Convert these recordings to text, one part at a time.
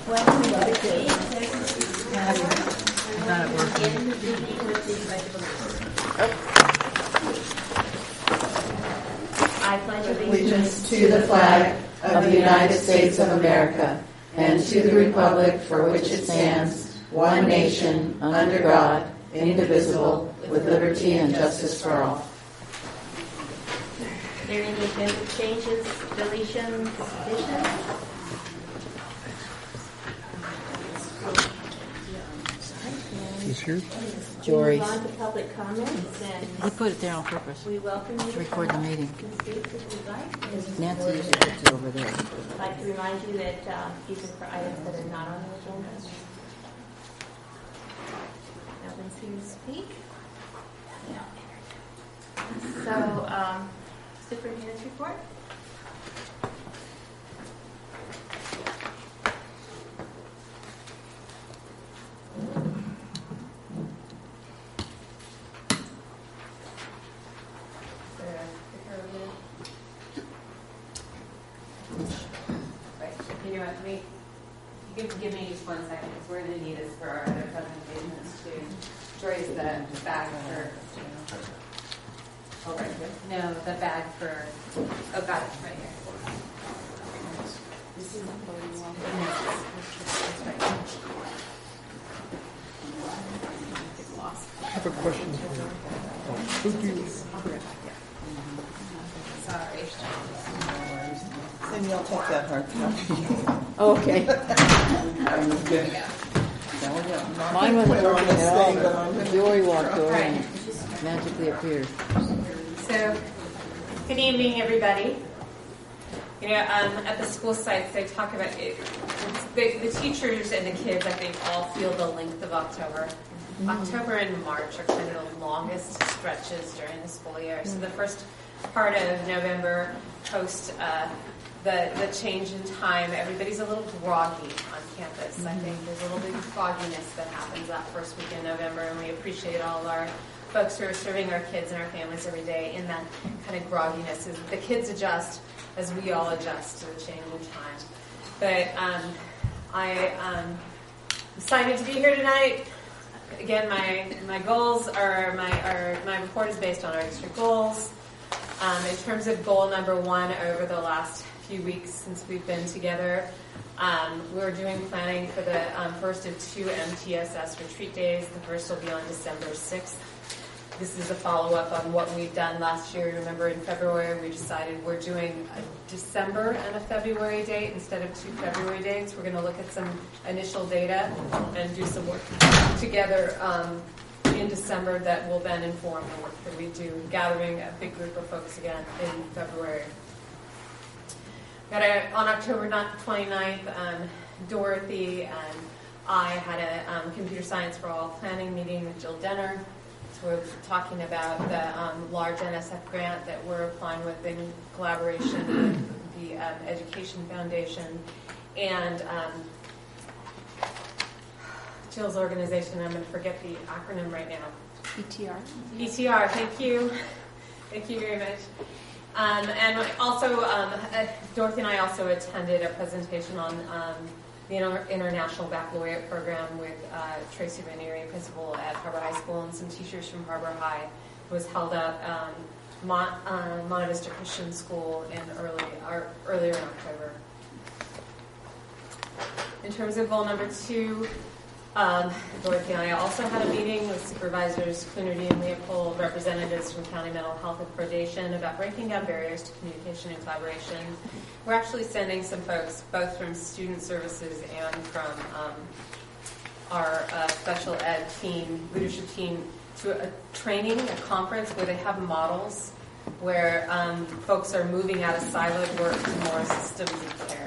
I pledge allegiance to the flag of the United States of America and to the republic for which it stands, one nation, under God, indivisible, with liberty and justice for all. Are there any changes, deletions, additions? Is here? Jory. Move on to public comments. And he put it there on purpose. We welcome you to record the meeting. Nancy usually puts it over there. I'd like to remind you that these are for items that are not on the agenda. No one's here to speak. So, superintendent's report. You can give me just 1 second because we're going to need this for our other presentations too. Joy's the bag for. Oh, right here. No, the bag for. Oh, got it right here. This is the photo. I have a question for you. Who do you... Sorry. Then you'll take that hard copy. Okay. Mine wasn't working at all. Jory walked over and magically appeared. So, good evening, everybody. You know, at the school sites, they talk about it. The teachers and the kids, I think, all feel the length of October. Mm-hmm. October and March are kind of the longest stretches during the school year. So the first part of November, post the change in time, everybody's a little groggy on campus. Mm-hmm. I think there's a little bit of fogginess that happens that first week in November, and we appreciate all of our folks who are serving our kids and our families every day in that kind of grogginess. As the kids adjust, as we all adjust to the change in time. But I'm excited to be here tonight. Again, my goals are my report is based on our district goals. In terms of goal number 1, over the last few weeks since we've been together, we're doing planning for the first of 2 MTSS retreat days. The first will be on December 6th. This is a follow-up on what we've done last year. Remember, in February, we decided we're doing a December and a February date instead of 2 February dates. We're going to look at some initial data and do some work together in December that will then inform the work that we do, gathering a big group of folks again in February. On October 29th, Dorothy and I had a Computer Science for All planning meeting with Jill Denner. We're talking about the large NSF grant that we're applying with in collaboration with the Education Foundation and Jill's organization. I'm going to forget the acronym right now. ETR. ETR, thank you. Thank you very much. And also, Dorothy and I also attended a presentation on the International Baccalaureate Program with Tracy Ranieri, principal at Harbor High School, and some teachers from Harbor High. It was held at Monte Vista Christian School earlier in October. In terms of goal number 2, Dorothy and I also had a meeting with supervisors Coonerty and Leopold, representatives from County Mental Health and Accreditation, about breaking down barriers to communication and collaboration. We're actually sending some folks, both from student services and from our special ed team, leadership team, to a training, a conference where they have models where folks are moving out of siloed work to more systems of care.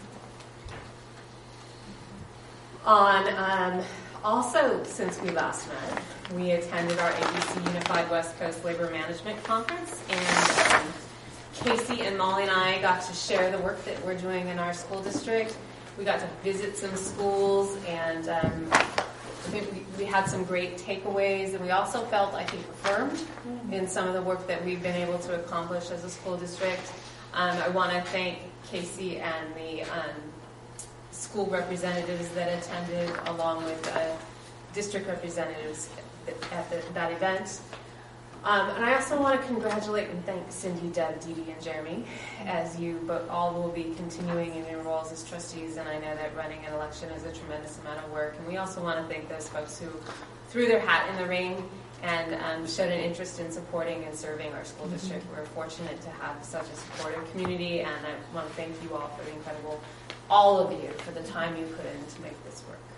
Also, since we last met, we attended our ABC Unified West Coast Labor Management Conference, and Casey and Molly and I got to share the work that we're doing in our school district. We got to visit some schools, and I think we had some great takeaways, and we also felt, I think, affirmed in some of the work that we've been able to accomplish as a school district. I want to thank Casey and the school representatives that attended, along with district representatives at that event. And I also want to congratulate and thank Cindy, Deb, Dee Dee, and Jeremy, as you all will be continuing in your roles as trustees, and I know that running an election is a tremendous amount of work. And we also want to thank those folks who threw their hat in the ring and showed an interest in supporting and serving our school district. We're fortunate to have such a supportive community, and I want to thank you all for the incredible, all of you, for the time you put in to make this work.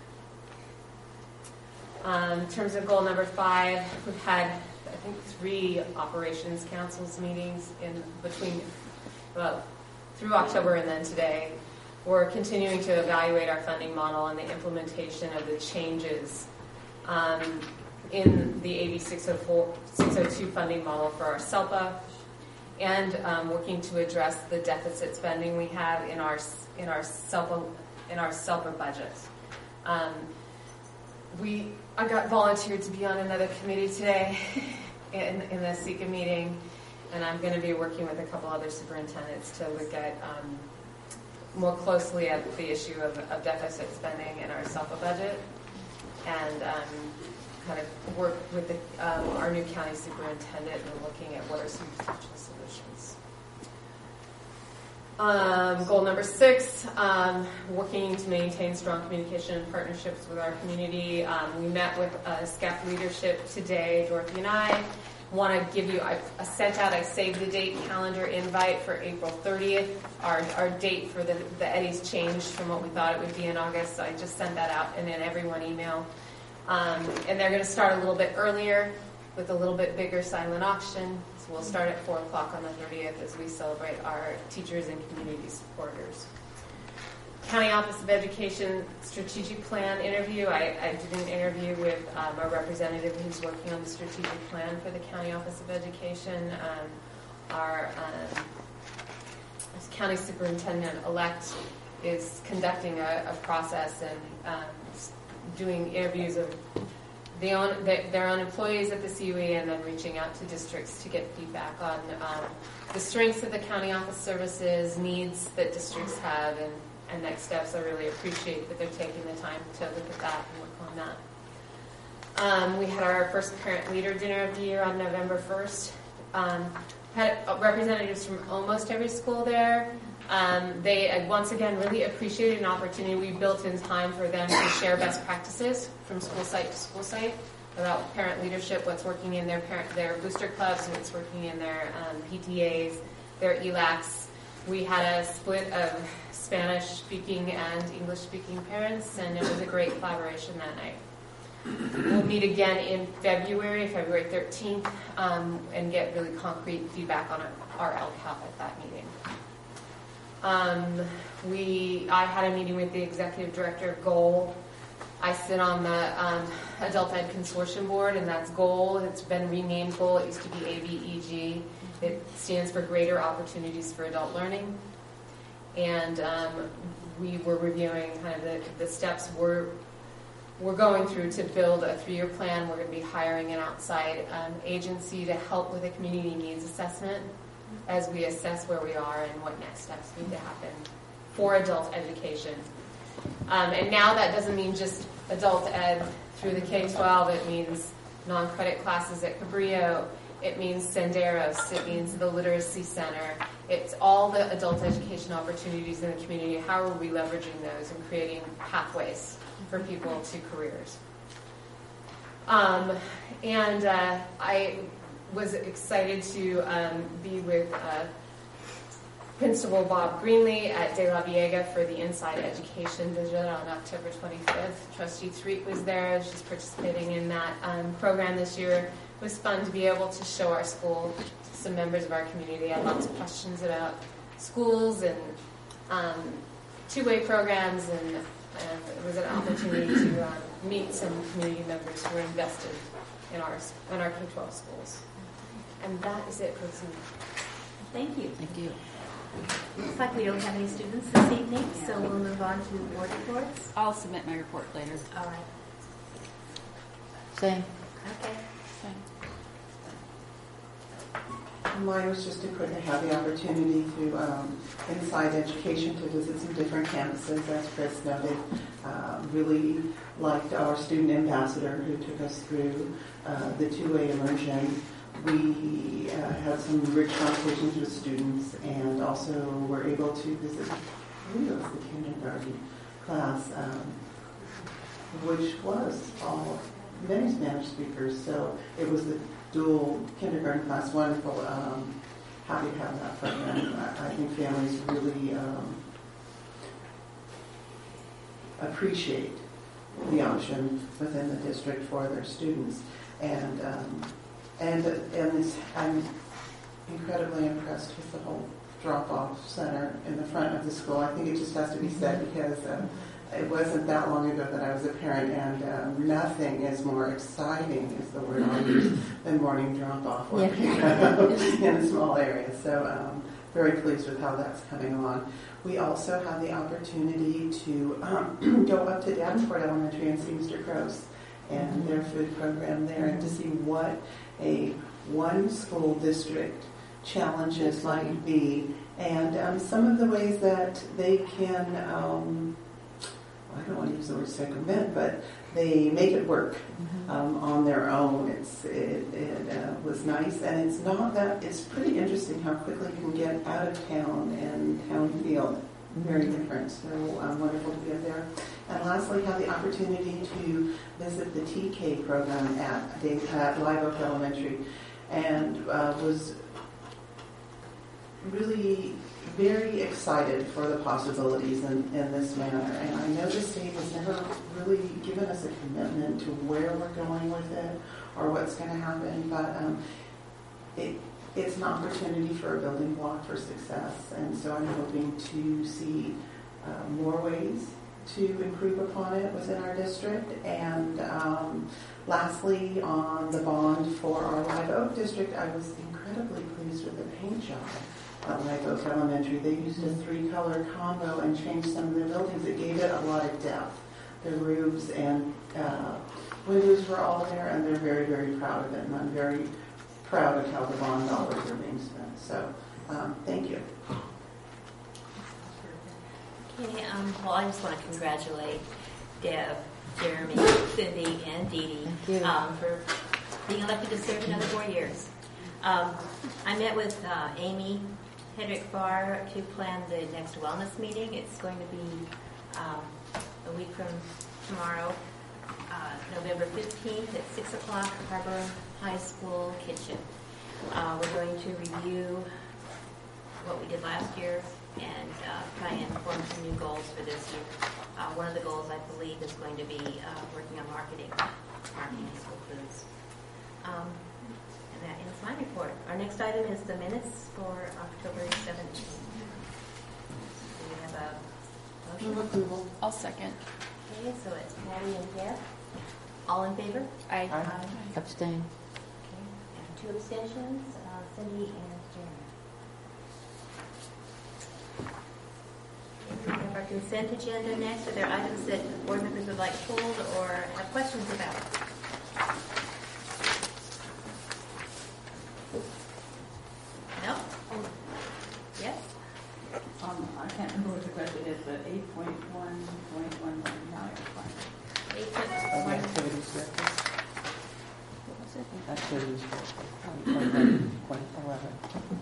In terms of goal number 5, we've had, I think, 3 operations councils meetings in between, through October and then today. We're continuing to evaluate our funding model and the implementation of the changes in the AB 602 funding model for our SELPA, and working to address the deficit spending we have in our SELPA budget. I got volunteered to be on another committee today in the SECA meeting, and I'm going to be working with a couple other superintendents to look at more closely at the issue of deficit spending in our SELPA budget, and kind of work with our new county superintendent and looking at what are some potential solutions. Goal number 6, working to maintain strong communication and partnerships with our community. We met with SCEP leadership today, Dorothy and I. Want to give you, I sent out a save the date calendar invite for April 30th. Our date for the Eddies changed from what we thought it would be in August, so I just sent that out and then everyone email. And they're going to start a little bit earlier with a little bit bigger silent auction. So we'll start at 4 o'clock on the 30th as we celebrate our teachers and community supporters. County Office of Education strategic plan interview. I did an interview with a representative who's working on the strategic plan for the County Office of Education. Our county superintendent-elect is conducting a process and doing interviews of their own employees at the CUE, and then reaching out to districts to get feedback on the strengths of the county office services, needs that districts have, and next steps. I really appreciate that they're taking the time to look at that and work on that. We had our first parent leader dinner of the year on November 1st. Had representatives from almost every school there. They, once again, really appreciated an opportunity we built in time for them to share best practices from school site to school site about parent leadership, what's working in their booster clubs, what's working in their PTAs, their ELACs. We had a split of Spanish-speaking and English-speaking parents, and it was a great collaboration that night. We'll meet again in February 13th, and get really concrete feedback on our LCAP at that meeting. I had a meeting with the executive director of GOAL. I sit on the Adult Ed Consortium Board, and that's GOAL. It's been renamed GOAL. It used to be ABEG. It stands for Greater Opportunities for Adult Learning. And we were reviewing kind of the steps we're going through to build a 3-year plan. We're going to be hiring an outside agency to help with a community needs assessment as we assess where we are and what next steps need to happen for adult education. And now that doesn't mean just adult ed through the K-12. It means non-credit classes at Cabrillo. It means Senderos. It means the Literacy Center. It's all the adult education opportunities in the community. How are we leveraging those and creating pathways for people to careers? I was excited to be with Principal Bob Greenlee at De La Viega for the Inside Education visit on October 25th. Trustee Threet was there. She's participating in that program this year. It was fun to be able to show our school to some members of our community. I had lots of questions about schools and two-way programs, and it was an opportunity to meet some community members who are invested in our K-12 schools. And that is it for this evening. Thank you. Thank you. Looks like we don't have any students this evening, so we'll move on to board reports. I'll submit my report later. All right. Same. Okay. Same. Mine was just to quickly have the opportunity to, inside education, to visit some different campuses, as Chris noted. Really liked our student ambassador who took us through the two-way immersion. We had some rich conversations with students, and also were able to visit, I believe it was the kindergarten class, which was all many Spanish speakers. So it was the dual kindergarten class. Wonderful. Happy to have that program. I think families really appreciate the option within the district for their students, and I'm incredibly impressed with the whole drop-off center in the front of the school. I think it just has to be said because it wasn't that long ago that I was a parent, and nothing is more exciting, is the word I'll use, than morning drop-off work in a small area. So very pleased with how that's coming on. We also have the opportunity to go up to Davenport Elementary and see Mr. Gross and their food program there, and to see what a one school district challenges might be, and some of the ways that they can, I don't want to use the word circumvent, but they make it work on their own. It was nice, and it's not that, it's pretty interesting how quickly you can get out of town and town feel very different. So wonderful to be up there. And lastly, have the opportunity to visit the TK program at Live Oak Elementary, and was really very excited for the possibilities in this manner. And I know the state has never really given us a commitment to where we're going with it or what's going to happen, but it's an opportunity for a building block for success. And so I'm hoping to see more ways to improve upon it within our district. And lastly, on the bond for our Live Oak district, I was incredibly pleased with the paint job at Live Oak Elementary. They used a 3-color combo and changed some of their buildings. It gave it a lot of depth. The roofs and windows were all there, and they're very, very proud of it. And I'm very proud of how the bond dollars are being spent. So thank you. Okay, well, I just want to congratulate Deb, Jeremy, Cindy, and Dee Dee for being elected to serve another 4 years. I met with Amy Hedrick Barr to plan the next wellness meeting. It's going to be a week from tomorrow, November 15th at 6 o'clock, Harbor High School kitchen. We're going to review what we did last year and try and form some new goals for this year. One of the goals, I believe, is going to be working on marketing school foods. And that ends my report. Our next item is the minutes for October 17th. Do we have a motion? Move approval. I'll second. Okay, so it's Patty and Deb. All in favor? Aye. Okay. Abstain. And 2 abstentions, Cindy and Jeremy. We have our consent agenda next. Are there items that board members would like pulled or have questions about? No? Yes? I can't remember what the question is, but 8.1.11, now it's fine. 8.1. Activities director. What was it? Activities director. 11.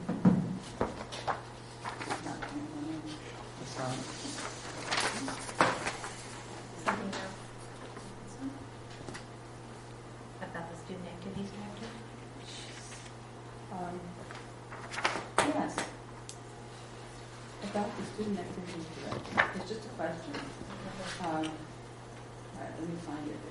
Something else? About the student activities director? Yes. About the student activities director. It's just a question. All right, let me find it.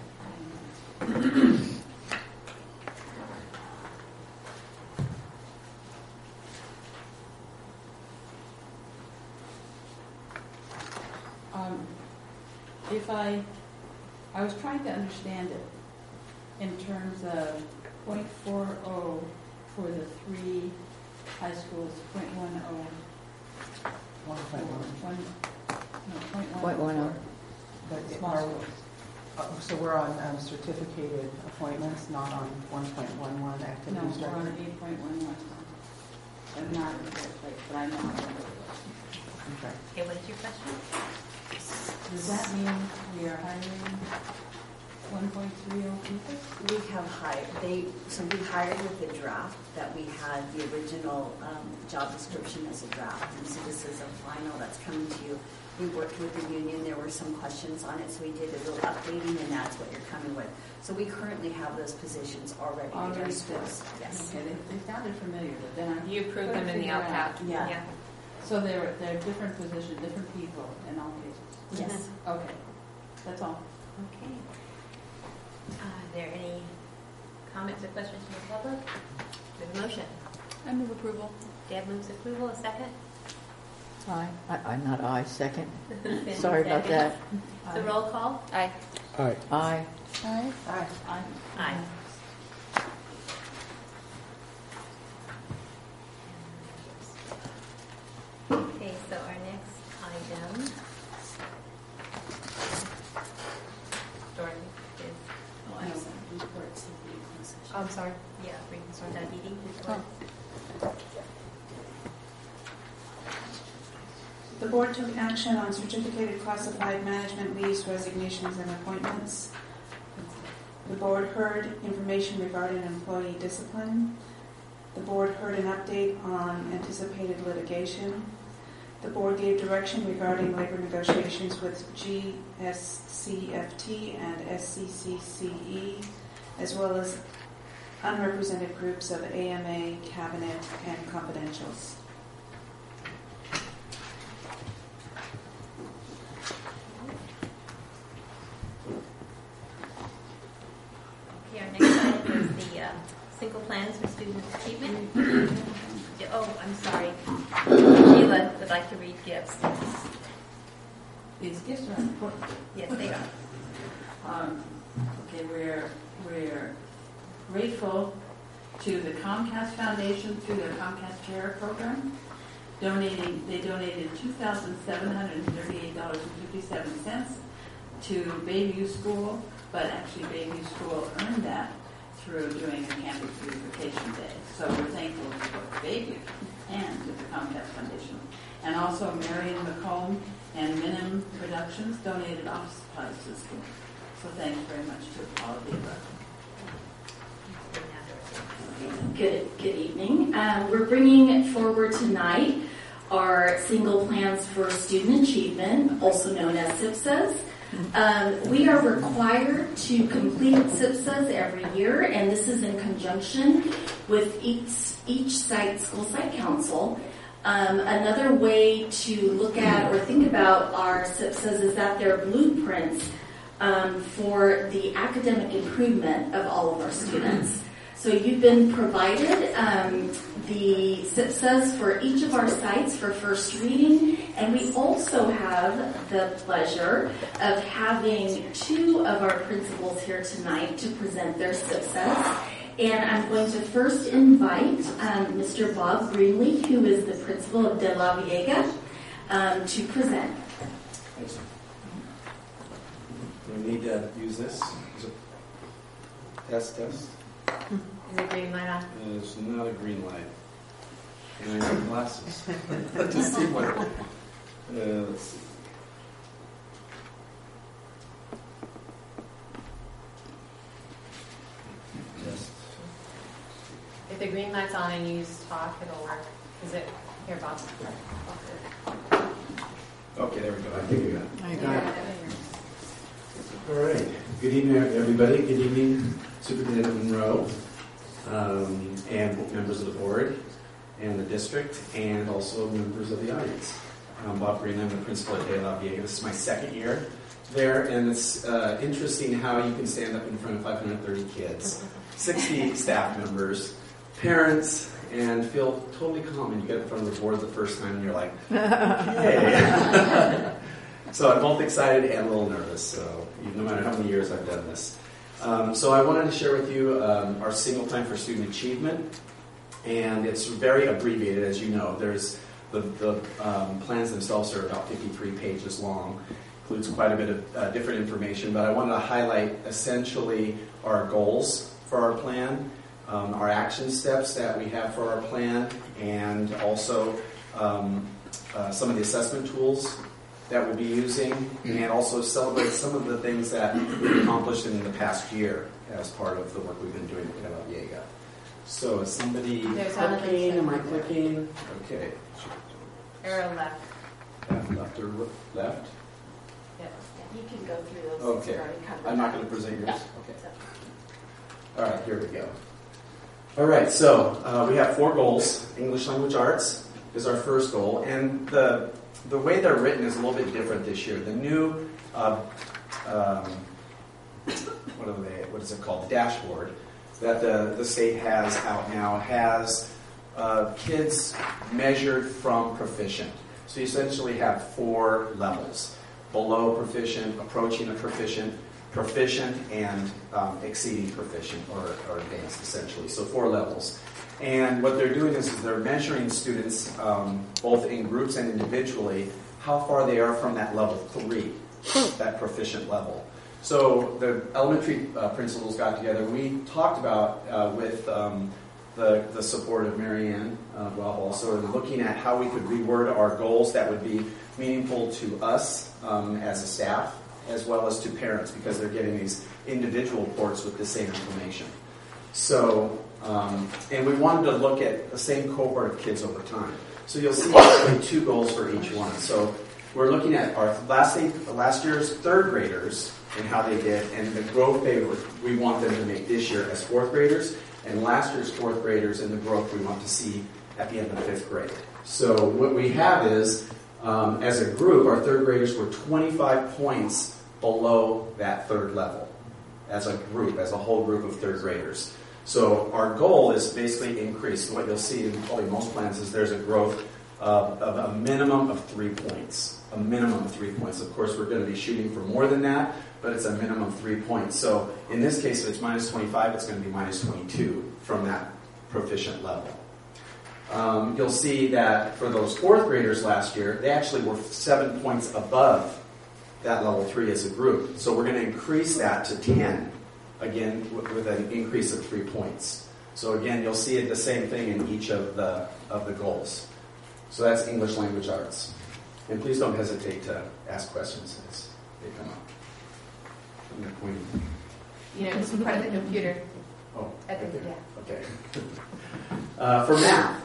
If I was trying to understand it in terms of 0.40 for the 3 high schools, 0.10. 0.10. Small schools. So we're on certificated appointments, not on 1.11 activities No, we're on director. 8.11. I'm not in the right place, but I know I'm in the right place. Okay, what is your question? Does that mean we are hiring 1.30 people? We have hired, so we hired with the draft that we had the original job description as a draft. And so this is a final that's coming to you. We worked with the union. There were some questions on it, so we did a little updating, and that's what you're coming with. So we currently have those positions already in our schools. Yes. Okay, they sounded familiar, but then I... You approved them in the LCAP. Yeah. So they're different positions, different people in all cases? Yes. Okay, that's all. Okay. Are there any comments or questions from the public? We have a motion. I move approval. Deb moves approval. A second? Aye. Not aye, second. Cindy Sorry about seconds. that. The roll call? Aye. Aye. Aye. Aye. Aye. Aye. Okay, so our next item, Jordan, is, oh, I'm sorry, yeah, we can start that, Dee Dee, report. The board took action on certificated classified management leaves, resignations, and appointments. The board heard information regarding employee discipline. The board heard an update on anticipated litigation. The board gave direction regarding labor negotiations with GSCFT and SCCCE, as well as unrepresented groups of AMA, Cabinet, and confidentials. Okay, our next item is the single plans for student achievement. Oh, I'm sorry. Sheila would like to read gifts. These gifts are important. Yes, they are. Okay, we're grateful to the Comcast Foundation through their Comcast Chair program. They donated $2,738.57 to Bayview School, but actually Bayview School earned that through doing a campus beautification day. So we're thankful to both Bayview and to the Comcast Foundation. And also Marion McComb and Minim Productions donated office supplies to the school. So thanks very much to all of the above. Good evening. We're bringing forward tonight our single plans for student achievement, also known as SIPSAs. We are required to complete SIPSAs every year, and this is in conjunction with each school site council. Another way to look at or think about our SIPSAs is that they're blueprints for the academic improvement of all of our students. So you've been provided the SIPSAs for each of our sites for first reading, and we also have the pleasure of having two of our principals here tonight to present their SIPSAs. And I'm going to first invite Mr. Bob Greenlee, who is the principal of De La Viega, to present. Thanks. Do we need to use this? Is it test? Is the green light on? It's not a green light. And I have glasses to see what. Let's see. Test. If the green light's on and you just talk, it'll work. Is it here, Bob? Okay, there we go. I think we got it. I got it. All right. Good evening, everybody. Good evening, Superintendent Monroe, and members of the board, and the district, and also members of the audience. I'm Bob Green. I'm the principal at De La Viega. This is my second year there, and it's interesting how you can stand up in front of 530 kids, 60 staff members, parents, and feel totally calm. And you get in front of the board the first time, and you're like, okay. So I'm both excited and a little nervous, so no matter how many years I've done this. So I wanted to share with you our single plan for student achievement, and it's very abbreviated, as you know. There's the plans themselves are about 53 pages long, includes quite a bit of different information, but I wanted to highlight essentially our goals for our plan, our action steps that we have for our plan, and also some of the assessment tools that we'll be using, and also celebrate some of the things that we've accomplished in the past year as part of the work we've been doing at La Viega. So is somebody clicking? Am I clicking? Okay. Arrow left. Left or left? Yep. You can go through those. Okay. I'm not going to present yours? Okay. All right, here we go. All right, so we have 4 goals. English Language Arts is our first goal, and the way they're written is a little bit different this year. The new, what is it called? Dashboard that the state has out now has kids measured from proficient. So you essentially have 4 levels: below proficient, approaching a proficient, proficient, and exceeding proficient, or advanced, essentially. So 4 levels. And what they're doing is they're measuring students, both in groups and individually, how far they are from that level 3, that proficient level. So the elementary principals got together. We talked about with the support of Marianne, also looking at how we could reword our goals that would be meaningful to us as a staff, as well as to parents, because they're getting these individual reports with the same information. So, and we wanted to look at the same cohort of kids over time. So you'll see 2 goals for each one. So we're looking at our last year's 3rd graders and how they did, and the growth we want them to make this year as 4th graders, and last year's 4th graders and the growth we want to see at the end of 5th grade. So what we have is, as a group, our 3rd graders were 25 points below that 3rd level as a group, as a whole group of 3rd graders. So our goal is basically increase. What you'll see in probably most plans is there's a growth of a minimum of 3 points. A minimum of 3 points. Of course, we're going to be shooting for more than that, but it's a minimum of 3 points. So in this case, if it's minus 25, it's going to be minus 22 from that proficient level. You'll see that for those 4th graders last year, they actually were 7 points above that level 3 as a group. So we're going to increase that to 10, again, with an increase of 3 points. So again, you'll see it the same thing in each of the goals. So that's English Language Arts. And please don't hesitate to ask questions as they come up. I'm going to point. You know, it's in front of the computer. Oh, At the, okay. yeah. Okay. For math,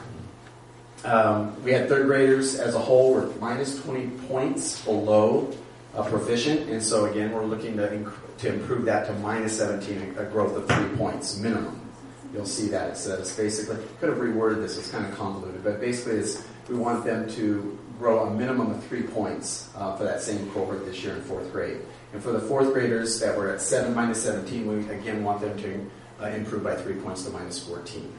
we had 3rd graders as a whole were minus 20 points below proficient, and so again we're looking to improve that to minus 17, a growth of 3 points minimum. You'll see that it says basically, could have reworded this, it's kind of convoluted, but basically we want them to grow a minimum of 3 points for that same cohort this year in 4th grade. And for the 4th graders that were at minus 17, we again want them to improve by 3 points to minus 14.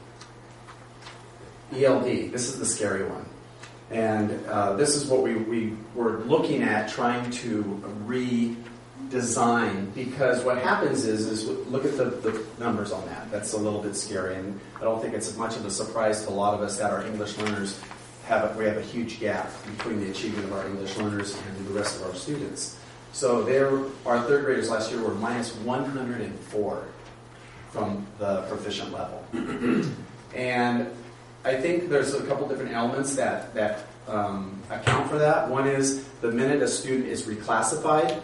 ELD, this is the scary one. And this is what we were looking at trying to redesign, because what happens is look at the numbers on that. That's a little bit scary, and I don't think it's much of a surprise to a lot of us that our English learners we have a huge gap between the achievement of our English learners and the rest of our students. So our 3rd graders last year were minus 104 from the proficient level. And I think there's a couple different elements that account for that. One is the minute a student is reclassified,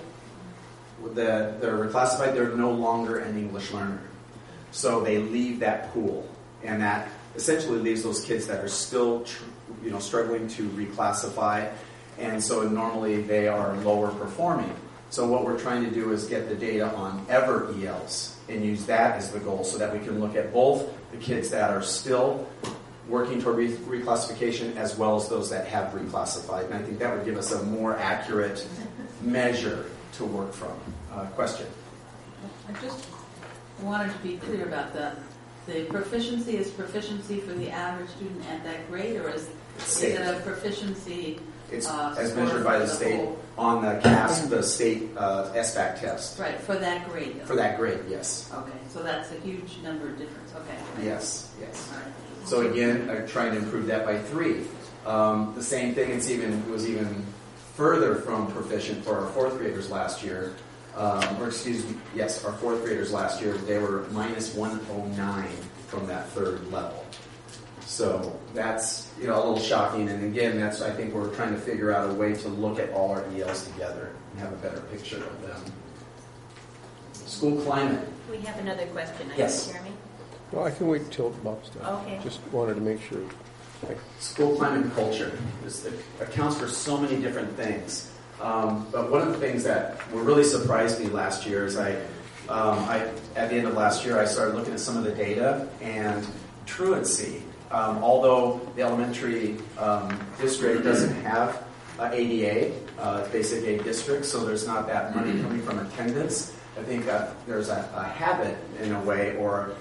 they're no longer an English learner. So they leave that pool, and that essentially leaves those kids that are still struggling to reclassify, and so normally they are lower performing. So what we're trying to do is get the data on ever ELs and use that as the goal so that we can look at both the kids that are still working toward reclassification as well as those that have reclassified. And I think that would give us a more accurate measure to work from. Question? I just wanted to be clear about the proficiency is proficiency for the average student at that grade, or is it a proficiency? It's as measured by the state on the CASP, the state SBAC test. Right, for that grade, though. For that grade, yes. Okay, so that's a huge number difference. Okay. Yes, yes. All right. So again, trying to improve that by 3. The same thing, it was even further from proficient for our 4th graders last year. Our 4th graders last year, they were minus 109 from that third level. So that's a little shocking, and again, I think we're trying to figure out a way to look at all our ELs together and have a better picture of them. School climate. We have another question. Yes. Jeremy? Well, I can wait till Bob's done. Okay. Just wanted to make sure. School climate and culture. This accounts for so many different things. But one of the things that really surprised me last year is at the end of last year, I started looking at some of the data, and truancy, although the elementary district doesn't have ADA, basic aid district, so there's not that money coming from attendance. I think there's a habit in a way, or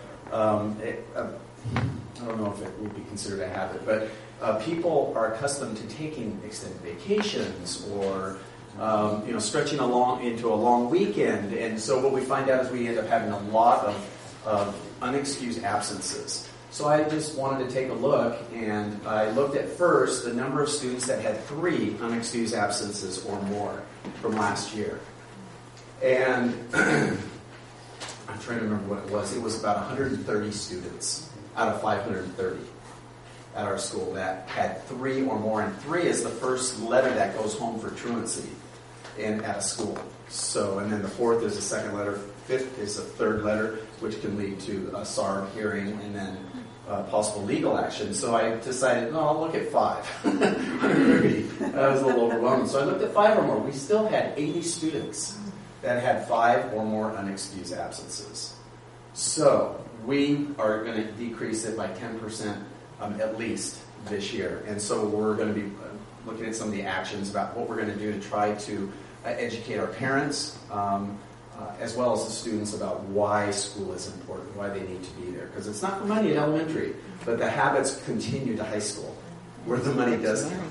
I don't know if it would be considered a habit, but people are accustomed to taking extended vacations or stretching along into a long weekend, and so what we find out is we end up having a lot of unexcused absences. So I just wanted to take a look, and I looked at first the number of students that had 3 unexcused absences or more from last year. And I'm trying to remember what it was. It was about 130 students out of 530 at our school that had 3 or more, and 3 is the first letter that goes home for truancy at a school. So, and then the 4th is the second letter, 5th is the third letter, which can lead to a SARB hearing and then possible legal action. So I decided, no, I'll look at 5. 130. I was a little overwhelmed. So I looked at 5 or more. We still had 80 students that had 5 or more unexcused absences. So we are going to decrease it by 10% at least this year. And so we're going to be looking at some of the actions about what we're going to do to try to educate our parents as well as the students about why school is important, why they need to be there. Because it's not for money at elementary, but the habits continue to high school where the money does count.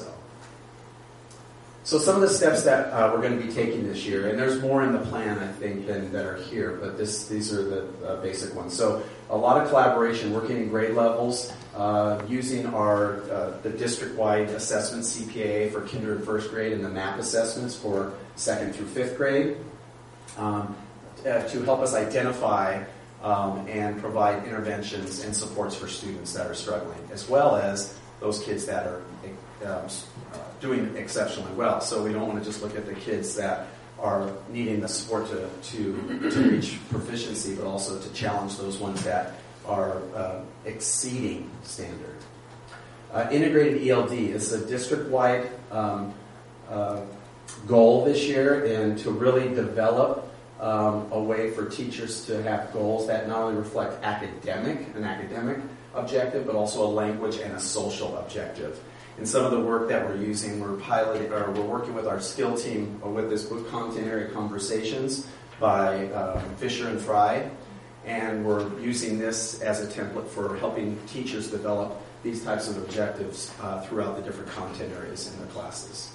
So some of the steps that we're going to be taking this year, and there's more in the plan, I think, that are here, but these are the basic ones. So a lot of collaboration, working in grade levels, using the district-wide assessment CPAA for kinder and first grade and the MAP assessments for 2nd through 5th grade to help us identify and provide interventions and supports for students that are struggling, as well as those kids that are doing exceptionally well. So we don't want to just look at the kids that are needing the support to reach proficiency, but also to challenge those ones that are exceeding standard. Integrated ELD is a district-wide goal this year, and to really develop a way for teachers to have goals that not only reflect an academic objective, but also a language and a social objective. And some of the work that we're using, we're working with our skill team with this book, Content Area Conversations by Fisher and Fry, and we're using this as a template for helping teachers develop these types of objectives throughout the different content areas in their classes.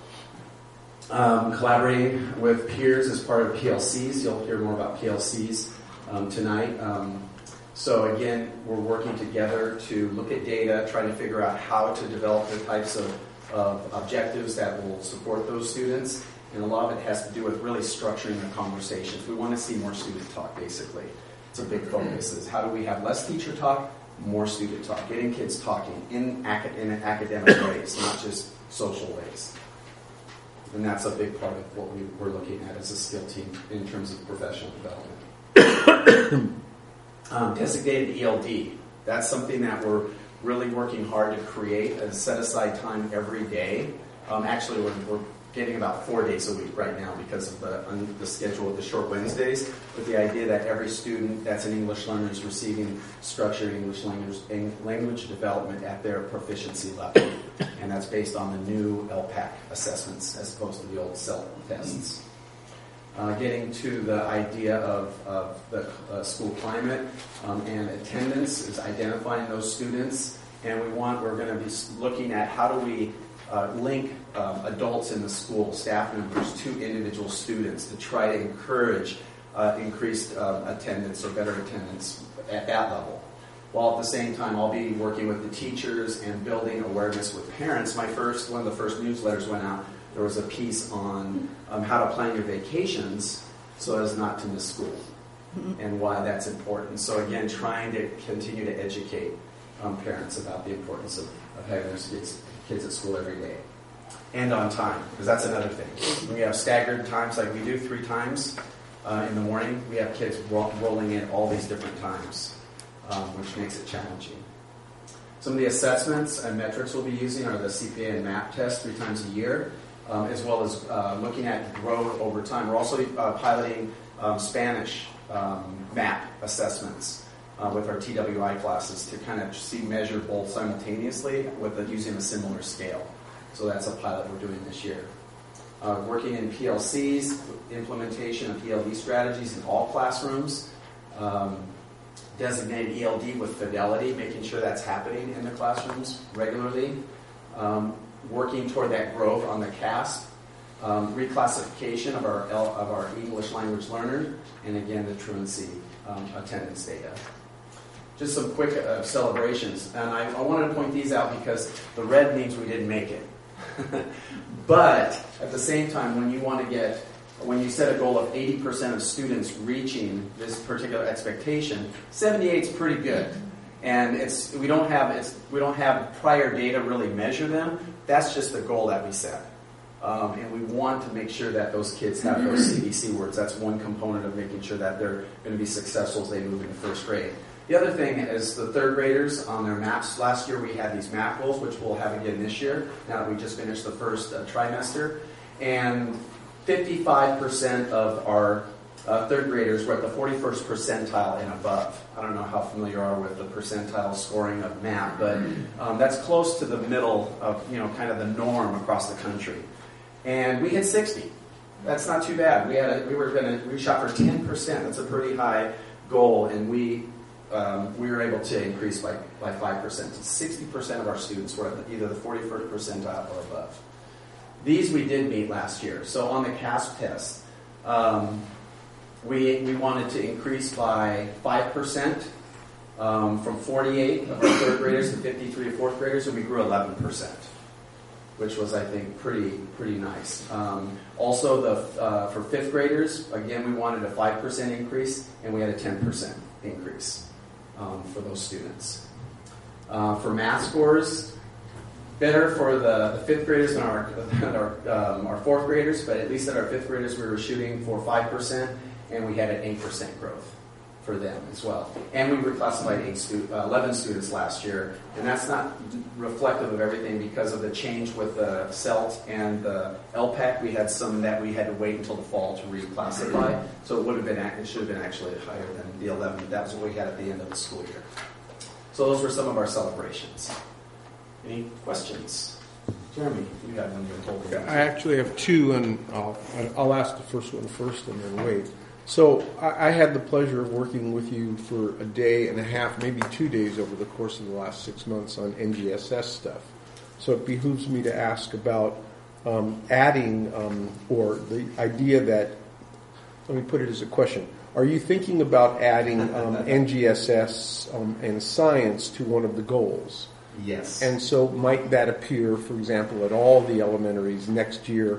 Collaborating with peers as part of PLCs. You'll hear more about PLCs tonight. So again, we're working together to look at data, try to figure out how to develop the types of objectives that will support those students. And a lot of it has to do with really structuring the conversations. We want to see more student talk, basically. It's a big focus. Is how do we have less teacher talk, more student talk, getting kids talking in academic ways, not just social ways. And that's a big part of what we're looking at as a skill team in terms of professional development. Designated ELD. That's something that we're really working hard to create and set aside time every day. Actually, we're getting about 4 days a week right now because of the schedule of the short Wednesdays, with the idea that every student that's an English learner is receiving structured English language development at their proficiency level. And that's based on the new LPAC assessments as opposed to the old CELT tests. Getting to the idea of the school climate and attendance is identifying those students, and we're going to be looking at how do we link adults in the school, staff members, to individual students to try to encourage increased attendance or better attendance at that level. While at the same time, I'll be working with the teachers and building awareness with parents. One of the first newsletters went out. There was a piece on how to plan your vacations so as not to miss school. and why that's important. So again, trying to continue to educate parents about the importance of having their kids at school every day. And on time, because that's another thing. When we have staggered times like we do 3 times in the morning, we have kids rolling in all these different times, which makes it challenging. Some of the assessments and metrics we'll be using are the CPA and MAP test 3 times a year, as well as looking at growth over time. We're also piloting Spanish MAP assessments with our TWI classes to kind of measure both simultaneously with using a similar scale. So that's a pilot we're doing this year. Working in PLCs, implementation of ELD strategies in all classrooms. Designated ELD with Fidelity, making sure that's happening in the classrooms regularly. Working toward that growth on the CASP. Reclassification of our English language learners, and again the truancy attendance data. Just some quick celebrations, and I wanted to point these out because the red means we didn't make it. But at the same time, when you set a goal of 80% of students reaching this particular expectation, 78 is pretty good. And we don't have prior data really measure them. That's just the goal that we set. And we want to make sure that those kids have those CBC words. That's one component of making sure that they're going to be successful as they move into first grade. The other thing is the third graders on their maps. Last year we had these map goals, which we'll have again this year, now that we just finished the first trimester. And 55% of our third graders were at the 41st percentile and above. I don't know how familiar you are with the percentile scoring of map, but that's close to the middle of kind of the norm across the country. And we hit 60. That's not too bad. We shot for 10%. That's a pretty high goal, and we were able to increase by 5%. 60% of our students were at either the 41st percentile or above. These we did meet last year. So on the CASP test, we wanted to increase by 5% from 48 of our third graders to 53 of fourth graders, and we grew 11%, which was, I think, pretty nice. Also, for fifth graders, again, we wanted a 5% increase, and we had a 10% increase for those students. For math scores, better for the fifth graders than our fourth graders, but at least at our fifth graders, we were shooting for 5%, and we had an 8% growth for them as well. And we reclassified 11 students last year, and that's not reflective of everything because of the change with the CELT and the LPAC. We had some that we had to wait until the fall to reclassify, so it should have been actually higher than the 11. That was what we had at the end of the school year. So those were some of our celebrations. Any questions? Jeremy, you got one you're holding. I actually have 2, and I'll ask the first one first and then wait. So I had the pleasure of working with you for a day and a half, maybe 2 days over the course of the last 6 months on NGSS stuff. So it behooves me to ask about adding or the idea that, let me put it as a question. Are you thinking about adding NGSS and science to one of the goals? Yes. And so might that appear, for example, at all the elementaries next year,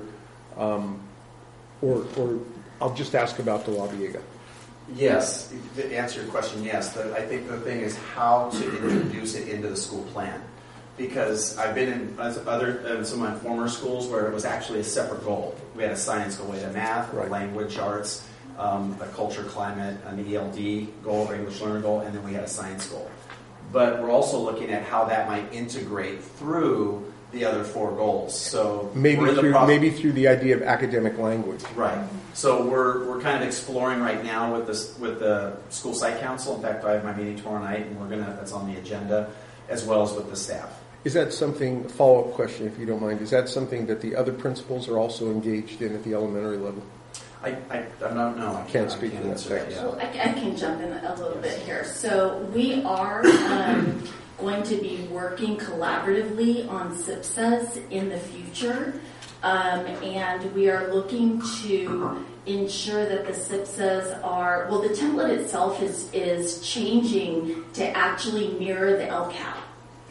or I'll just ask about De La Viega. Yes. To answer your question, yes. I think the thing is how to introduce it into the school plan. Because I've been in some of my former schools where it was actually a separate goal. We had a science goal, we had a math, a language arts, a culture, climate, an ELD goal, or English learner goal, and then we had a science goal. But we're also looking at how that might integrate through the other 4 goals. So maybe through the idea of academic language. Right. So we're kind of exploring right now with the school site council. In fact, I have my meeting tomorrow night, and that's on the agenda, as well as with the staff. Is that something? Follow-up question, if you don't mind. Is that something that the other principals are also engaged in at the elementary level? I don't know. I can't speak to that. Well, I can jump in a little bit here. So we are going to be working collaboratively on SIPSAs in the future, and we are looking to ensure that the SIPSAs are, well, the template itself is changing to actually mirror the LCAP.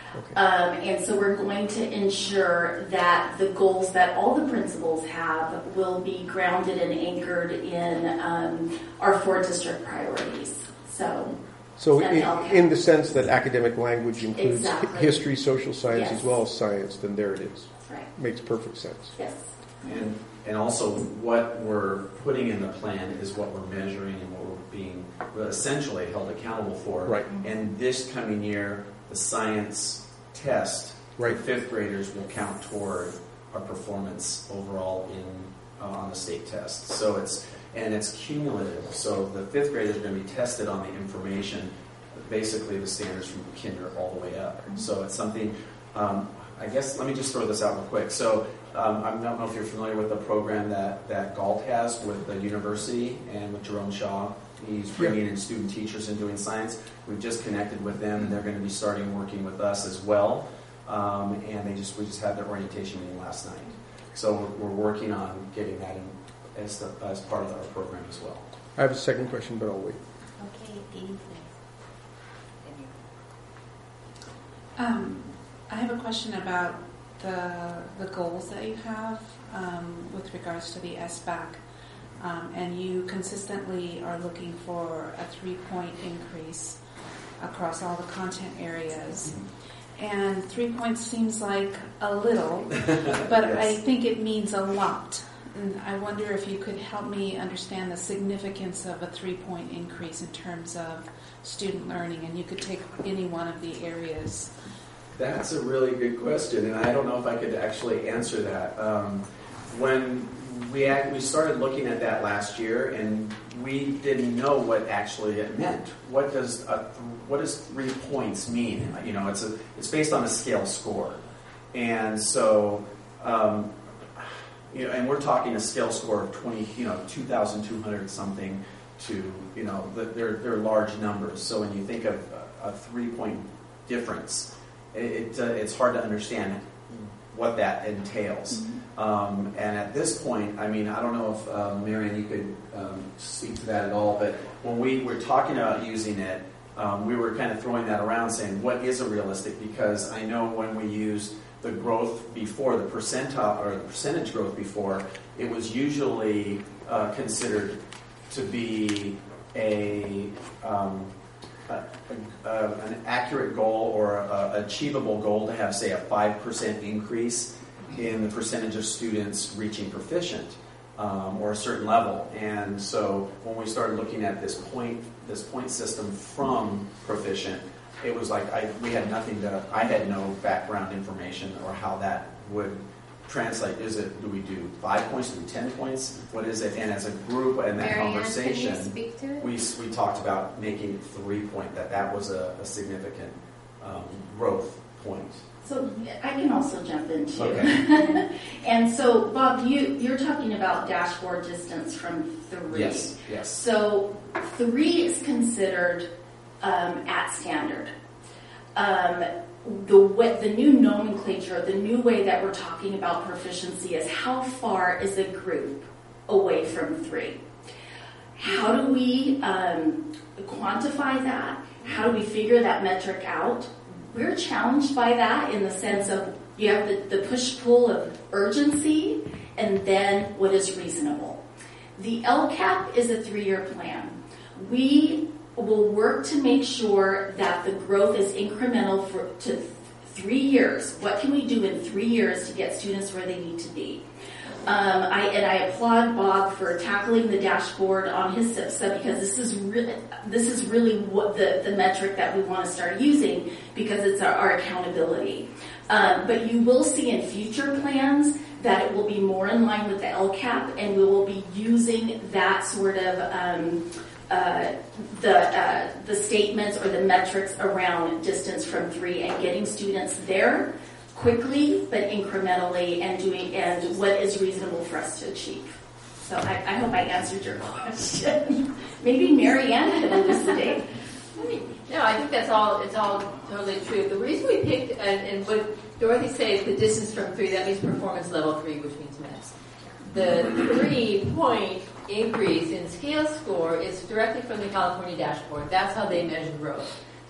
Okay. And so we're going to ensure that the goals that all the principals have will be grounded and anchored in our 4 district priorities. So in the sense that academic language includes Exactly. history, social science, Yes. as well as science, then there it is. That's right. Makes perfect sense. Yes. And also, what we're putting in the plan is what we're measuring and what we're being essentially held accountable for. Right. And this coming year, the science test Right. for 5th graders will count toward our performance overall on the state test. So it's cumulative. So the 5th graders are going to be tested on the information, basically the standards from kinder all the way up. So it's something. I guess let me just throw this out real quick. So I don't know if you're familiar with the program that Galt has with the university and with Jerome Shaw. He's bringing in student teachers and doing science. We've just connected with them, and they're going to be starting working with us as well. And we just had their orientation meeting last night. So we're working on getting that in as part of our program as well. I have a second question, but I'll wait. Okay, Dee, please. I have a question about the goals that you have with regards to the SBAC. And you consistently are looking for a 3-point increase across all the content areas. And 3 points seems like a little, but Yes. I think it means a lot. And I wonder if you could help me understand the significance of a 3-point increase in terms of student learning. And you could take any one of the areas. That's a really good question, and I don't know if I could actually answer that. When we started looking at that last year, and we didn't know what actually it meant. What does 3 points mean? You know, it's based on a scale score, and so and we're talking a scale score of 2,200 something to they're large numbers. So when you think of a 3-point difference, it's hard to understand what that entails. And at this point, I mean, I don't know if, Marian, you could speak to that at all, but when we were talking about using it, we were kind of throwing that around saying, what is a realistic? Because I know when we used the growth before, the percentile or the percentage growth before, it was usually considered to be an accurate goal or an achievable goal to have, say, a 5% increase in the percentage of students reaching proficient or a certain level. And so when we started looking at this point system from proficient, it was like I had no background information or how that would translate. Do we do 5 points? Do we 10 points? What is it? And as a group and that Marianne, conversation, can you speak to it? we talked about making it 3 point, that was a significant growth point. So I can also jump in too. Okay. And so, Bob, you're talking about dashboard distance from 3. Yes. So 3 is considered at standard. The new nomenclature, the new way that we're talking about proficiency is how far is a group away from 3? How do we quantify that? How do we figure that metric out? We're challenged by that in the sense of you have the push-pull of urgency and then what is reasonable. The LCAP is a 3-year plan. We will work to make sure that the growth is incremental to 3 years. What can we do in 3 years to get students where they need to be? I applaud Bob for tackling the dashboard on his SIPSA because this is really what the metric that we want to start using because it's our accountability. But you will see in future plans that it will be more in line with the LCAP, and we will be using that sort of the statements or the metrics around distance from 3 and getting students there quickly but incrementally and what is reasonable for us to achieve. So I hope I answered your question. Maybe Marianne can elucidate. No, I think it's all totally true. The reason we picked, and what Dorothy says, the distance from 3, that means performance level 3, which means math. The 3-point increase in scale score is directly from the California dashboard. That's how they measure growth. So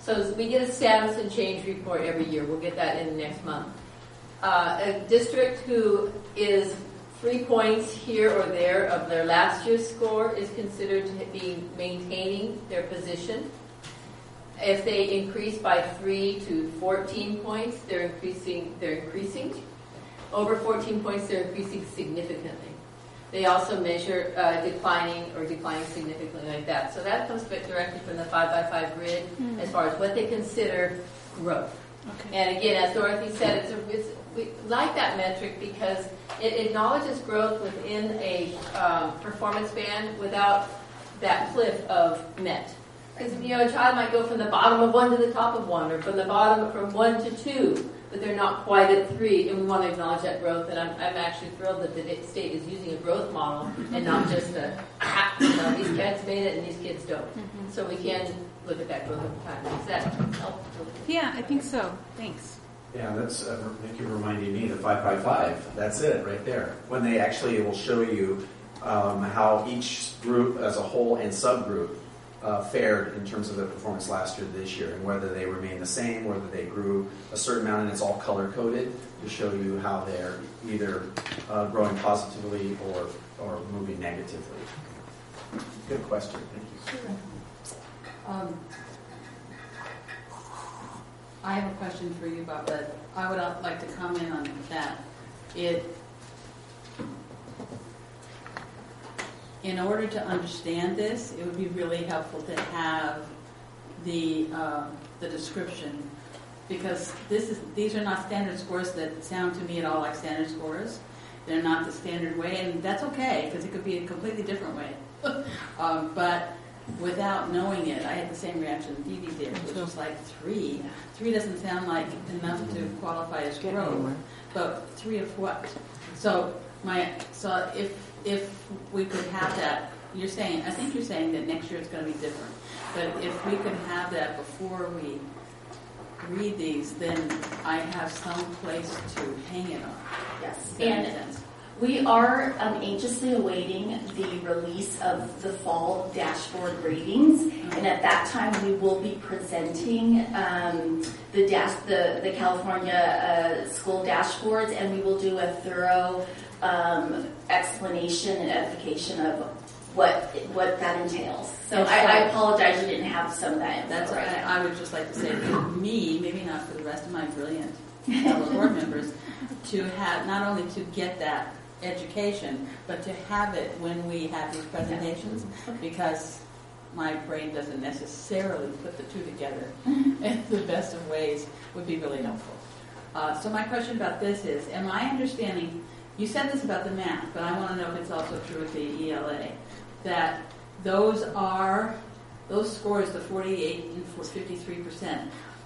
So we get a status and change report every year. We'll get that in next month. A district who is 3 points here or there of their last year's score is considered to be maintaining their position. If they increase by 3 to 14 points, they're increasing. Over 14 points, they're increasing significantly. They also measure declining significantly like that. So that comes directly from the 5x5 grid as far as what they consider growth. Okay. And again, as Dorothy said, we like that metric because it acknowledges growth within a performance band without that cliff of met. Because a child might go from the bottom of 1 to the top of 1, or from 1 to 2, but they're not quite at 3, and we want to acknowledge that growth. And I'm actually thrilled that the state is using a growth model and not just these kids made it and these kids don't. Mm-hmm. So we can look at that growth over time. Does that help? Yeah, I think so. Thanks. Yeah, that's thank you for reminding me, the 5x5. That's it right there. When they actually will show you how each group as a whole and subgroup fared in terms of their performance last year to this year, and whether they remain the same, whether they grew a certain amount, and it's all color-coded to show you how they're either growing positively or moving negatively. Good question. Thank you. I have a question for you about that. I would like to comment on that. In order to understand this, it would be really helpful to have the description, because these are not standard scores that sound to me at all like standard scores. They're not the standard way, and that's okay because it could be a completely different way. But without knowing it, I had the same reaction Dee Dee did, which was like 3. 3 doesn't sound like enough to qualify as growth, but 3 of what? So if we could have that, I think you're saying that next year it's going to be different. But if we could have that before we read these, then I have some place to hang it on. Yes, and we are anxiously awaiting the release of the fall dashboard ratings, and at that time we will be presenting the California school dashboards, and we will do a thorough explanation and edification of what that entails. So I apologize you didn't have some of that. That's right. I would just like to say for me, maybe not for the rest of my brilliant fellow board members, to have not only to get that education, but to have it when we have these presentations, because my brain doesn't necessarily put the two together in the best of ways would be really helpful. So my question about this is, am I understanding, you said this about the math, but I want to know if it's also true with the ELA, that those scores, the 48 and 53%,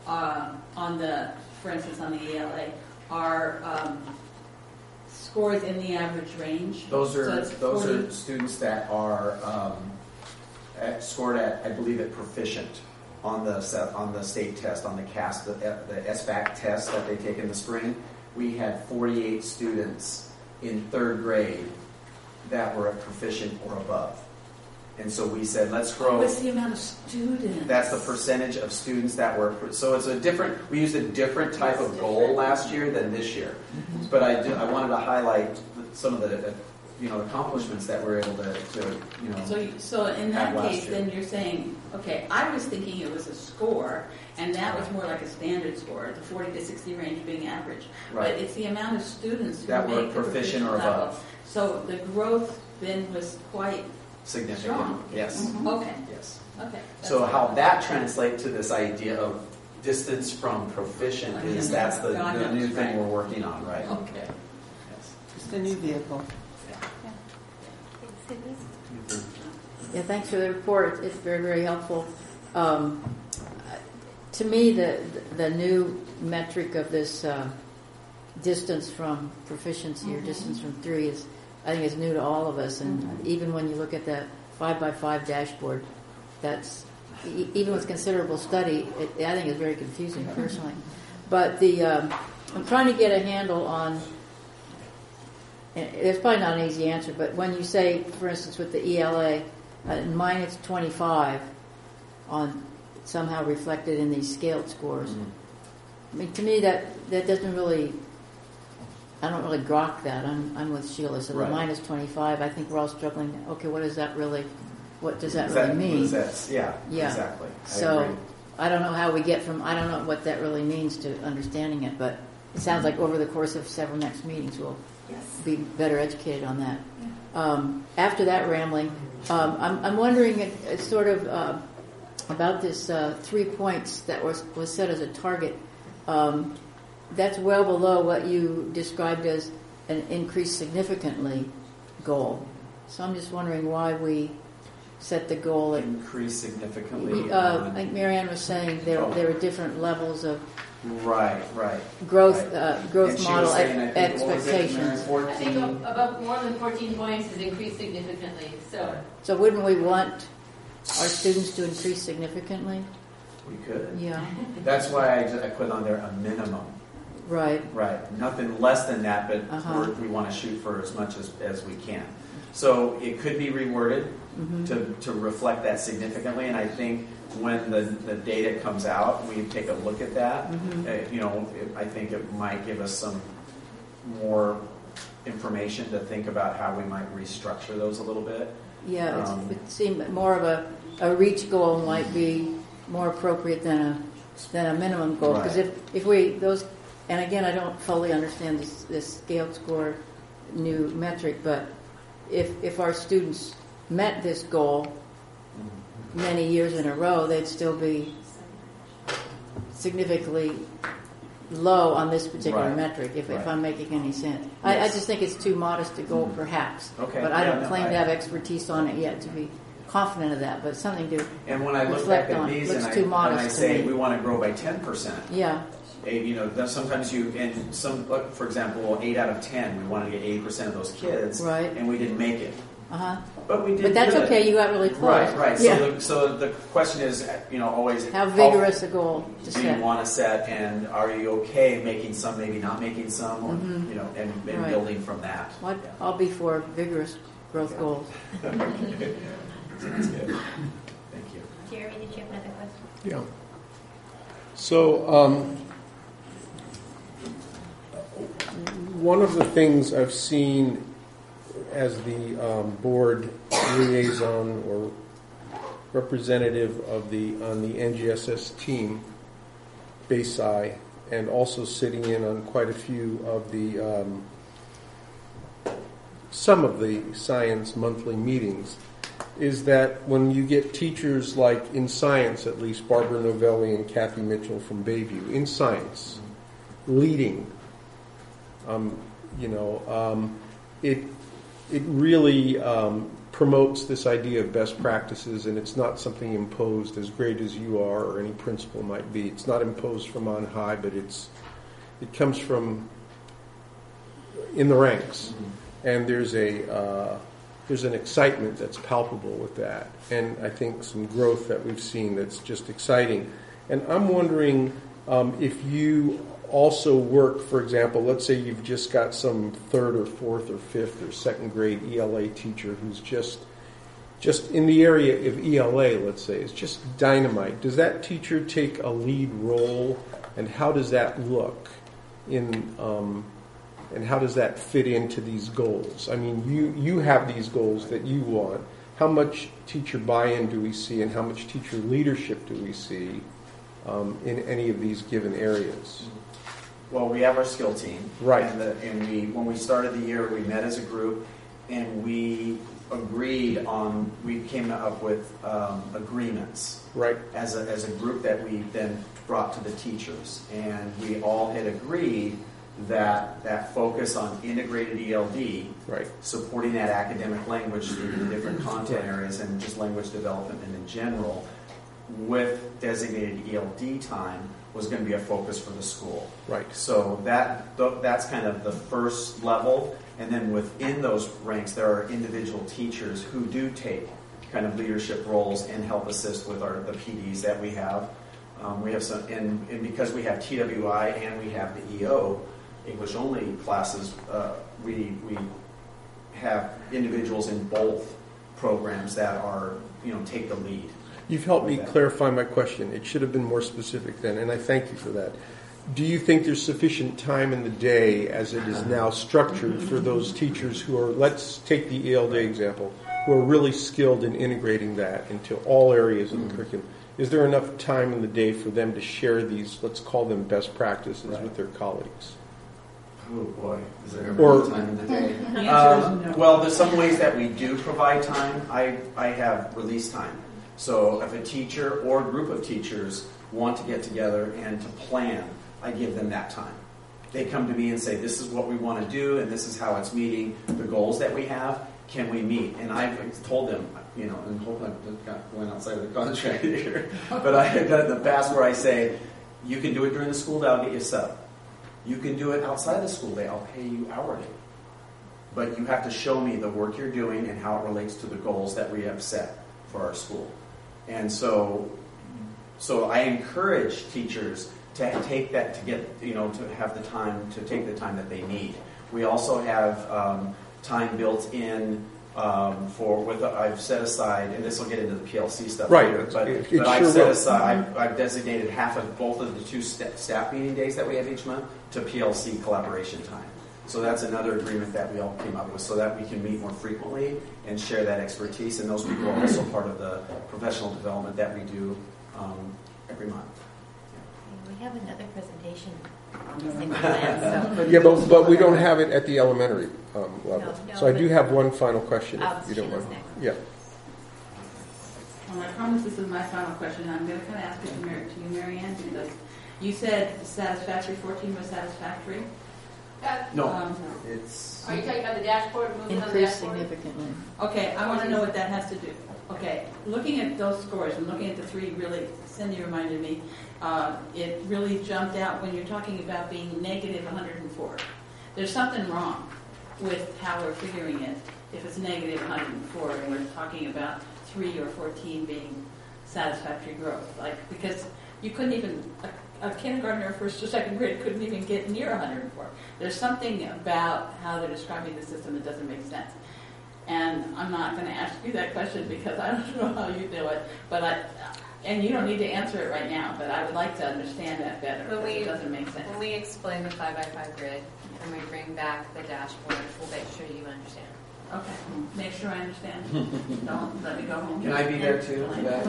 for instance, on the ELA, are scores in the average range. Those are students that are scored at, I believe, at proficient on the state test, on the CAST, the SBAC test that they take in the spring. We had 48 students in third grade that were at proficient or above. And so we said, let's grow. What's the amount of students? That's the percentage of students that were. So it's we used a different type of goal last year than this year. Mm-hmm. But I wanted to highlight some of the accomplishments that we're able to So in that case, then you're saying, okay, I was thinking it was a score, and that was more like a standard score, the 40 to 60 range being average. Right. But it's the amount of students that who were make proficient or level. above. So the growth then was quite significant. Strong. Yes. Mm-hmm. Okay. Yes. Okay. So how that translates to this idea of distance from proficient is that's the new thing we're working on, right? Okay. Yes. Just a new vehicle. Yeah, thanks for the report. It's very, very helpful. To me, the new metric of this distance from proficiency or distance from 3 is, I think, is new to all of us. And even when you look at that 5x5 dashboard, that's even with considerable study, I think is very confusing personally. But I'm trying to get a handle on. It's probably not an easy answer, but when you say, for instance, with the ELA, in mine it's 25 on somehow reflected in these scaled scores. Mm-hmm. I mean, to me, that doesn't really, I don't really grok that. I'm with Sheila. So Right. the minus 25, I think we're all struggling. Okay, what does that really mean? Yeah, Yeah. exactly. So agree. I don't know how we get from, I don't know what that really means to understanding it, but it sounds like over the course of several next meetings we'll be better educated on that. After that rambling, I'm wondering sort of about this 3 points that was set as a target. That's well below what you described as an increase significantly goal. So I'm just wondering why we set the goal at Increase significantly. like Marianne was saying, there are different levels of Right. growth Right. growth And she model was saying, I think, what was it, Mary, expectations. 14? I think about more than 14 points has increased significantly. So wouldn't we want our students to increase significantly? We could. Yeah, That's why I put on there a minimum. right. Right. Nothing less than that, but Uh-huh. we want to shoot for as much as we can. So it could be reworded to reflect that significantly, and I think when the data comes out, we take a look at that. I think it might give us some more information to think about how we might restructure those a little bit. Yeah, it seemed more of a reach goal might be more appropriate than a minimum goal. Because Right. if we those, and again, I don't fully understand this scaled score new metric, but if our students met this goal many years in a row, they'd still be significantly low on this particular Right. metric, if Right. I'm making any sense. I Yes. just think it's too modest to go, perhaps. Okay. But I Yeah, don't no, claim I- to have expertise on it yet to be confident of that, but it's something to And when I look reflect back at on. these Looks and too I modest to say me. we want to grow by 10%, Yeah, then sometimes for example, 8 out of 10, we wanted to get 80% of those kids, Right. and we didn't make it. uh-huh. But we did. But that's good. okay, you got really close. Right. Yeah. So the question is, always How vigorous a goal to do you set. want to set, and are you okay making some, maybe not making some, or and Right. building from that. Well, I'll be for vigorous growth goals. That's good. Thank you. Jeremy, did you have another question? Yeah. So, one of the things I've seen as the board liaison or representative on the NGSS team, BASI, and also sitting in on quite a few of the some of the science monthly meetings, is that when you get teachers like in science, at least Barbara Novelli and Kathy Mitchell from Bayview, in science, leading, it really promotes this idea of best practices, and it's not something imposed, as great as you are or any principal might be. It's not imposed from on high, but it comes from in the ranks, and there's an excitement that's palpable with that, and I think some growth that we've seen that's just exciting. And I'm wondering if you also work, for example, let's say you've just got some third or fourth or fifth or second grade ELA teacher who's just in the area of ELA, let's say, is just dynamite. Does that teacher take a lead role, and how does that look and how does that fit into these goals? I mean, you have these goals that you want. How much teacher buy-in do we see, and how much teacher leadership do we see in any of these given areas? Well, we have our skill team, right? And when we started the year, we met as a group, and we agreed on. We came up with agreements, right, as a group that we then brought to the teachers, and we all had agreed that focus on integrated ELD, right, supporting that academic language through the different content areas and just language development and in general, with designated ELD time was going to be a focus for the school. Right. So that's kind of the first level, and then within those ranks there are individual teachers who do take kind of leadership roles and help assist with the PDs that we have. We have some, and because we have TWI and we have the EO, English only classes, we have individuals in both programs that are, take the lead. You've helped me with that. clarify my question. It should have been more specific then, and I thank you for that. Do you think there's sufficient time in the day as it is now structured for those teachers who are, let's take the ELD example, who are really skilled in integrating that into all areas of the curriculum? Is there enough time in the day for them to share these, let's call them best practices with their colleagues? Oh boy, is there Or- ever time in the day? The answer is no. Well, there's some ways that we do provide time. I have release time. So if a teacher or a group of teachers want to get together and to plan, I give them that time. They come to me and say, this is what we want to do, and this is how it's meeting the goals that we have. Can we meet? And I've told them, and hopefully I'm not going outside of the contract here, but I have done it in the past where I say, you can do it during the school day, I'll get you a sub. You can do it outside the school day, I'll pay you hourly. But you have to show me the work you're doing and how it relates to the goals that we have set for our school. And so I encourage teachers to take that, to get, to have the time, to take the time that they need. We also have time built in I've set aside, and this will get into the PLC stuff later, but I've set aside, I've designated half of both of the 2 staff meeting days that we have each month to PLC collaboration time. So that's another agreement that we all came up with so that we can meet more frequently and share that expertise, and those people are also part of the professional development that we do every month. We have another presentation on the single plan, so. Yeah, but we don't have it at the elementary level. No, So I do have one final question, if you don't Sheila's mind. next. Yeah. Well, I promise this is my final question. I'm going to kind of ask it to you, Mary Ann, because you said satisfactory, 14 was satisfactory. No, it's... Are you talking about the dashboard, moving on the Increased dashboard? significantly. Okay, I want to know what that has to do. Okay, looking at those scores and looking at the 3, really, Cindy reminded me, it really jumped out when you're talking about being negative 104. There's something wrong with how we're figuring it if it's negative 104 and we're talking about 3 or 14 being satisfactory growth. Because you couldn't even, a kindergartner or first or second grade couldn't even get near 104. There's something about how they're describing the system that doesn't make sense. And I'm not going to ask you that question because I don't know how you do it, and you don't need to answer it right now, but I would like to understand that better because it doesn't make sense. When we explain the 5x5 grid and we bring back the dashboard, we'll make sure you understand. Okay, make sure I understand. Don't let me go home. Can I be there too?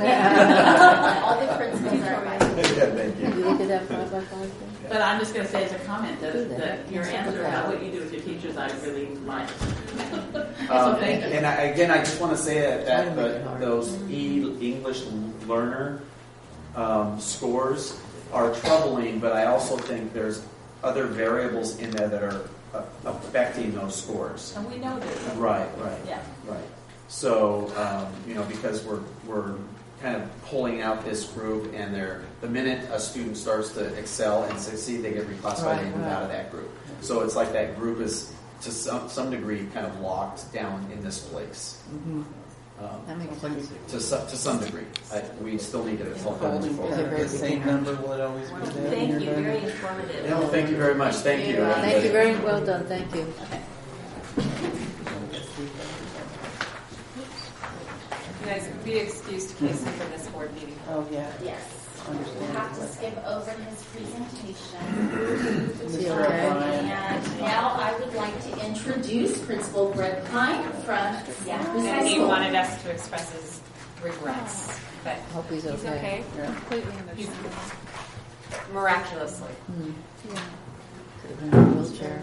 All the principals are invited. Thank you. You look at that 5x5 thing? But I'm just going to say as a comment that your answer about what you do with your teachers, I really like. So thank you. And I just want to say that those English learner scores are troubling, but I also think there's other variables in there that are affecting those scores. And we know this. Right. Yeah. Right. So, because we're kind of pulling out this group, and the minute a student starts to excel and succeed, they get reclassified and move out of that group. So it's like that group is, to some degree, kind of locked down in this place. Mm-hmm. That makes sense. To some degree. We still need to help them move forward. The same number will it always be there? Thank you, very informative. No, thank you very much. Thank you. Thank you, very well done. Thank you. You guys be excused, Casey, for this board meeting. Oh, yeah. Yes. We'll have to skip over his presentation. Is he okay? And now I would like to introduce Principal Greg Pine from Santa Cruz And High he School. wanted us to express his regrets. But Hope he's he's okay. okay. Completely He's understand. miraculously. Could have been in a wheelchair.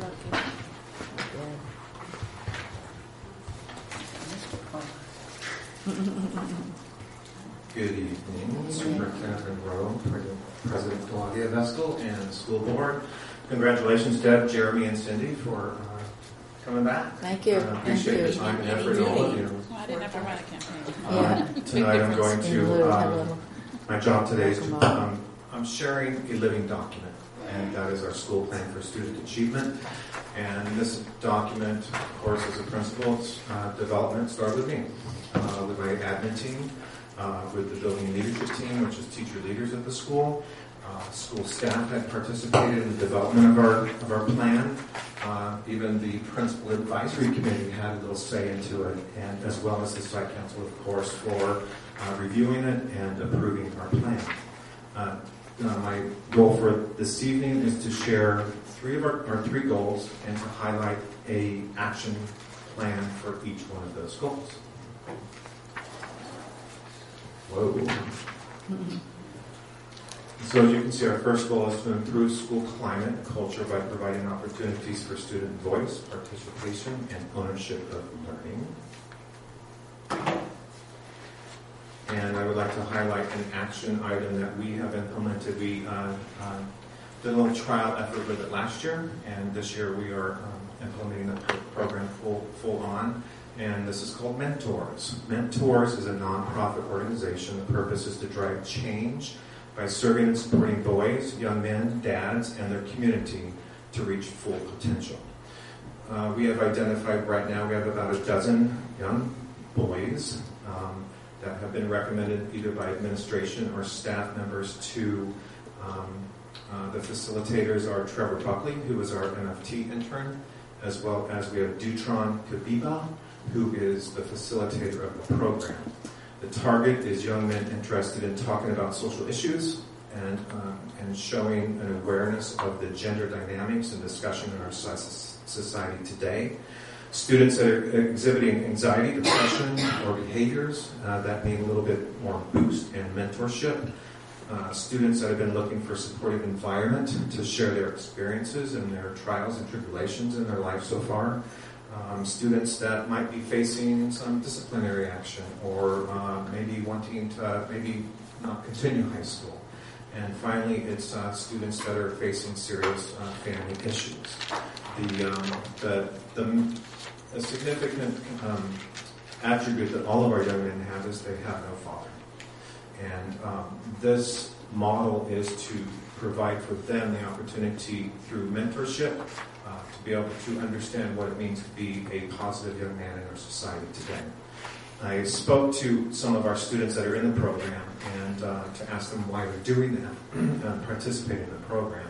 Good evening, Superintendent Rowe, President Claudia Vestal, and School Board. Congratulations, Deb, Jeremy, and Cindy for coming back. Thank you. Appreciate your time and effort, all of you. Well, I didn't have to run a campaign. Yeah. Tonight I'm going In lieu of having to, a my job today is to, promote. I'm sharing a living document, and that is our school plan for student achievement. And this document, of course, as a principal, development started with me, with my admin team, with the building leadership team, which is teacher leaders at the school. School staff had participated in the development of our plan, Even the principal advisory committee had a little say into it, and as well as the site council, of course, for reviewing it and approving our plan. My goal for this evening is to share our three goals and to highlight a action plan for each one of those goals. Whoa. So as you can see, our first goal is to improve school climate and culture by providing opportunities for student voice, participation, and ownership of learning. And I would like to highlight an action item that we have implemented. We did a little trial effort with it last year, and this year we are implementing the program full on. And this is called Mentors. Mentors is a nonprofit organization. The purpose is to drive change by serving and supporting boys, young men, dads, and their community to reach full potential. We have identified right now, we have about a dozen young boys that have been recommended either by administration or staff members to the facilitators are Trevor Buckley, who is our MFT intern, as well as we have Dutron Kabiba, who is the facilitator of the program. The target is young men interested in talking about social issues and showing an awareness of the gender dynamics and discussion in our society today. Students that are exhibiting anxiety, depression, or behaviors that need a little bit more boost and mentorship. Students that have been looking for a supportive environment to share their experiences and their trials and tribulations in their life so far. Students that might be facing some disciplinary action or maybe wanting to maybe not continue high school. And finally, it's students that are facing serious family issues. The significant attribute that all of our young men have is they have no father. And this model is to provide for them the opportunity through mentorship to be able to understand what it means to be a positive young man in our society today. I spoke to some of our students that are in the program and to ask them why they're doing that, participating in the program.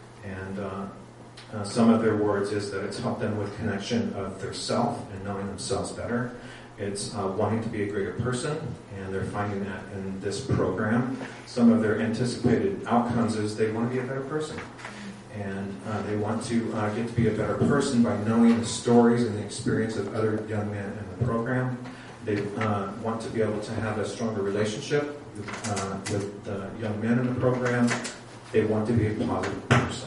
And some of their words is that it's helped them with connection of their self and knowing themselves better. It's wanting to be a greater person, and they're finding that in this program. Some of their anticipated outcomes is they want to be a better person. And they want to get to be a better person by knowing the stories and the experience of other young men in the program. They want to be able to have a stronger relationship with the young men in the program. They want to be a positive person.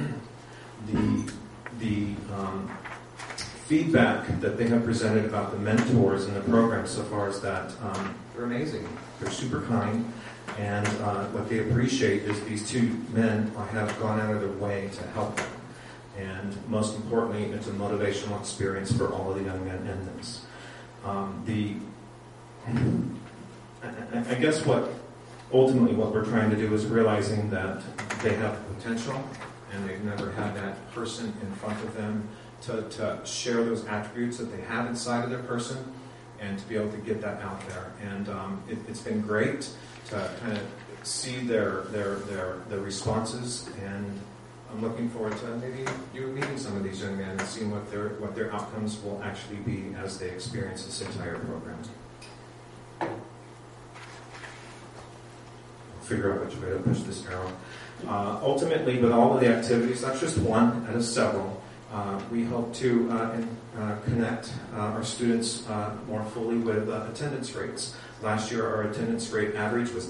The feedback that they have presented about the mentors in the program so far is that they're amazing. They're super kind. And what they appreciate is these two men have gone out of their way to help them. And most importantly, it's a motivational experience for all of the young men in this. I guess ultimately what we're trying to do is realizing that they have potential and they've never had that person in front of them to share those attributes that they have inside of their person and to be able to get that out there. And it's been great to kind of see their responses, and I'm looking forward to maybe you meeting some of these young men and seeing what their outcomes will actually be as they experience this entire program. Figure out which way to push this arrow. Ultimately, with all of the activities, that's just one out of several. We hope to connect our students more fully with attendance rates. Last year, our attendance rate average was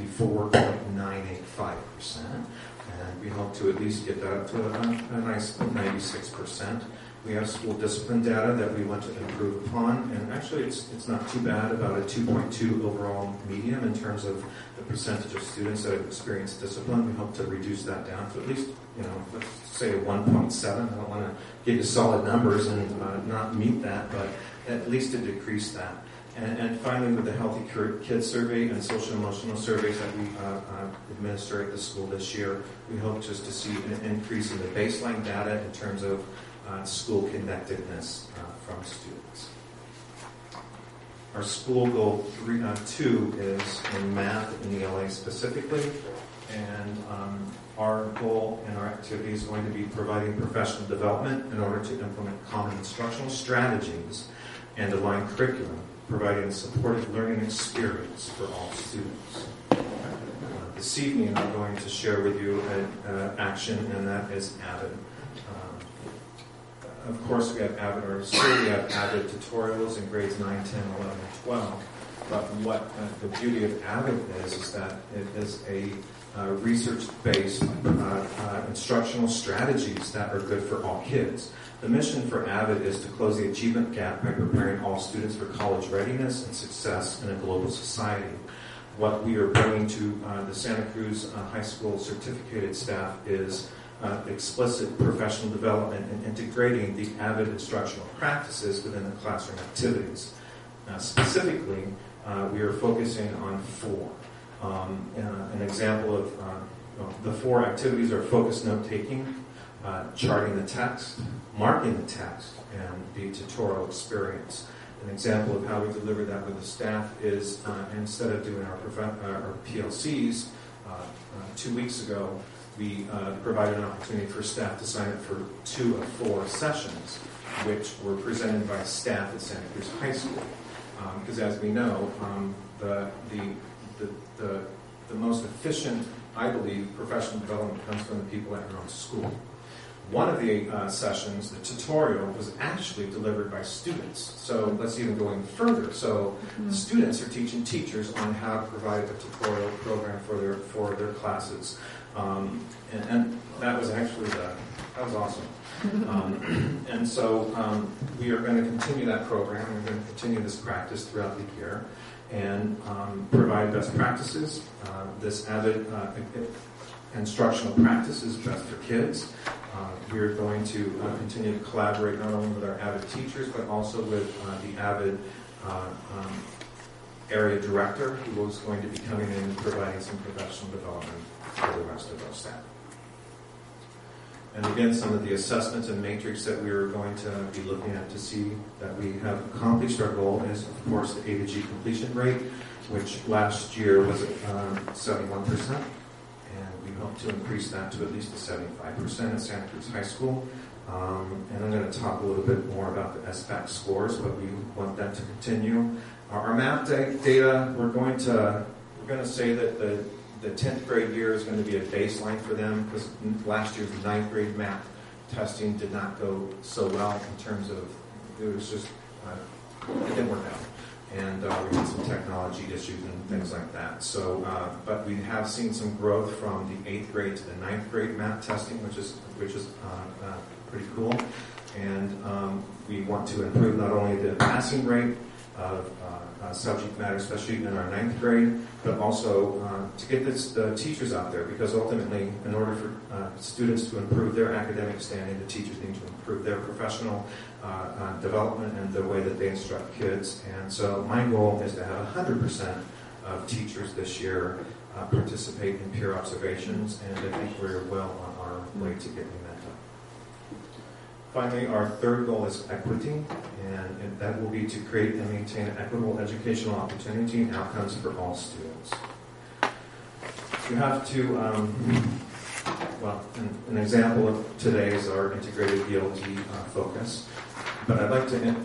94.985%, and we hope to at least get that up to a nice 96%. We have school discipline data that we want to improve upon, and actually it's not too bad, about a 2.2 overall median in terms of the percentage of students that have experienced discipline. We hope to reduce that down to at least, let's say a 1.7. I don't want to give you solid numbers and not meet that, but at least to decrease that. And finally, with the Healthy Kids Survey and social emotional surveys that we administer at the school this year, we hope just to see an increase in the baseline data in terms of school connectedness from students. Our school goal 2 is in math in ELA specifically. And our goal and our activity is going to be providing professional development in order to implement common instructional strategies and align curriculum, providing a supportive learning experience for all students. This evening I'm going to share with you an action, and that is AVID. Of course, we have AVID, or still we have AVID tutorials in grades 9, 10, 11, and 12. But what the beauty of AVID is that it is a research-based instructional strategies that are good for all kids. The mission for AVID is to close the achievement gap by preparing all students for college readiness and success in a global society. What we are bringing to the Santa Cruz High School certificated staff is explicit professional development and integrating the AVID instructional practices within the classroom activities. Specifically, we are focusing on 4. An example of the 4 activities are focused note-taking, charting the text, marking the text, and the tutorial experience. An example of how we deliver that with the staff is instead of doing our PLCs 2 weeks ago, we provided an opportunity for staff to sign up for 2 of 4 sessions, which were presented by staff at Santa Cruz High School. Because as we know, the most efficient, I believe, professional development comes from the people at your own school. One of the sessions, the tutorial, was actually delivered by students. So let's even go even further. So students are teaching teachers on how to provide a tutorial program for their classes. And that was actually that was awesome. And so we are going to continue that program. We're going to continue this practice throughout the year and provide best practices. This AVID instructional practice is best for kids. We're going to continue to collaborate not only with our AVID teachers, but also with the AVID area director, who is going to be coming in and providing some professional development for the rest of our staff. And again, some of the assessments and matrix that we are going to be looking at to see that we have accomplished our goal is, of course, the A to G completion rate, which last year was at 71%. And we hope to increase that to at least a 75% at Santa Cruz High School. And I'm going to talk a little bit more about the SBAC scores, but we want that to continue. Our math data, we're going to say that the 10th grade year is going to be a baseline for them, because last year's 9th grade math testing did not go so well in terms of, it was just, it didn't work out. And we had some technology issues and things like that. So, but we have seen some growth from the 8th grade to the 9th grade math testing, which is pretty cool. And we want to improve not only the passing rate of subject matter, especially in our 9th grade, but also to get the teachers out there, because ultimately, in order for students to improve their academic standing, the teachers need to improve their professional development and the way that they instruct kids. And so my goal is to have 100% of teachers this year participate in peer observations, and I think we're well on our way to getting that done. Finally, our third goal is equity, and that will be to create and maintain an equitable educational opportunity and outcomes for all students. You have to, well, an example of today is our integrated ELT focus, but I'd like to,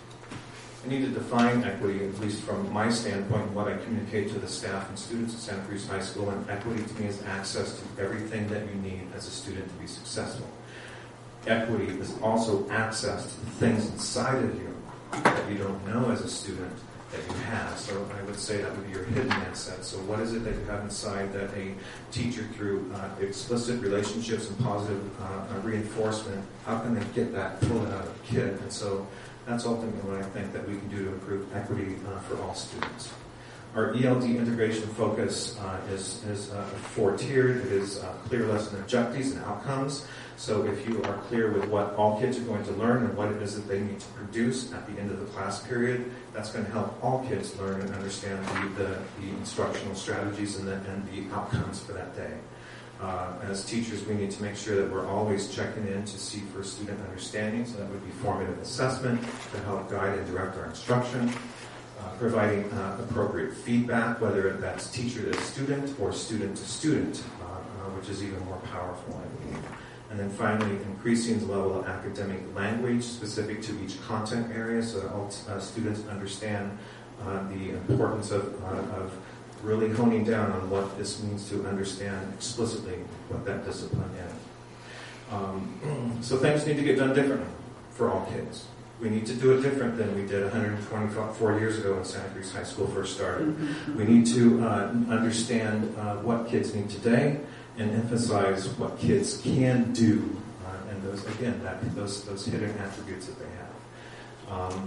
I need to define equity, at least from my standpoint, what I communicate to the staff and students at Santa Cruz High School, and equity to me is access to everything that you need as a student to be successful. Equity is also access to the things inside of you that you don't know as a student that you have. So I would say that would be your hidden asset. So what is it that you have inside that a teacher, through explicit relationships and positive reinforcement, how can they get that, pull it out of a kid? And so that's ultimately what I think that we can do to improve equity for all students. Our ELD integration focus is 4-tiered. It is clear lesson objectives and outcomes. So if you are clear with what all kids are going to learn and what it is that they need to produce at the end of the class period, that's going to help all kids learn and understand the instructional strategies and the outcomes for that day. As teachers, we need to make sure that we're always checking in to see for student understanding, so that would be formative assessment to help guide and direct our instruction. providing appropriate feedback, whether that's teacher to student or student to student, which is even more powerful, I believe. And then finally, increasing the level of academic language specific to each content area so that all students understand the importance of really honing down on what this means to understand explicitly what that discipline is. So things need to get done differently for all kids. We need to do it different than we did 124 years ago when Santa Cruz High School first started. We need to understand what kids need today and emphasize what kids can do, and those again, those hidden attributes that they have.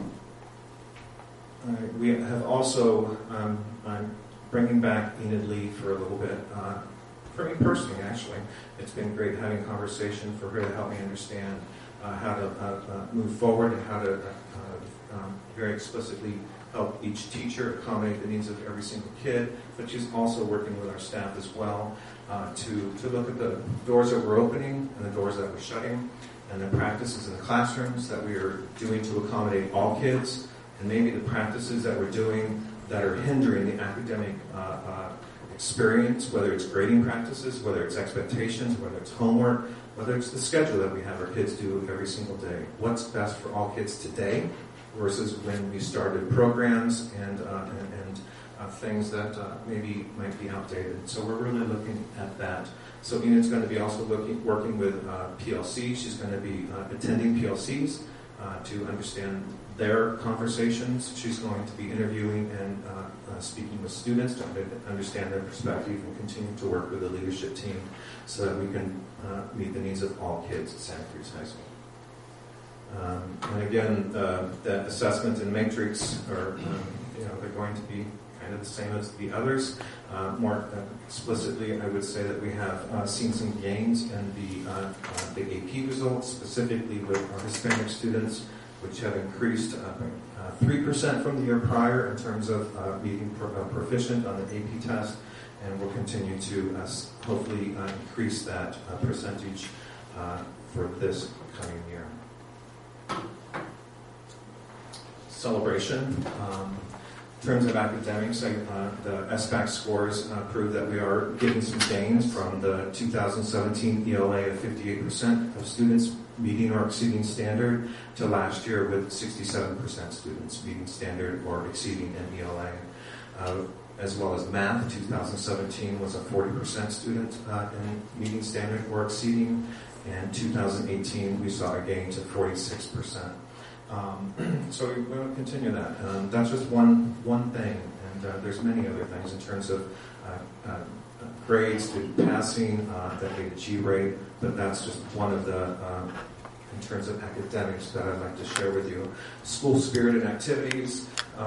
We have also, I'm bringing back Enid Lee for a little bit. For me personally, actually, it's been great having a conversation for her to help me understand how to move forward and how to very explicitly help each teacher accommodate the needs of every single kid. But she's also working with our staff as well to look at the doors that we're opening and the doors that we're shutting, and the practices in the classrooms that we are doing to accommodate all kids, and maybe the practices that we're doing that are hindering the academic experience, whether it's grading practices, whether it's expectations, whether it's homework, whether it's the schedule that we have our kids do every single day. What's best for all kids today versus when we started programs and things that maybe might be outdated. So we're really looking at that. So Enid's going to be also working with PLC. She's going to be attending PLCs to understand their conversations. She's going to be interviewing and speaking with students to understand their perspective and continue to work with the leadership team so that we can meet the needs of all kids at Santa Cruz High School. And again, the assessment and matrix are, they're going to be kind of the same as the others. More explicitly, I would say that we have seen some gains in the AP results, specifically with our Hispanic students, which have increased 3% from the year prior in terms of being proficient on the AP test, and we'll continue to hopefully increase that percentage for this coming year. Celebration. In terms of academics, the SBAC scores prove that we are getting some gains from the 2017 ELA of 58% of students meeting or exceeding standard to last year with 67% students meeting standard or exceeding an ELA. As well as math, 2017 was a 40% student in meeting standard or exceeding, and 2018 we saw a gain to 46%. So we want to continue that. That's just one thing, and there's many other things in terms of grades, student passing, the A-to-G rate, but that's just one of the, in terms of academics, that I'd like to share with you. School spirit and activities.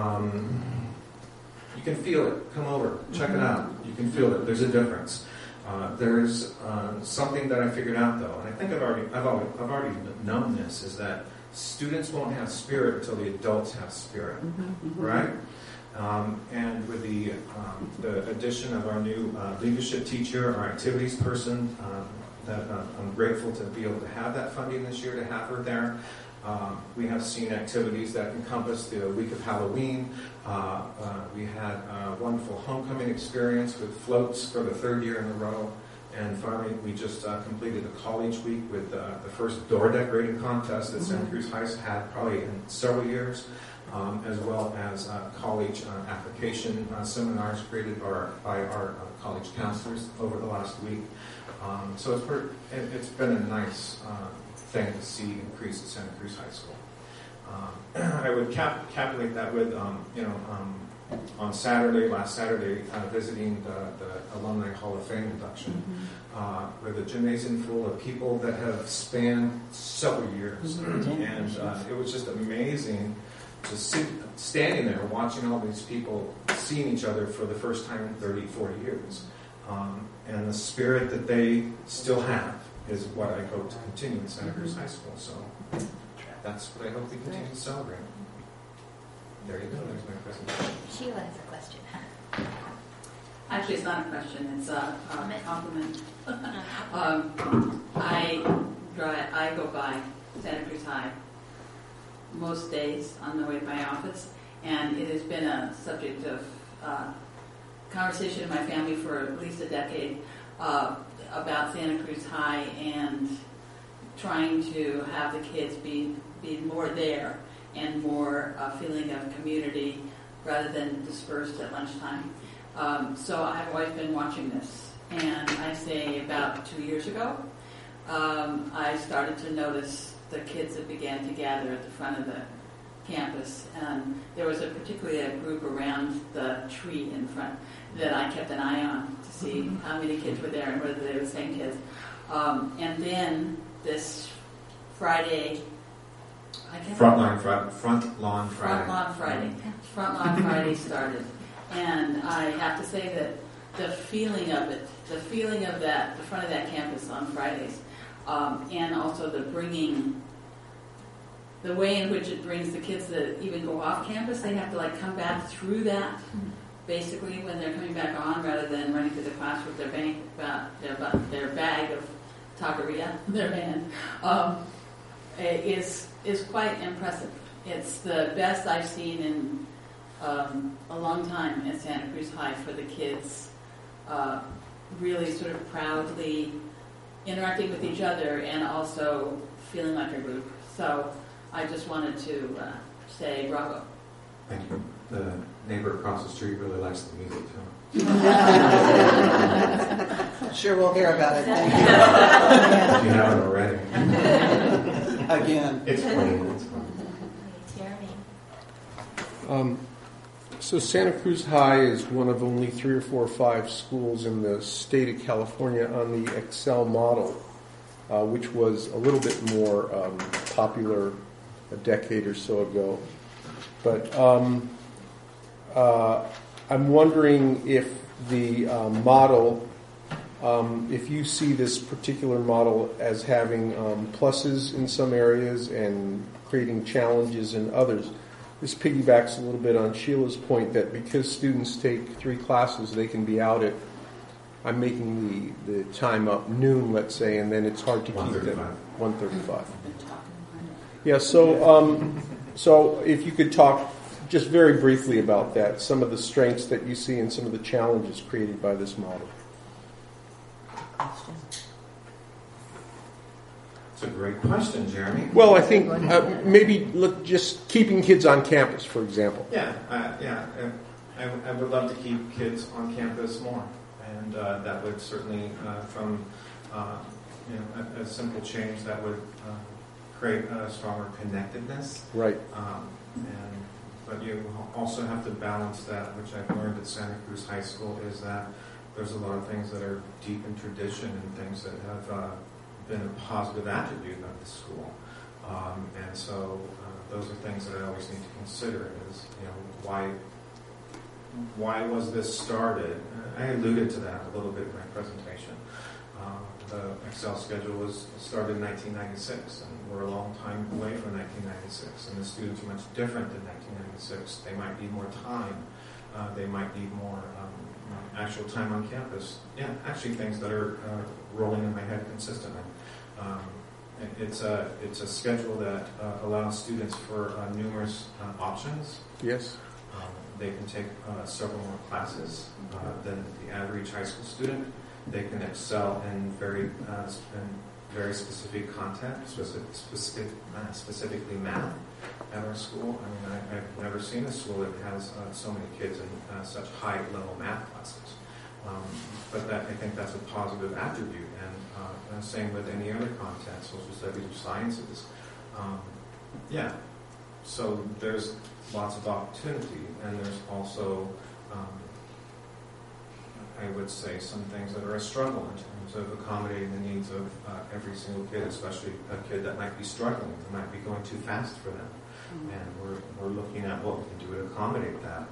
You can feel it. Come over, check it out. You can feel it. There's a difference. There's something that I figured out, though, and I think I've already known this, is that students won't have spirit until the adults have spirit, right? And with the addition of our new leadership teacher, our activities person, that I'm grateful to be able to have that funding this year, to have her there. We have seen activities that encompass the week of Halloween. We had a wonderful homecoming experience with floats for the third year in a row. And finally, we just completed a college week with the first door decorating contest that Santa Cruz High has had probably in several years, as well as college application seminars created by our college counselors over the last week. So it's been a nice thing to see increase at Santa Cruz High School. I would calculate that with, on last Saturday, visiting the Alumni Hall of Fame induction, with a gymnasium full of people that have spanned several years. And it was just amazing to sit standing there watching all these people seeing each other for the first time in 30, 40 years. And the spirit that they still have is what I hope to continue in Santa Cruz High School. So that's what I hope we continue to celebrate. There you go. There's my presentation. Sheila has a question. Actually, it's not a question. It's a compliment. I go by Santa Cruz High most days on the way to my office, And it has been a subject of conversation in my family for at least a decade about Santa Cruz High and trying to have the kids be more there and more feeling of community rather than dispersed at lunchtime. So I've always been watching this. And I say about 2 years ago, I started to notice the kids that began to gather at the front of the campus. And there was particularly a group around the tree in front that I kept an eye on to see how many kids were there and whether they were the same kids. And then this Friday, Front Lawn Friday. Front Lawn Friday started. And I have to say that the feeling of it, the front of that campus on Fridays, and also the way in which it brings the kids that even go off campus, they have to come back through that, basically, when they're coming back on, rather than running through the class with their bag of taqueria in their hand, is quite impressive. It's the best I've seen in a long time at Santa Cruz High for the kids really sort of proudly interacting with each other and also feeling like a group. So I just wanted to say bravo. Thank you. The neighbor across the street really likes the music too. Sure, we'll hear about it. Thank You haven't already. Again. It's funny. Jeremy. So Santa Cruz High is one of only 3 or 4 or 5 schools in the state of California on the Excel model, which was a little bit more popular a decade or so ago. But I'm wondering if the model, if you see this particular model as having pluses in some areas and creating challenges in others. This piggybacks a little bit on Sheila's point that because students take 3 classes, they can be out at, I'm making the time up, noon, let's say, and then it's hard to keep them. 1:35. Yeah, so if you could talk just very briefly about that, some of the strengths that you see and some of the challenges created by this model. That's a great question, Jeremy. Well, I think maybe look, just keeping kids on campus, for example. Yeah. I would love to keep kids on campus more, and that would certainly, from a simple change, that would create a stronger connectedness. Right. But you also have to balance that, which I've learned at Santa Cruz High School, is that there's a lot of things that are deep in tradition and things that have been a positive attribute of the school. And so those are things that I always need to consider is, why was this started? I alluded to that a little bit in my presentation. The Excel schedule was started in 1996, and we're a long time away from 1996, and the students are much different than 1996. They might need more time. They might need more actual time on campus. Yeah, actually things that are rolling in my head consistently. It's a schedule that allows students for numerous options. Yes. They can take several more classes than the average high school student. They can excel in very specific content, specifically math at our school. I mean, I've never seen a school that has so many kids in such high-level math classes. But I think that's a positive attribute. And same with any other content, social studies or sciences. So there's lots of opportunity, and there's also I would say some things that are a struggle in terms of accommodating the needs of every single kid, especially a kid that might be struggling, that might be going too fast for them. And we're looking at what we can do to accommodate that.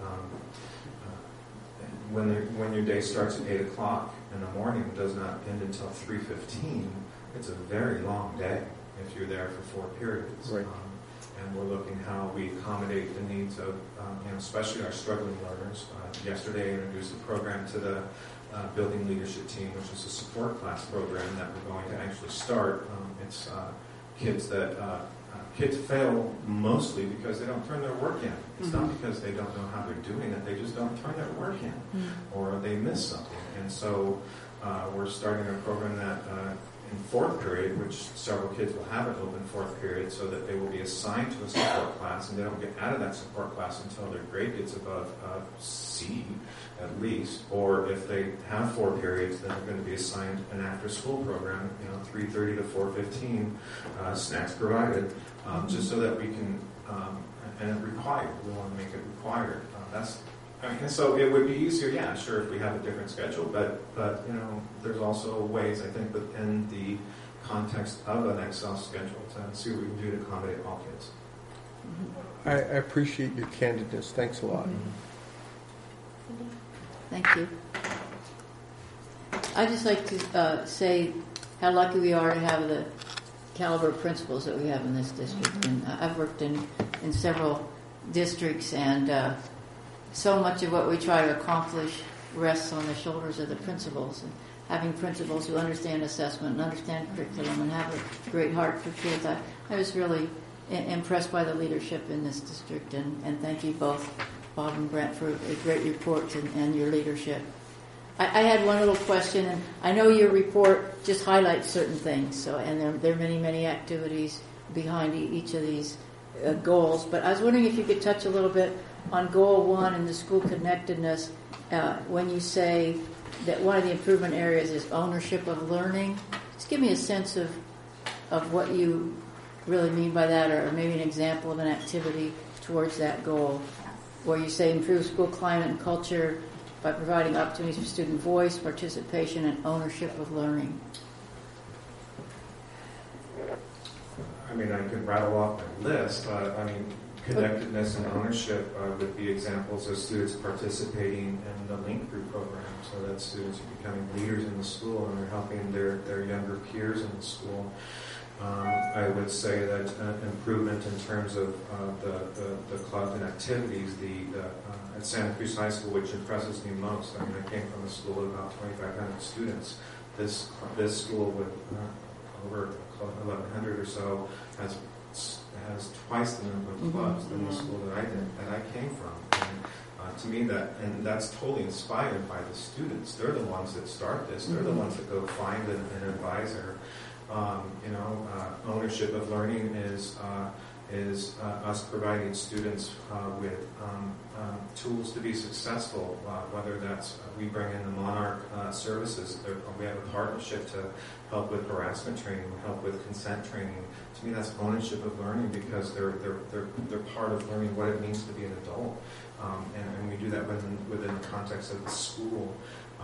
When your day starts at 8 o'clock in the morning and does not end until 3:15, it's a very long day if you're there for 4 periods. Right. And we're looking how we accommodate the needs of, especially our struggling learners. Yesterday, I introduced a program to the Building Leadership Team, which is a support class program that we're going to actually start. It's kids fail mostly because they don't turn their work in. It's not because they don't know how they're doing it, they just don't turn their work in, or they miss something. And so we're starting a program that in fourth period, which several kids will have an open fourth period, so that they will be assigned to a support class, and they don't get out of that support class until their grade gets above C at least. Or if they have 4 periods, then they're going to be assigned an after-school program, 3:30 to 4:15, snacks provided, just so that we can, and required. We want to make it required. And so it would be easier, yeah, sure, if we have a different schedule, but there's also ways, I think, within the context of an Excel schedule to see what we can do to accommodate all kids. I appreciate your candidness. Thanks a lot. Thank you. I'd just like to say how lucky we are to have the caliber of principals that we have in this district. And I've worked in several districts, and so much of what we try to accomplish rests on the shoulders of the principals. And having principals who understand assessment and understand curriculum and have a great heart for kids, I was really impressed by the leadership in this district. And thank you both, Bob and Brent, for a great report and your leadership. I had one little question, and I know your report just highlights certain things, and there are many, many activities behind each of these goals, but I was wondering if you could touch a little bit on Goal 1 and the school connectedness, when you say that one of the improvement areas is ownership of learning. Just give me a sense of what you really mean by that, or maybe an example of an activity towards that goal, where you say improve school climate and culture by providing opportunities for student voice, participation, and ownership of learning. I mean, I could rattle off my list. Connectedness and ownership would be examples of students participating in the Link Group program. So that students are becoming leaders in the school and they're helping their younger peers in the school. I would say that improvement in terms of the clubs and activities, at Santa Cruz High School, which impresses me most. I mean, I came from a school of about 2,500 students. This school with over 1,100 or so has twice the number of clubs than the school that I came from. And to me, that's totally inspired by the students. They're the ones that start this. They're the ones that go find an advisor. Ownership of learning is us providing students with tools to be successful, whether that's we bring in the Monarch services. We have a partnership to help with harassment training, help with consent training. To me, that's ownership of learning because they're part of learning what it means to be an adult, and we do that within the context of the school.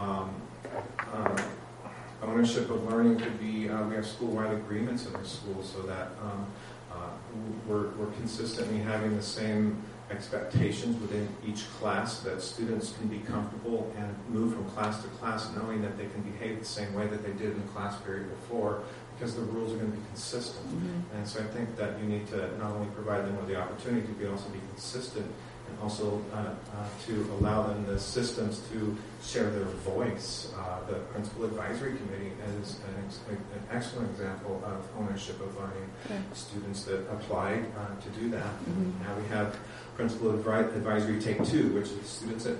Ownership of learning could be we have school-wide agreements in the school so that we're consistently having the same expectations within each class, that students can be comfortable and move from class to class knowing that they can behave the same way that they did in the class period before, because the rules are going to be consistent. And so I think that you need to not only provide them with the opportunity, but also be consistent, and also to allow them the systems to share their voice. The Principal Advisory Committee is an excellent example of ownership of learning. Okay. Students that applied to do that. Now we have Principal Advisory Take 2, which is students that,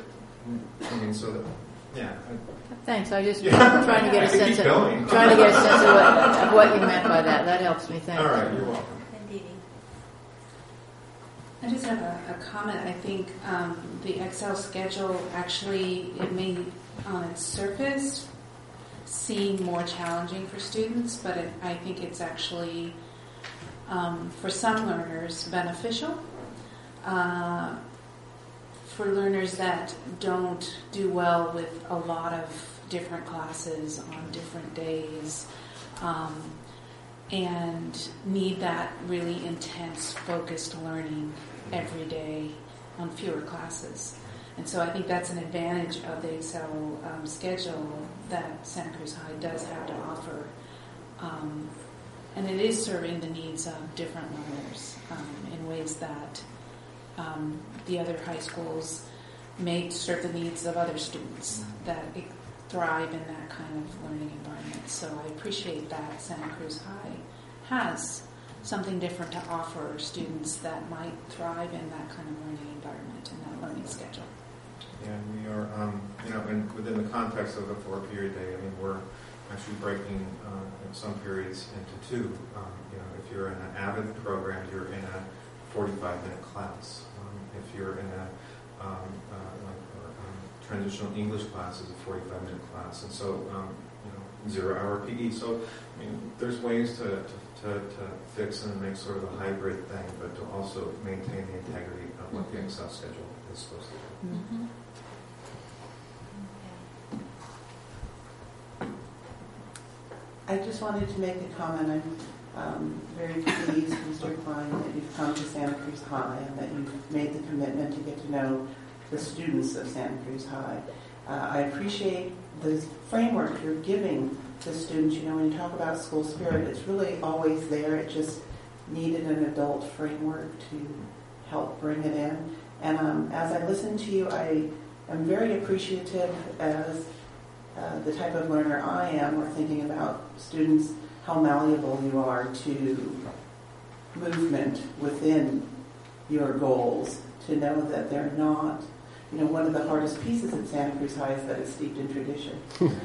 Thanks. I just trying to get a sense of what you meant by that. That helps me. Thanks. All right, you're welcome. I just have a comment. I think the Excel schedule actually, it may on its surface seem more challenging for students, but I think it's actually for some learners beneficial. For learners that don't do well with a lot of different classes on different days, and need that really intense, focused learning every day on fewer classes. And so I think that's an advantage of the Excel schedule that Santa Cruz High does have to offer. And it is serving the needs of different learners in ways that the other high schools may serve the needs of other students that thrive in that kind of learning environment. So I appreciate that Santa Cruz High has something different to offer students that might thrive in that kind of learning environment and that learning schedule. And we are, and within the context of a 4-period day, we're actually breaking in some periods into two. If you're in an AVID program, you're in a 45-minute class. If you're in a transitional English class, is a 45-minute class, and so 0-hour PE. So there's ways to fix and make sort of a hybrid thing, but to also maintain the integrity of what the Excel schedule is supposed to do. Mm-hmm. I just wanted to make a comment. I'm very pleased, Mr. Klein, that you've come to Santa Cruz High and that you've made the commitment to get to know the students of Santa Cruz High. I appreciate the framework you're giving the students. When you talk about school spirit, it's really always there. It just needed an adult framework to help bring it in. And as I listen to you, I am very appreciative as the type of learner I am. We're thinking about students, how malleable you are to movement within your goals, to know that they're not, one of the hardest pieces at Santa Cruz High is that it's steeped in tradition.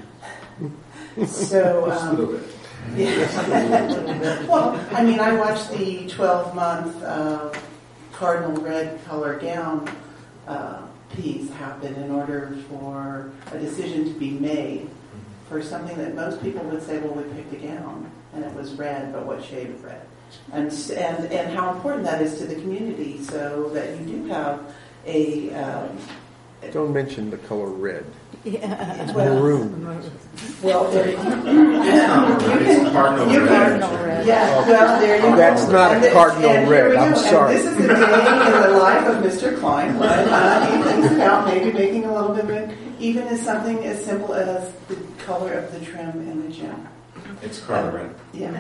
So, yeah. Well, I watched the 12-month cardinal red color gown piece happen in order for a decision to be made for something that most people would say, well, we picked a gown and it was red, but what shade of red? And how important that is to the community, so that you do have a... Don't mention the color red. Yeah. It's maroon. Well, It's cardinal red. Yeah, well, there you go. That's not a cardinal red. I'm sorry. And this is a day in the life of Mr. Klein when he thinks about maybe making a little bit of it, even as something as simple as the color of the trim in the gym. It's cardinal red. Yeah.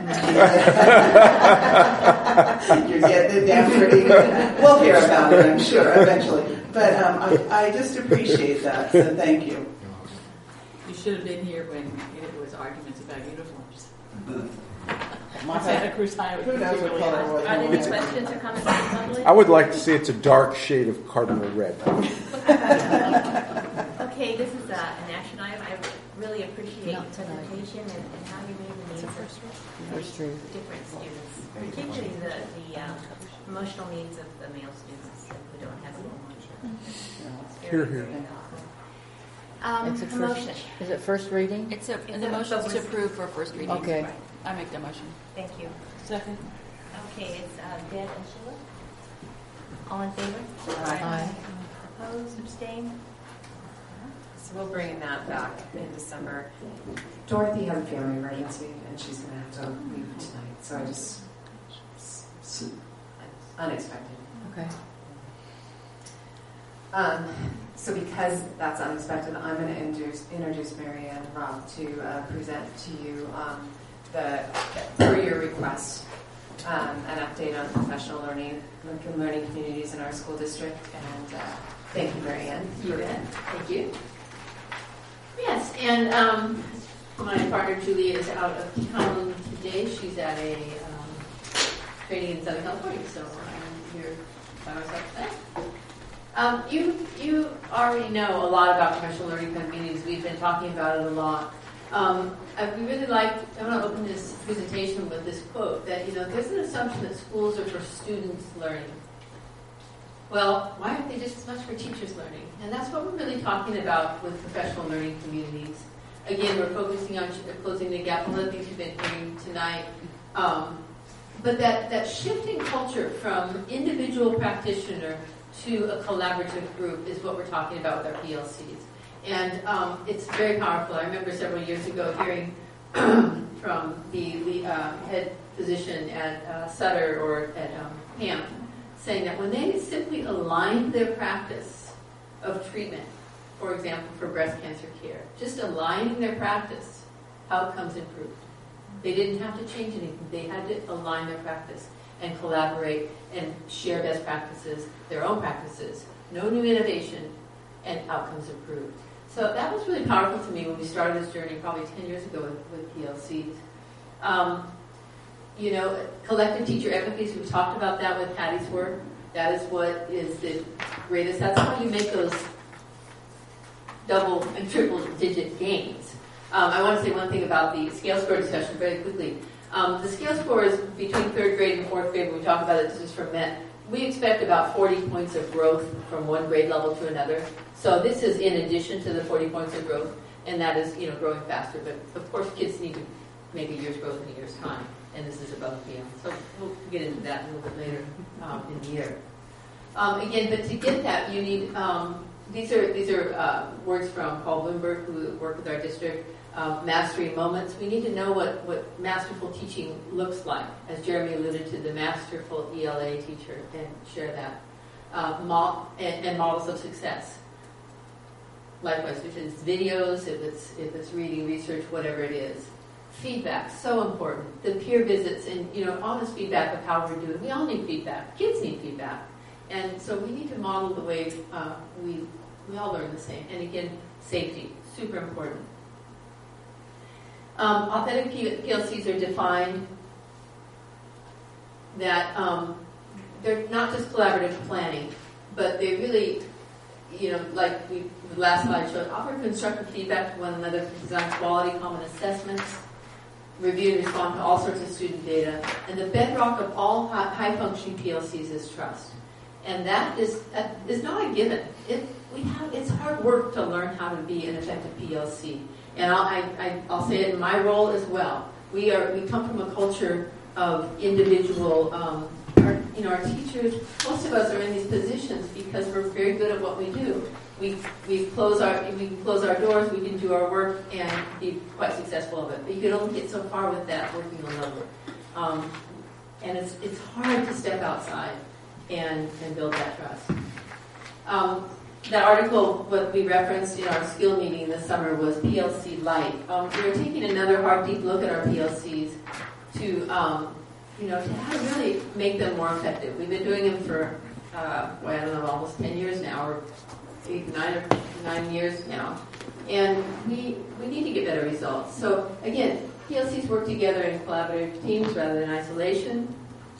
You're getting it down pretty good. We'll hear about it, I'm sure, eventually. But I just appreciate that, so thank you. You should have been here when it was arguments about uniforms. Santa Cruz High was particularly high. Are there any questions or comments from the public? I would like to say it's a dark shade of cardinal red. Okay, this is an action item. I really appreciate your presentation and how you made the needs of different students, particularly the emotional needs of the male students who don't have school. Here, here. It's a Motion. is it first reading? It's the motion is to approve for first reading. Okay. Right. I make the motion. Thank you. Second. Okay, it's Deb and Sheila. All in favor? Aye. Opposed? Abstained? So we'll bring that back in December. Dorothy has a family emergency and she's going to have to leave tonight. So I just unexpected. Okay. So because that's unexpected, I'm going to introduce Marianne Robb to present to you for your request, an update on professional learning communities in our school district. And thank you, Marianne. You bet. Thank you. Yes, and my partner Julia is out of town today. She's at a training in Southern California, so I'm here by myself today. You already know a lot about professional learning communities. We've been talking about it a lot. I want to open this presentation with this quote that, there's an assumption that schools are for students learning. Well, why aren't they just as much for teachers learning? And that's what we're really talking about with professional learning communities. Again, we're focusing on closing the gap, one of the things we've been hearing tonight. But that shifting culture from individual practitioner to a collaborative group is what we're talking about with our PLCs. And it's very powerful. I remember several years ago hearing from the head physician at Sutter or at HAMP saying that when they simply aligned their practice of treatment, for example, for breast cancer care, just aligning their practice, outcomes improved. They didn't have to change anything. They had to align their practice and collaborate and share best practices, their own practices, no new innovation, and outcomes improved. So that was really powerful to me when we started this journey probably 10 years ago with PLCs. collective teacher advocacy, we talked about that with Patty's work. That is what is the greatest. That's how you make those double and triple digit gains. I want to say one thing about the scale score discussion very quickly. The scale score is between third grade and fourth grade. When we talk about it, this is from MET. We expect about 40 points of growth from one grade level to another. So this is in addition to the 40 points of growth, and that is, growing faster. But of course, kids need to make a year's growth in a year's time, and this is above and beyond. So we'll get into that a little bit later in the year. Again, but to get that, you need these are words from Paul Bloomberg, who worked with our district. Mastery moments. We need to know what masterful teaching looks like, as Jeremy alluded to, the masterful ELA teacher, and share that. And models of success. Likewise, if it's videos, if it's reading, research, whatever it is. Feedback, so important. The peer visits and honest feedback of how we're doing. We all need feedback. Kids need feedback, and so we need to model the way we all learn the same. And again, safety, super important. Authentic PLCs are defined that they're not just collaborative planning, but they really, like the last slide showed, offer constructive feedback to one another, design quality common assessments, review and respond to all sorts of student data, and the bedrock of all high-functioning PLCs is trust. And that is not a given. It's hard work to learn how to be an effective PLC. And I'll say it in my role as well. We come from a culture of individual. Our teachers. Most of us are in these positions because we're very good at what we do. We can close our doors. We can do our work and be quite successful of it. But you can only get so far with that working alone. And it's hard to step outside and build that trust. That article, what we referenced in our skill meeting this summer, was PLC Lite. We're taking another hard, deep look at our PLCs to how to really make them more effective. We've been doing them for, almost 10 years now, or 9 years now. And we need to get better results. So again, PLCs work together in collaborative teams rather than isolation.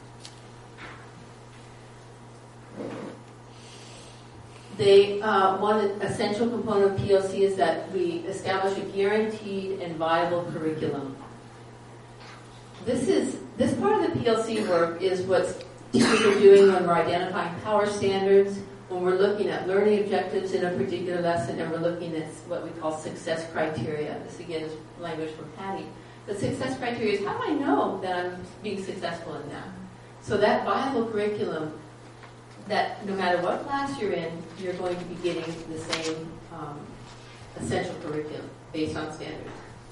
One essential component of PLC is that we establish a guaranteed and viable curriculum. This part of the PLC work is what teachers are doing when we're identifying power standards, when we're looking at learning objectives in a particular lesson, and we're looking at what we call success criteria. This again is language from Patty. The success criteria is, how do I know that I'm being successful in that? So that viable curriculum, that no matter what class you're in, you're going to be getting the same essential curriculum based on standards.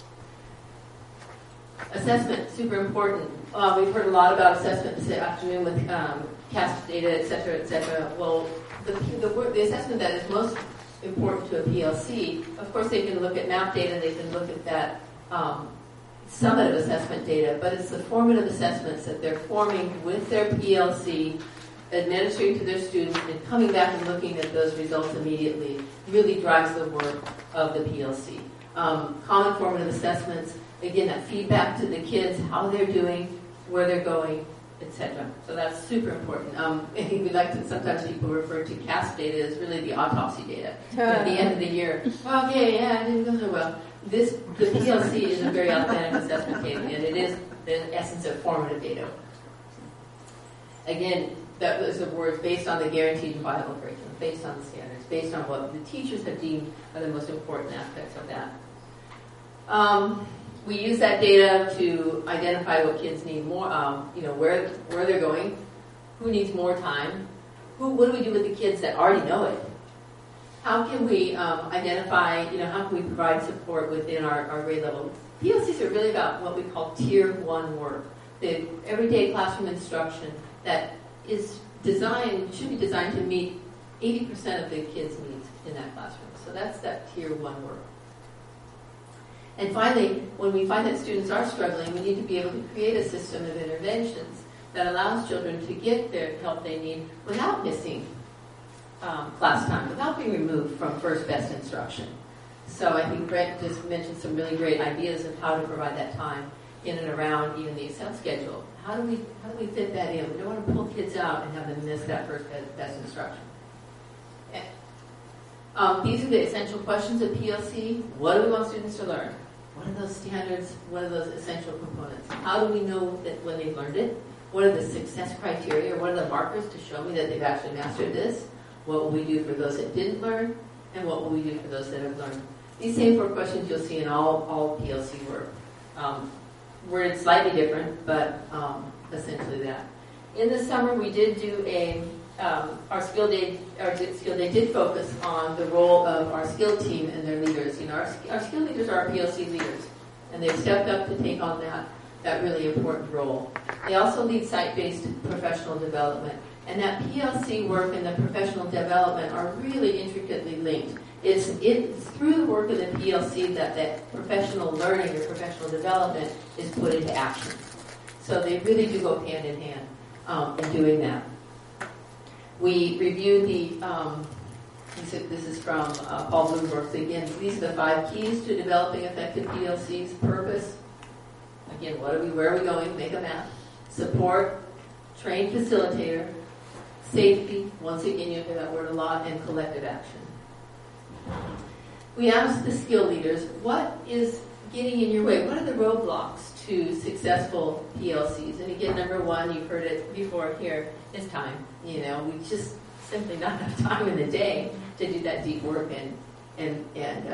Assessment, super important. We've heard a lot about assessment this afternoon with CAST data, et cetera, et cetera. Well, the assessment that is most important to a PLC, of course they can look at MAP data, they can look at that summative assessment data, but it's the formative assessments that they're forming with their PLC, administering to their students, and coming back and looking at those results immediately really drives the work of the PLC. Common formative assessments, again, that feedback to the kids, how they're doing, where they're going, etc. So that's super important. I think we like to, sometimes people refer to CAST data as really the autopsy data. At the end of the year, okay, yeah, I didn't go so well. The PLC is a very authentic assessment data, and it is the essence of formative data. Again, that was the words based on the guaranteed and viable curriculum, based on the standards, based on what the teachers have deemed are the most important aspects of that. We use that data to identify what kids need more, where they're going, who needs more time, what do we do with the kids that already know it? How can we identify, how can we provide support within our grade level? PLCs are really about what we call tier 1 work, the everyday classroom instruction that should be designed to meet 80% of the kids' needs in that classroom. So that's that tier 1 work. And finally, when we find that students are struggling, we need to be able to create a system of interventions that allows children to get their help they need without missing class time, without being removed from first best instruction. So I think Brent just mentioned some really great ideas of how to provide that time. in and around even the Excel schedule. How do we fit that in? We don't want to pull kids out and have them miss that first best instruction. These are the essential questions of PLC. What do we want students to learn? What are those standards? What are those essential components? How do we know that when they've learned it? What are the success criteria? What are the markers to show me that they've actually mastered this? What will we do for those that didn't learn? And what will we do for those that have learned? These same 4 questions you'll see in all PLC work. Worded slightly different, but essentially that. In the summer, we did do our skill day. Our skill day did focus on the role of our skill team and their leaders. You know, our skill leaders are our PLC leaders, and they've stepped up to take on that really important role. They also lead site-based professional development, and that PLC work and the professional development are really intricately linked. It's through the work of the PLC that professional learning or professional development is put into action. So they really do go hand in hand in doing that. We reviewed this is from Paul Bloomberg. Again, these are the 5 keys to developing effective PLCs. Purpose. Again, where are we going? Make a map. Support. Trained facilitator. Safety. Once again, you hear that word a lot. And collective action. We asked the skill leaders, what is getting in your way? What are the roadblocks to successful PLCs? And again, number 1, you've heard it before here, is time. You know, we just simply not have time in the day to do that deep work and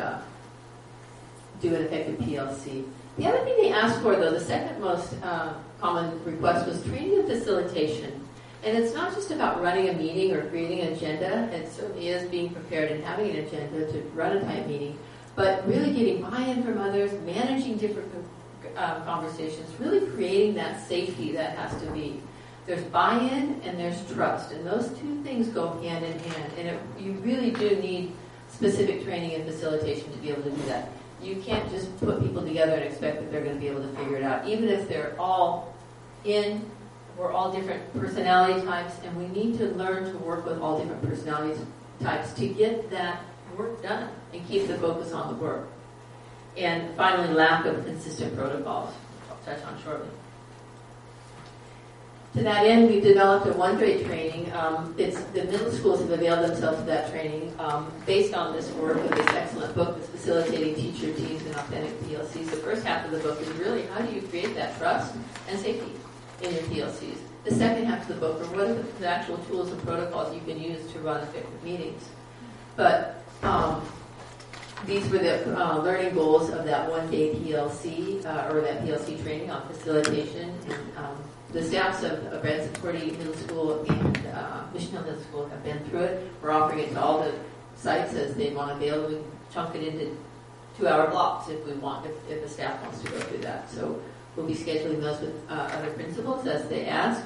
do an effective PLC. The other thing they asked for, though, the second most common request was training and facilitation. And it's not just about running a meeting or creating an agenda. It certainly is being prepared and having an agenda to run a tight meeting, but really getting buy-in from others, managing different conversations, really creating that safety that has to be. There's buy-in and there's trust, and those 2 things go hand in hand. And you really do need specific training and facilitation to be able to do that. You can't just put people together and expect that they're going to be able to figure it out, even if they're all in. We're all different personality types, and we need to learn to work with all different personality types to get that work done and keep the focus on the work. And finally, lack of consistent protocols, which I'll touch on shortly. To that end, we've developed a 1-grade training. The middle schools have availed themselves of that training based on this work of this excellent book that's Facilitating Teacher Teams and Authentic PLCs. The first half of the book is really how do you create that trust and safety in your PLCs. The second half of the book are what are the actual tools and protocols you can use to run effective meetings. But these were the learning goals of that 1-day PLC or that PLC training on facilitation. And the staffs of Branson Cordy Middle School and Mission Hill Middle School have been through it. We're offering it to all the sites as they want to be able to chunk it into 2-hour blocks if we want, if the staff wants to go through that. So we'll be scheduling those with other principals as they ask.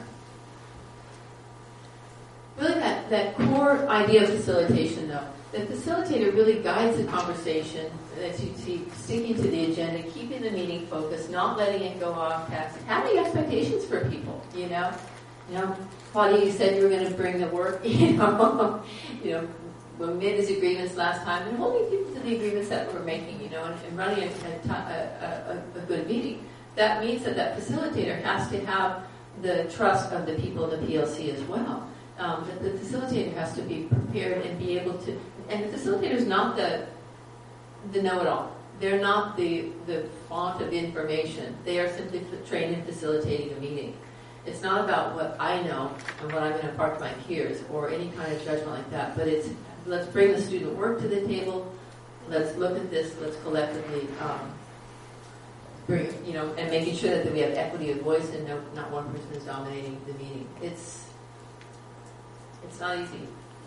Really that core idea of facilitation, though. The facilitator really guides the conversation, as you see, sticking to the agenda, keeping the meeting focused, not letting it go off task, having expectations for people, you know. Claudia, you said you were going to bring the work, you know, we made these agreements last time, and holding people to the agreements that we're making, you know, and running a good meeting. That means that facilitator has to have the trust of the people in the PLC as well. That the facilitator has to be prepared and be able to, and the facilitator is not the know-it-all. They're not the font of information. They are simply trained in facilitating a meeting. It's not about what I know and what I'm going to impart to my peers or any kind of judgment like that, but it's let's bring the student work to the table, let's look at this, let's collectively bring, and making sure that we have equity of voice and not one person is dominating the meeting. It's not easy.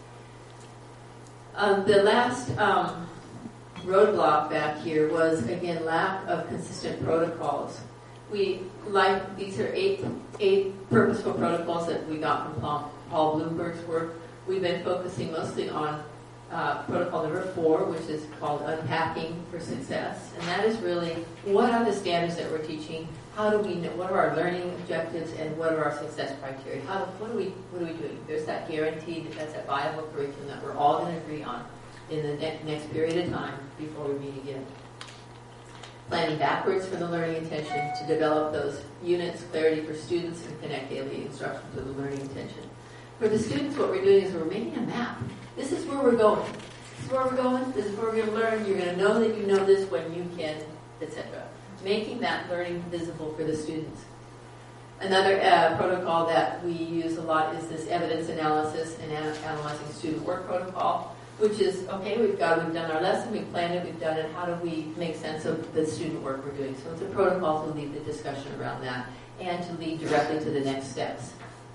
The last roadblock back here was, again, lack of consistent protocols. These are eight purposeful protocols that we got from Paul Bloomberg's work. We've been focusing mostly on protocol number 4, which is called Unpacking for Success. And that is really, what are the standards that we're teaching? How do we know, what are our learning objectives, and what are our success criteria? What are we doing? There's that guarantee that's a viable curriculum that we're all going to agree on in the next period of time before we meet again. planning backwards for the learning intention, to develop those units, clarity for students, and connect daily instruction to the learning intention. For the students, what we're doing is we're making a map. This is where we're going. This is where we're going. This is where we're going to learn. You're going to know that you know this when you can, etc. Making that learning visible for the students. Another protocol that we use a lot is this evidence analysis and analyzing student work protocol, which is, okay, we've done our lesson, we've planned it, we've done it, how do we make sense of the student work we're doing? So it's a protocol to lead the discussion around that and to lead directly to the next steps.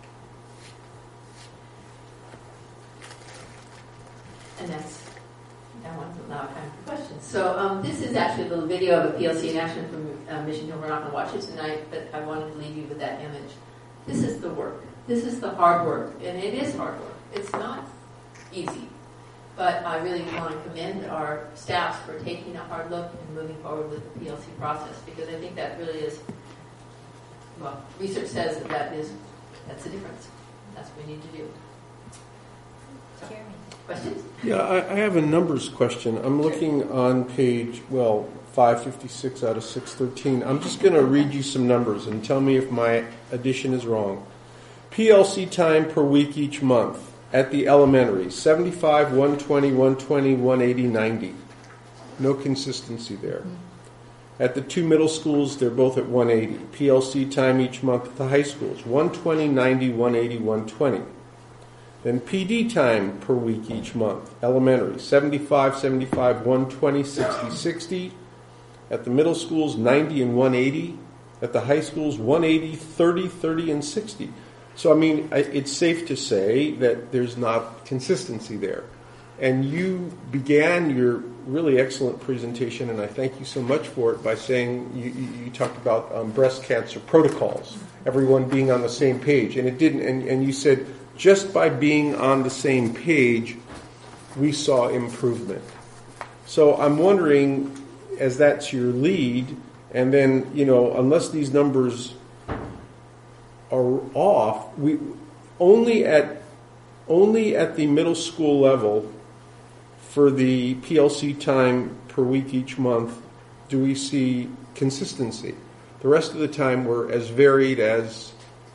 And that one's now time for questions. So this is actually a little video of a PLC in action from Mission Hill. We're not going to watch it tonight, but I wanted to leave you with that image. This is the work. This is the hard work, and it is hard work. It's not easy. But I really want to commend our staffs for taking a hard look and moving forward with the PLC process, because I think that really is, well, research says that's the difference. That's what we need to do. Jeremy. Questions? Yeah, I have a numbers question. I'm looking on page, 556 out of 613. I'm just going to read you some numbers and tell me if my addition is wrong. PLC time per week each month at the elementary, 75, 120, 120, 180, 90. No consistency there. At the two middle schools, they're both at 180. PLC time each month at the high schools, 120, 90, 180, 120. Then PD time per week each month. Elementary, 75, 75, 120, 60, 60. At the middle schools, 90 and 180. At the high schools, 180, 30, 30, and 60. So, I mean, it's safe to say that there's not consistency there. And you began your really excellent presentation, and I thank you so much for it, by saying you talked about breast cancer protocols, everyone being on the same page. And it didn't, and you said, just by being on the same page, we saw improvement. So I'm wondering, as that's your lead, and then, unless these numbers are off, we only at the middle school level for the PLC time per week each month do we see consistency. The rest of the time we're as varied as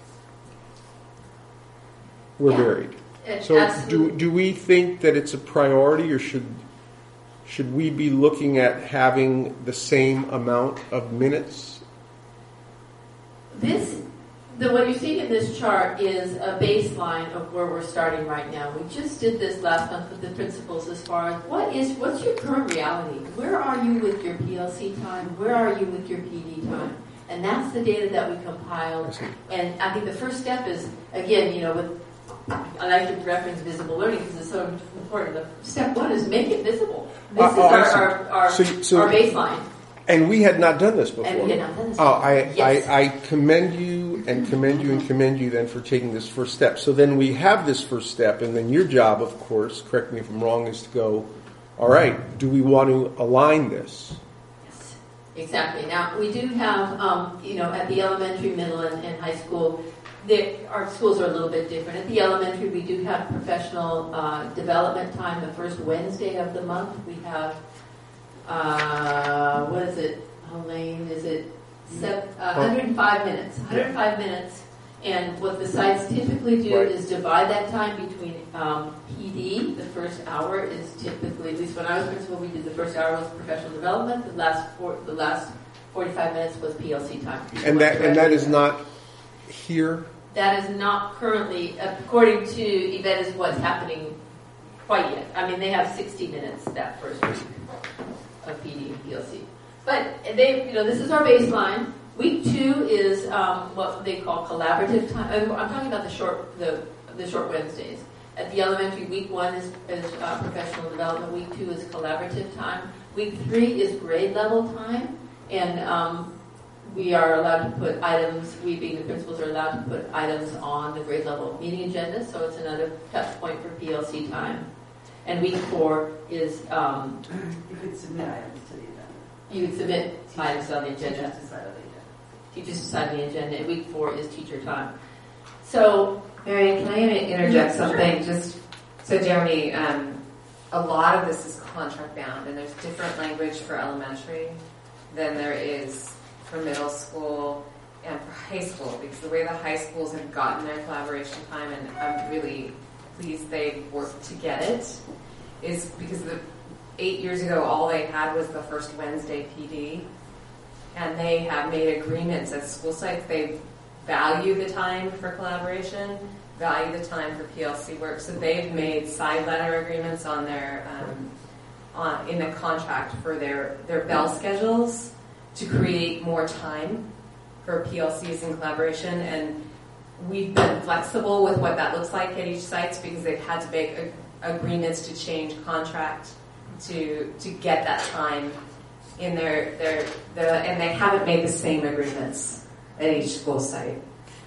we're varied. So do we think that it's a priority, or should we be looking at having the same amount of minutes? What you see in this chart is a baseline of where we're starting right now. We just did this last month with the principals as far as what's your current reality? Where are you with your PLC time? Where are you with your PD time? And that's the data that we compiled. And I think the first step is, again, I like to reference visible learning because it's so important. Step one is make it visible. This is our baseline. And we had not done this before. Yes. I commend you and commend you and commend you then for taking this first step. So then we have this first step, and then your job, of course, correct me if I'm wrong, is to go, all right, do we want to align this? Yes, exactly. Now, we do have, at the elementary, middle, and high school, our schools are a little bit different. At the elementary, we do have professional development time the first Wednesday of the month. We have, what is it, Elaine? Is it 105 minutes? 105 minutes. And what the sites typically do is divide that time between PD. The first hour is typically, at least when I was principal, we did the first hour was professional development. The last 45 minutes was PLC time. And that is not here? That is not currently, according to Yvette, is what's happening quite yet. I mean, they have 60 minutes that first week of PD and PLC. But this is our baseline. Week 2 is what they call collaborative time. I'm talking about the short Wednesdays. At the elementary, week 1 is professional development. Week 2 is collaborative time. Week 3 is grade level time, and we are allowed to put items. We, being the principals, are allowed to put items on the grade level meeting agenda. So it's another touch point for PLC time. And week 4 is you could submit items to the agenda. You would submit items on the agenda. Teachers decide on the agenda. And week 4 is teacher time. So, Marianne, can I interject something? Just so, Jeremy, a lot of this is contract bound, and there's different language for elementary than there is for middle school and for high school, because the way the high schools have gotten their collaboration time, and I'm really pleased they've worked to get it, is because 8 years ago all they had was the first Wednesday PD, and they have made agreements at school sites. They value the time for collaboration, value the time for PLC work, so they've made side letter agreements on their in the contract for their bell schedules to create more time for PLCs and collaboration. And we've been flexible with what that looks like at each site, because they've had to make agreements to change contract to get that time in their and they haven't made the same agreements at each school site.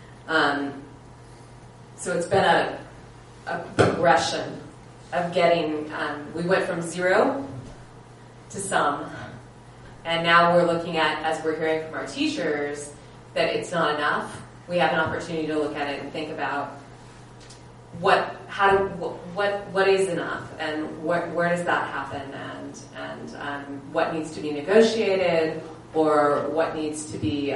So it's been a progression of getting, we went from 0 to some, and now we're looking at, as we're hearing from our teachers, that it's not enough. We have an opportunity to look at it and think about what is enough, and where does that happen, and what needs to be negotiated, or what needs to be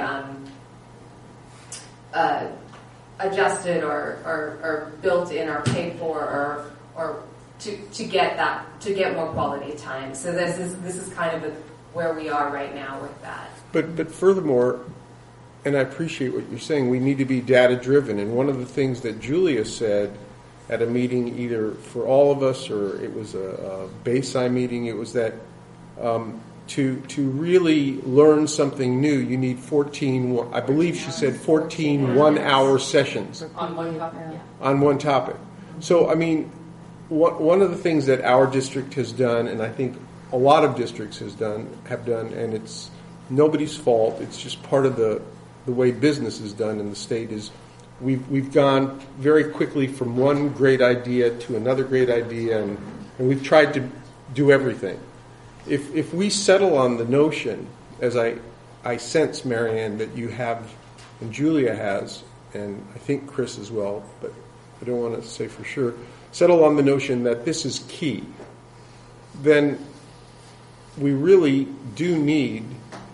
adjusted or built in or paid for, or to get more quality time. So this is kind of where we are right now with that. But furthermore, and I appreciate what you're saying, we need to be data driven. And one of the things that Julia said at a meeting, either for all of us or it was a Bayside meeting, it was that to really learn something new, you need 14, I believe she said 14 one-hour sessions On one topic, yeah. on one topic. So, I mean, one of the things that our district has done, and I think a lot of districts have done, and it's nobody's fault, it's just part of the way business is done in the state, is we've gone very quickly from one great idea to another great idea, and we've tried to do everything. If we settle on the notion, as I sense, Marianne, that you have, and Julia has, and I think Chris as well, but I don't want to say for sure, settle on the notion that this is key, then we really do need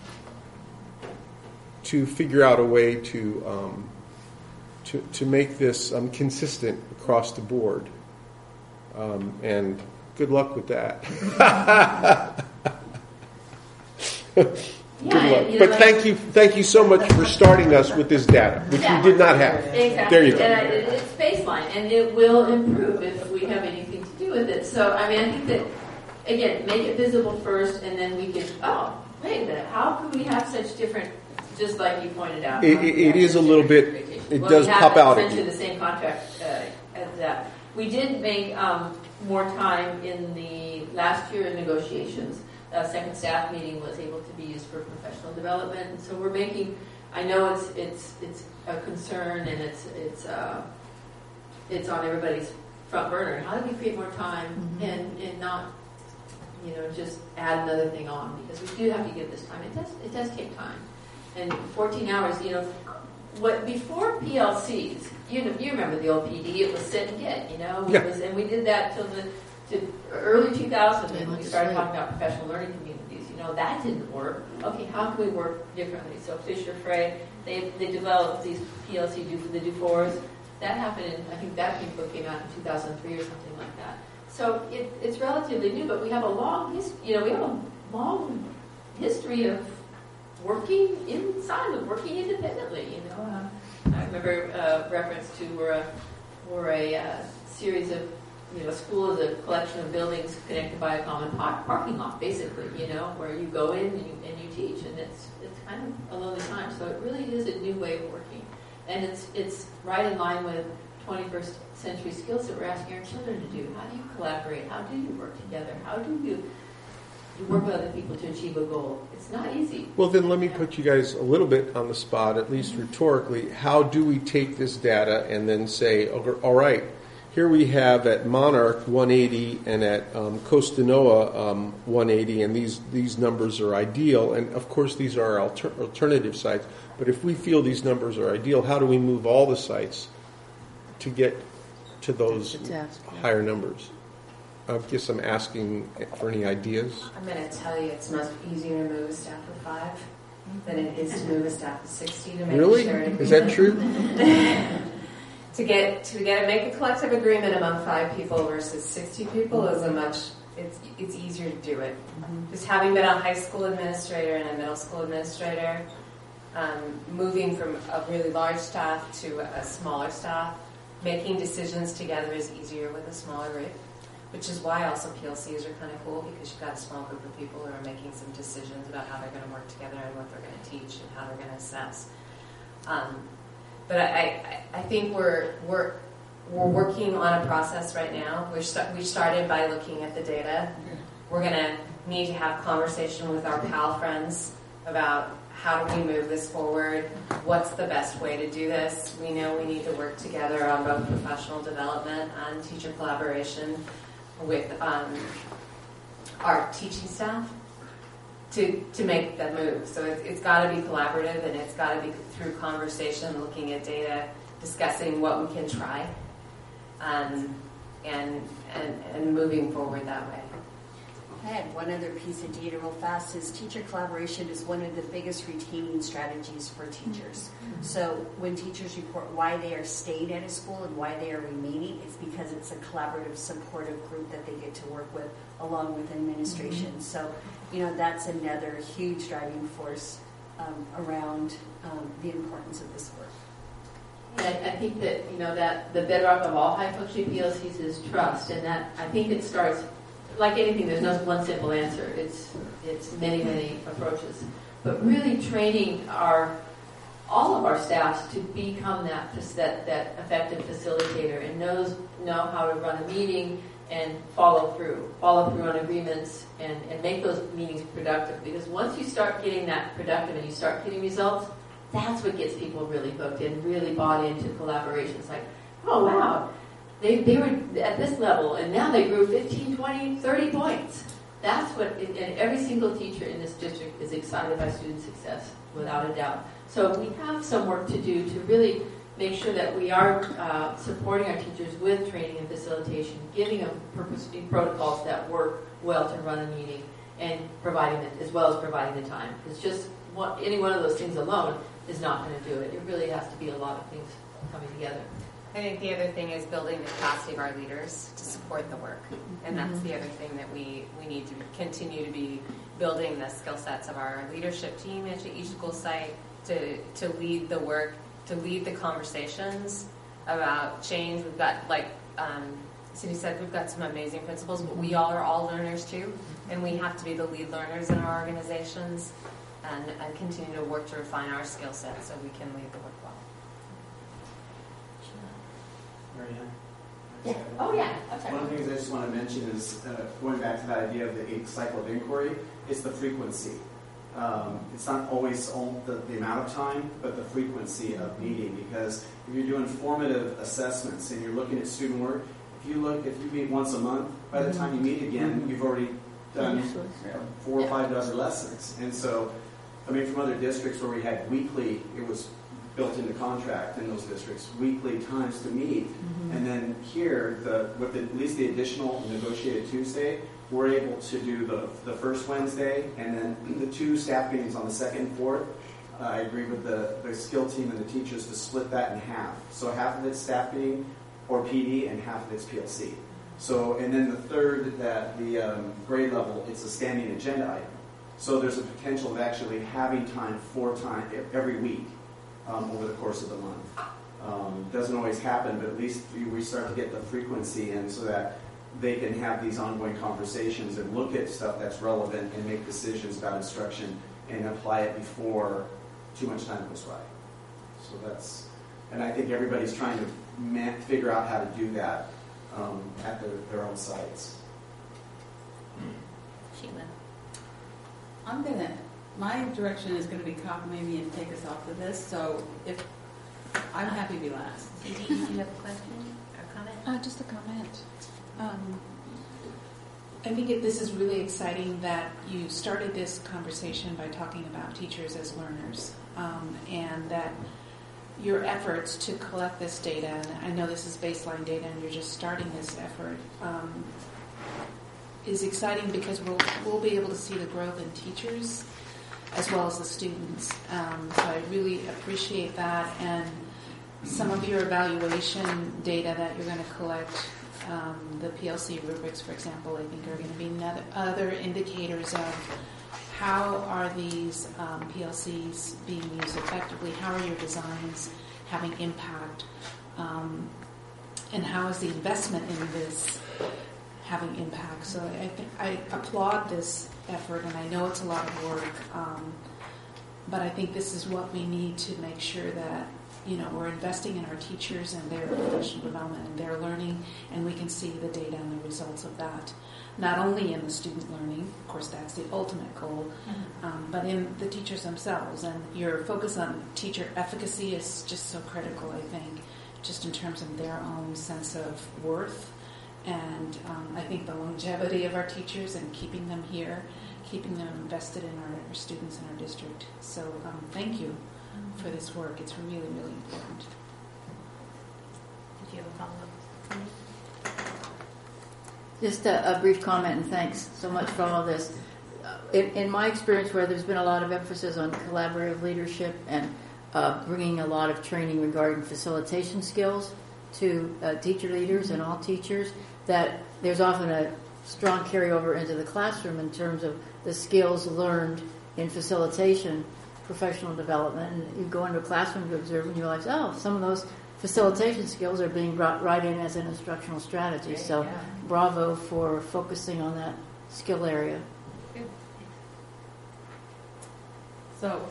to figure out a way to make this consistent across the board. And good luck with that. Good luck. But thank you so much for starting us with this data, which we did not have. Exactly. There you go. And it's baseline, and it will improve if we have anything to do with it. So, I mean, I think that, again, make it visible first, and then we can, wait a minute, how can we have such different, just like you pointed out. It is a little bit, it does pop out at you. Essentially the same contract as that. We did make more time in the last year in negotiations. Second staff meeting was able to be used for professional development. So we're making, I know it's a concern, and it's on everybody's front burner. How do we create more time and not, just add another thing on? Because we do have to give this time. It does take time. And 14 hours, what before PLCs, you remember the old PD, it was sit and get, and we did that till the early 2000s, and we started talking about professional learning communities. That didn't work. Okay, how can we work differently? So Fisher Frey, they developed these PLC the Do-Fors. That happened I think that book came out in 2003 or something like that. So it's relatively new, but we have a long history of working inside of working independently. I remember reference to we're a series of school is a collection of buildings connected by a common parking lot, basically. Where you go in and you teach, and it's kind of a lonely time. So it really is a new way of working, and it's right in line with 21st century skills that we're asking our children to do. How do you collaborate? How do you work together? How do you work with other people to achieve a goal? It's not easy. Well, then let me put you guys a little bit on the spot, at least rhetorically. How do we take this data and then say, all right, here we have at Monarch 180 and at Costa Noa 180, and these numbers are ideal. And of course, these are alternative sites. But if we feel these numbers are ideal, how do we move all the sites to get to those higher numbers? guess I'm asking for any ideas. I'm going to tell you it's much easier to move a staff of 5 than it is to move a staff of 60 to make Really? sure. Is that true? to make a collective agreement among 5 people versus 60 people is it's easier to do it. Just having been a high school administrator and a middle school administrator, moving from a really large staff to a smaller staff, making decisions together is easier with a smaller group, which is why also PLCs are kind of cool, because you've got a small group of people who are making some decisions about how they're going to work together and what they're going to teach and how they're going to assess. But I think we're working on a process right now. We started by looking at the data. We're going to need to have conversation with our PAL friends about how do we move this forward, what's the best way to do this. We know we need to work together on both professional development and teacher collaboration with our teaching staff to make that move. So it's got to be collaborative, and it's got to be through conversation, looking at data, discussing what we can try, and moving forward that way. I had one other piece of data real fast is teacher collaboration is one of the biggest retaining strategies for teachers. So when teachers report why they are staying at a school and why they are remaining, it's because it's a collaborative, supportive group that they get to work with along with administration. So, that's another huge driving force around the importance of this work. And I think that, that the bedrock of all high-functioning PLCs is trust, and that I think it starts, like anything, there's no one simple answer. It's many, many approaches. But really training all of our staffs to become that effective facilitator and know how to run a meeting and follow through on agreements and make those meetings productive. Because once you start getting that productive and you start getting results, that's what gets people really hooked and really bought into collaboration. It's like, oh wow, they were at this level and now they grew 15, 20, 30 points. That's what, and every single teacher in this district is excited by student success, without a doubt. So we have some work to do to really make sure that we are supporting our teachers with training and facilitation, giving them purposeful protocols that work well to run a meeting, and providing it, as well as providing the time. It's just any one of those things alone is not going to do it. It really has to be a lot of things coming together. I think the other thing is building the capacity of our leaders to support the work. And that's the other thing that we need to continue to be building the skill sets of our leadership team at each school site to lead the work, to lead the conversations about change. We've got, like Cindy said, we've got some amazing principals, but we all are all learners too. And we have to be the lead learners in our organizations and continue to work to refine our skill sets so we can lead the work well. Yeah. Oh, yeah. One of the things I just want to mention is going back to that idea of the cycle of inquiry, it's the frequency. It's not always the amount of time, but the frequency of meeting. Because if you're doing formative assessments and you're looking at student work, if you meet once a month, by the time you meet again, you've already done 4 or 5 dozen lessons. And so, from other districts where we had weekly, it was built into contract in those districts, weekly times to meet. And then here, with at least the additional negotiated Tuesday, we're able to do the first Wednesday and then the 2 staff meetings on the second and fourth. I agree with the skill team and the teachers to split that in half. So half of it's staff meeting or PD and half of it's PLC. So, and then the third, the grade level, it's a standing agenda item. So there's a potential of actually having time every week. Over the course of the month. Doesn't always happen, but at least we start to get the frequency in so that they can have these ongoing conversations and look at stuff that's relevant and make decisions about instruction and apply it before too much time goes by. So and I think everybody's trying to figure out how to do that at their own sites. Sheila. My direction is going to be copy me and take us off of this, so I'm happy to be last. Did you have a question or comment? Just a comment. I think this is really exciting that you started this conversation by talking about teachers as learners, and that your efforts to collect this data, and I know this is baseline data and you're just starting this effort, is exciting because we'll be able to see the growth in teachers as well as the students. So I really appreciate that, and some of your evaluation data that you're going to collect, the PLC rubrics, for example, I think are going to be other indicators of how are these PLCs being used effectively, how are your designs having impact, and how is the investment in this having impact. So I think I applaud this effort, and I know it's a lot of work, but I think this is what we need to make sure that we're investing in our teachers and their professional development and their learning, and we can see the data and the results of that, not only in the student learning, of course that's the ultimate goal, but in the teachers themselves. And your focus on teacher efficacy is just so critical, I think, just in terms of their own sense of worth. And I think the longevity of our teachers and keeping them here, keeping them invested in our students in our district. So thank you for this work. It's really, really important. Did you have a follow-up? Just a brief comment, and thanks so much for all of this. In my experience, where there's been a lot of emphasis on collaborative leadership and bringing a lot of training regarding facilitation skills to teacher leaders and all teachers, that there's often a strong carryover into the classroom in terms of the skills learned in facilitation, professional development. And you go into a classroom to observe and you realize, some of those facilitation skills are being brought right in as an instructional strategy. So bravo for focusing on that skill area. So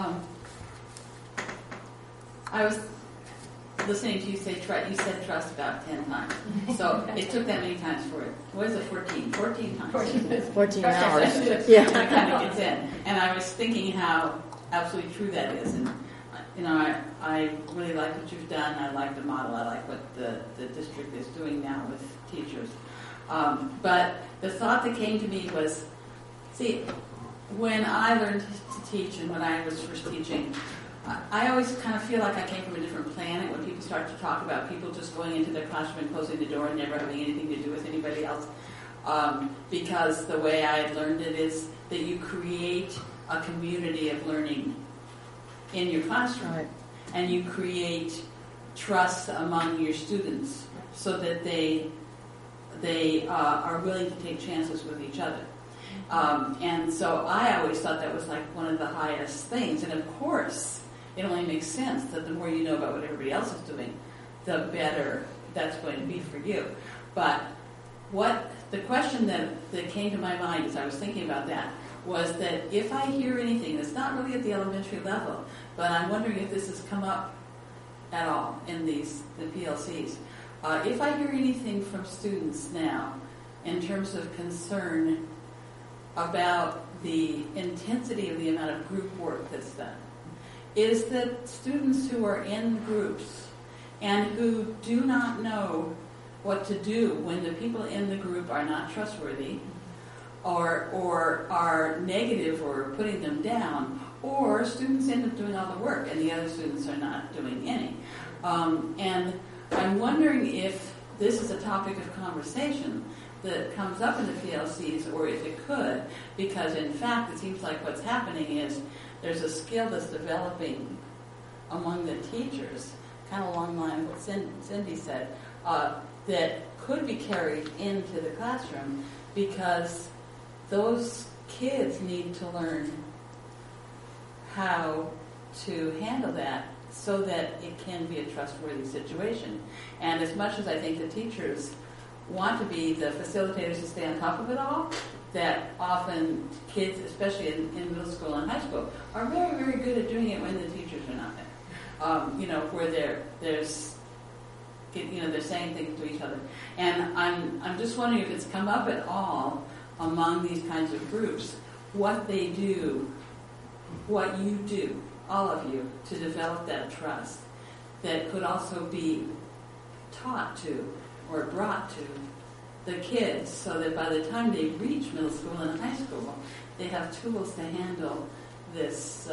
I was listening to you say you said trust about 10 times. So it took that many times for it. What is it, 14? 14 times. 14 hours. That Yeah. kind of gets in. And I was thinking how absolutely true that is. And, I really like what you've done. I like the model. I like what the district is doing now with teachers. But the thought that came to me was, see, when I learned to teach and when I was first teaching, I always kind of feel like I came from a different planet when people start to talk about people just going into their classroom and closing the door and never having anything to do with anybody else. Because the way I had learned it is that you create a community of learning in your classroom. Right. And you create trust among your students so that they are willing to take chances with each other. And so I always thought that was like one of the highest things. And of course, it only makes sense that the more you know about what everybody else is doing, the better that's going to be for you. But the question that came to my mind as I was thinking about that was that if I hear anything that's not really at the elementary level, but I'm wondering if this has come up at all in the PLCs, if I hear anything from students now in terms of concern about the intensity of the amount of group work that's done, is that students who are in groups and who do not know what to do when the people in the group are not trustworthy or are negative or putting them down, or students end up doing all the work and the other students are not doing any. And I'm wondering if this is a topic of conversation that comes up in the PLCs, or if it could, because in fact it seems like what's happening is there's a skill that's developing among the teachers, kind of along the line of what Cindy said, that could be carried into the classroom because those kids need to learn how to handle that so that it can be a trustworthy situation. And as much as I think the teachers want to be the facilitators to stay on top of it all, that often kids, especially in middle school and high school, are very, very good at doing it when the teachers are not there. Where they're saying things to each other. And I'm just wondering if it's come up at all among these kinds of groups, what they do, what you do, all of you, to develop that trust that could also be taught to or brought to the kids so that by the time they reach middle school and high school, they have tools to handle this,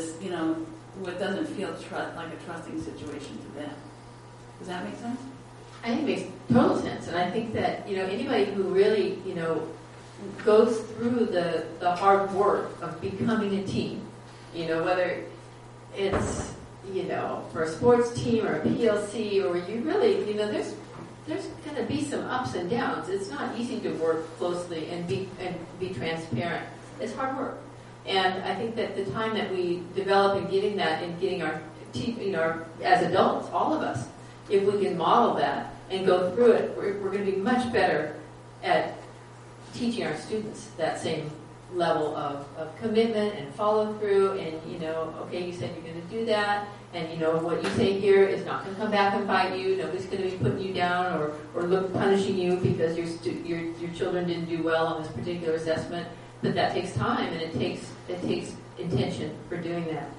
what doesn't feel like a trusting situation to them. Does that make sense? I think it makes total sense, and I think that anybody who really goes through the hard work of becoming a team, whether it's for a sports team or a PLC, or you really there's going to be some ups and downs. It's not easy to work closely and be transparent. It's hard work, and I think that the time that we develop in getting that and getting our team, as adults, all of us, if we can model that and go through it, we're going to be much better at teaching our students that same level of commitment and follow through. And okay, you said you're going to do that, and what you say here is not going to come back and bite you. Nobody's going to be putting you down or punishing you because your children didn't do well on this particular assessment. But that takes time, and it takes intention for doing that.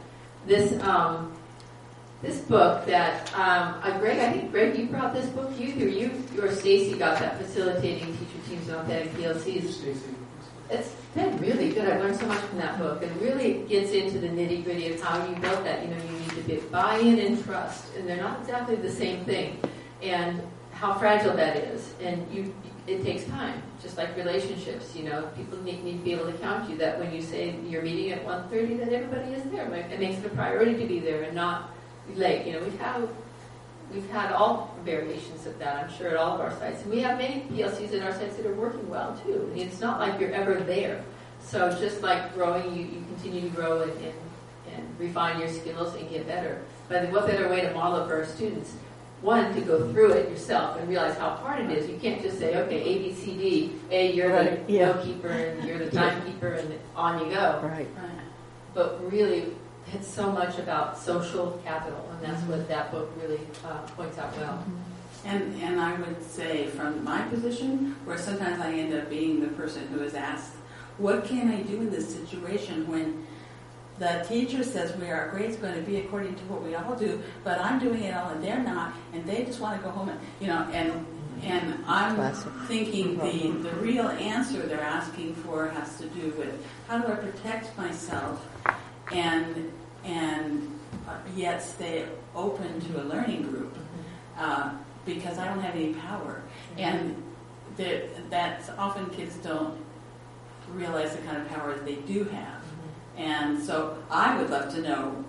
This book that Greg, I think Greg, you brought this book. You or Stacy got that, facilitating teacher teams and authentic PLCs. Stacy. It's been really good. I learned so much from that book. It really gets into the nitty gritty of how you built that. You need to get buy-in and trust, and they're not exactly the same thing, and how fragile that is. And it takes time, just like relationships. People need to be able to count you. That when you say you're meeting at 1:30, that everybody is there. It makes it a priority to be there and not late. We've had all variations of that, I'm sure, at all of our sites. And we have many PLCs in our sites that are working well, too. It's not like you're ever there. So just like growing, you continue to grow and refine your skills and get better. But what better way to model it for our students? One, to go through it yourself and realize how hard it is. You can't just say, okay, A, B, C, D. A, you're the goalkeeper, and you're the timekeeper, and on you go. Right. But really, it's so much about social capital, and that's what that book really points out well. And I would say from my position, where sometimes I end up being the person who is asked, what can I do in this situation when the teacher says our grade's going to be according to what we all do, but I'm doing it all and they're not, and they just want to go home and I'm thinking the real answer they're asking for has to do with how do I protect myself and yet stay open to a learning group because I don't have any power. And that's often kids don't realize the kind of power that they do have. And so I would love to know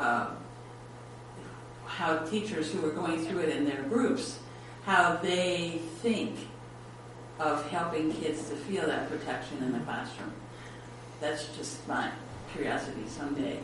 how teachers who are going through it in their groups, how they think of helping kids to feel that protection in the classroom. That's just my curiosity someday.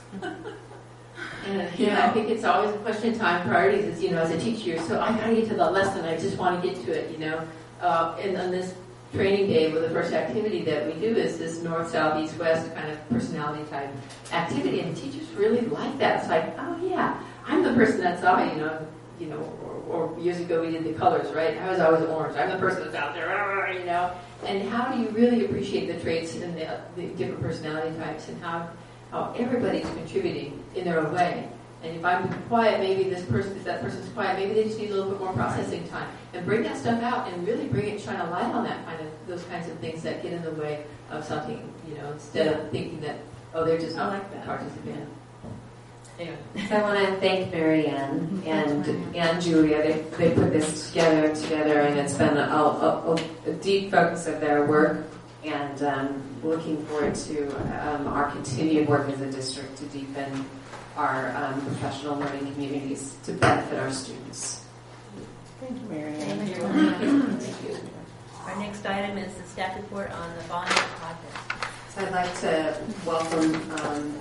And I think it's always a question of time. Priorities is, as a teacher, so I got to get to the lesson. I just want to get to it, And on this training day, the first activity that we do is this north, south, east, west kind of personality type activity, and teachers really like that. It's like, oh yeah, I'm the person that's out, or years ago we did the colors, right? I was always orange. I'm the person that's out there, And how do you really appreciate the traits and the different personality types, and how everybody's contributing in their own way. And if I'm quiet, maybe if that person's quiet, maybe they just need a little bit more processing time. And bring that stuff out and really shine a light on those kinds of things that get in the way of something, instead of thinking that, they're just not participant. Anyway. So I want to thank Mary Ann and Julia. They put this together, and it's been a deep focus of their work. And looking forward to our continued work as a district to deepen our professional learning communities to benefit our students. Thank you, Mary Ann. Thank you. Thank you. Our next item is the staff report on the bond project. So I'd like to welcome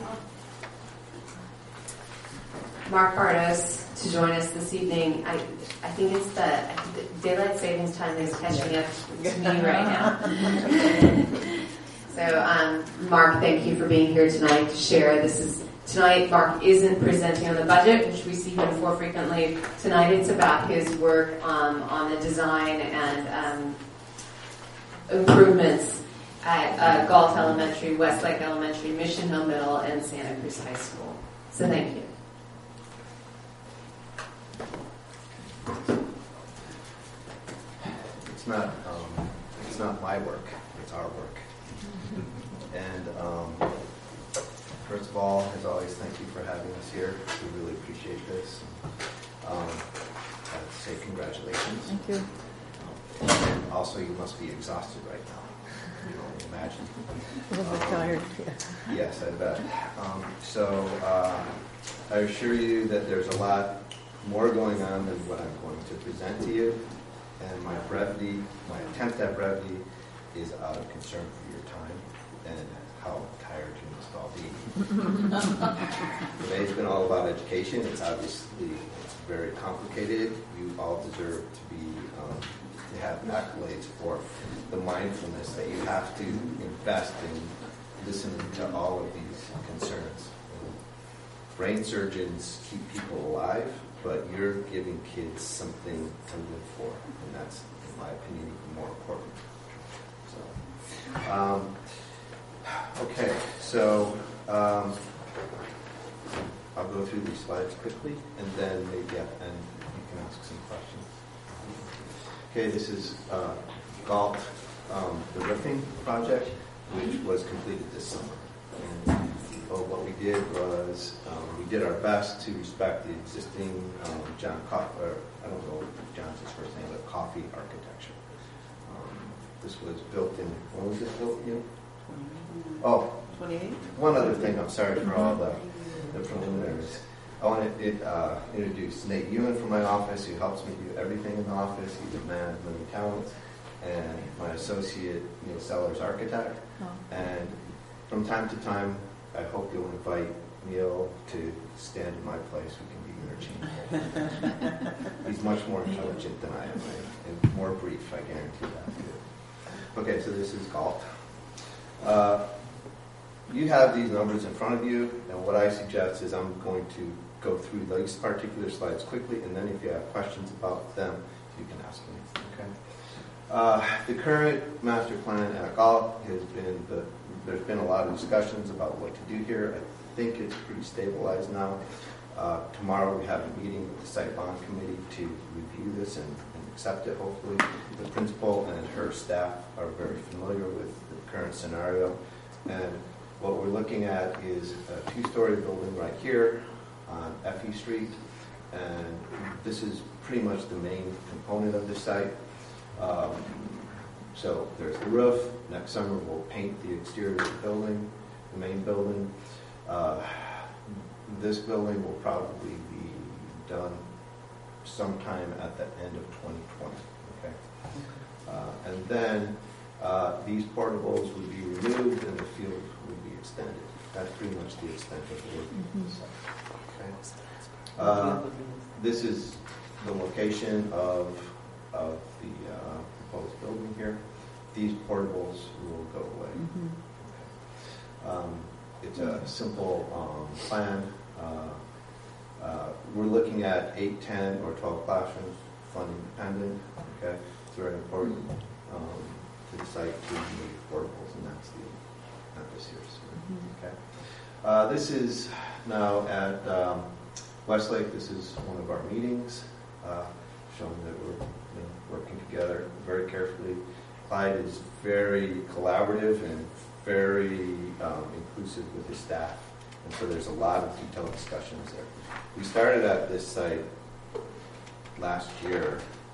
Mark Bartos to join us this evening. I think it's the daylight savings time is catching up to me right now. So, Mark, thank you for being here tonight to share. Tonight, Mark isn't presenting on the budget, which we see him for frequently. Tonight, it's about his work on the design and improvements at Galt Elementary, Westlake Elementary, Mission Hill Middle, and Santa Cruz High School. So thank you. It's not my work, it's our work. And first of all, as always, thank you for having us here. We really appreciate this. say congratulations. Thank you. And also, you must be exhausted right now. You don't imagine. A little bit tired. Yeah. Yes, I bet. I assure you that there's a lot more going on than what I'm going to present to you. And my attempt at brevity is out of concern for your time and how tired you must all be. Today's been all about education. It's very complicated. You all deserve to have accolades for the mindfulness that you have to invest in listening to all of these concerns. Brain surgeons keep people alive, but you're giving kids something to live for, and that's, in my opinion, even more important. I'll go through these slides quickly, and then maybe at the end you can ask some questions. Okay, this is GALT, the roofing project, which was completed this summer. And what we did was we did our best to respect the existing John Coffey, I don't know John's first name, but Coffey architecture. This was built in, when was it built in? 28? One other thing, I'm sorry for all the preliminaries. I want to introduce Nate Ewan from my office, who helps me do everything in the office. He's a man of many talents. And my associate, Neil Sellers, architect. And from time to time, I hope you'll invite Neil to stand in my place. We can be interchangeable. He's much more intelligent than I am, and more brief, I guarantee that. Okay, so this is GALT. You have these numbers in front of you, and what I suggest is I'm going to go through these particular slides quickly, and then if you have questions about them, you can ask me. Okay. The current master plan at GALT has been there's been a lot of discussions about what to do here. I think it's pretty stabilized now. Tomorrow we have a meeting with the Site Bond Committee to review this and accept it, hopefully. The principal and her staff are very familiar with the current scenario. And what we're looking at is a two-story building right here on Effie Street. And this is pretty much the main component of the site. So there's the roof. Next summer we'll paint the exterior of the building, the main building. This building will probably be done sometime at the end of 2020. Okay. And then these portables would be removed and the field would be extended. That's pretty much the extent of the work. Okay. This is the location of the proposed building here. These portables will go away. It's a simple plan. We're looking at 8, 10, or 12 classrooms, funding dependent. Okay, it's very important to the site to remove portables, and that's the emphasis here. Okay. This is now at Westlake. This is one of our meetings, showing that we're working together very carefully. Clyde is very collaborative and very inclusive with his staff, and so there's a lot of detailed discussions there. We started at this site last year,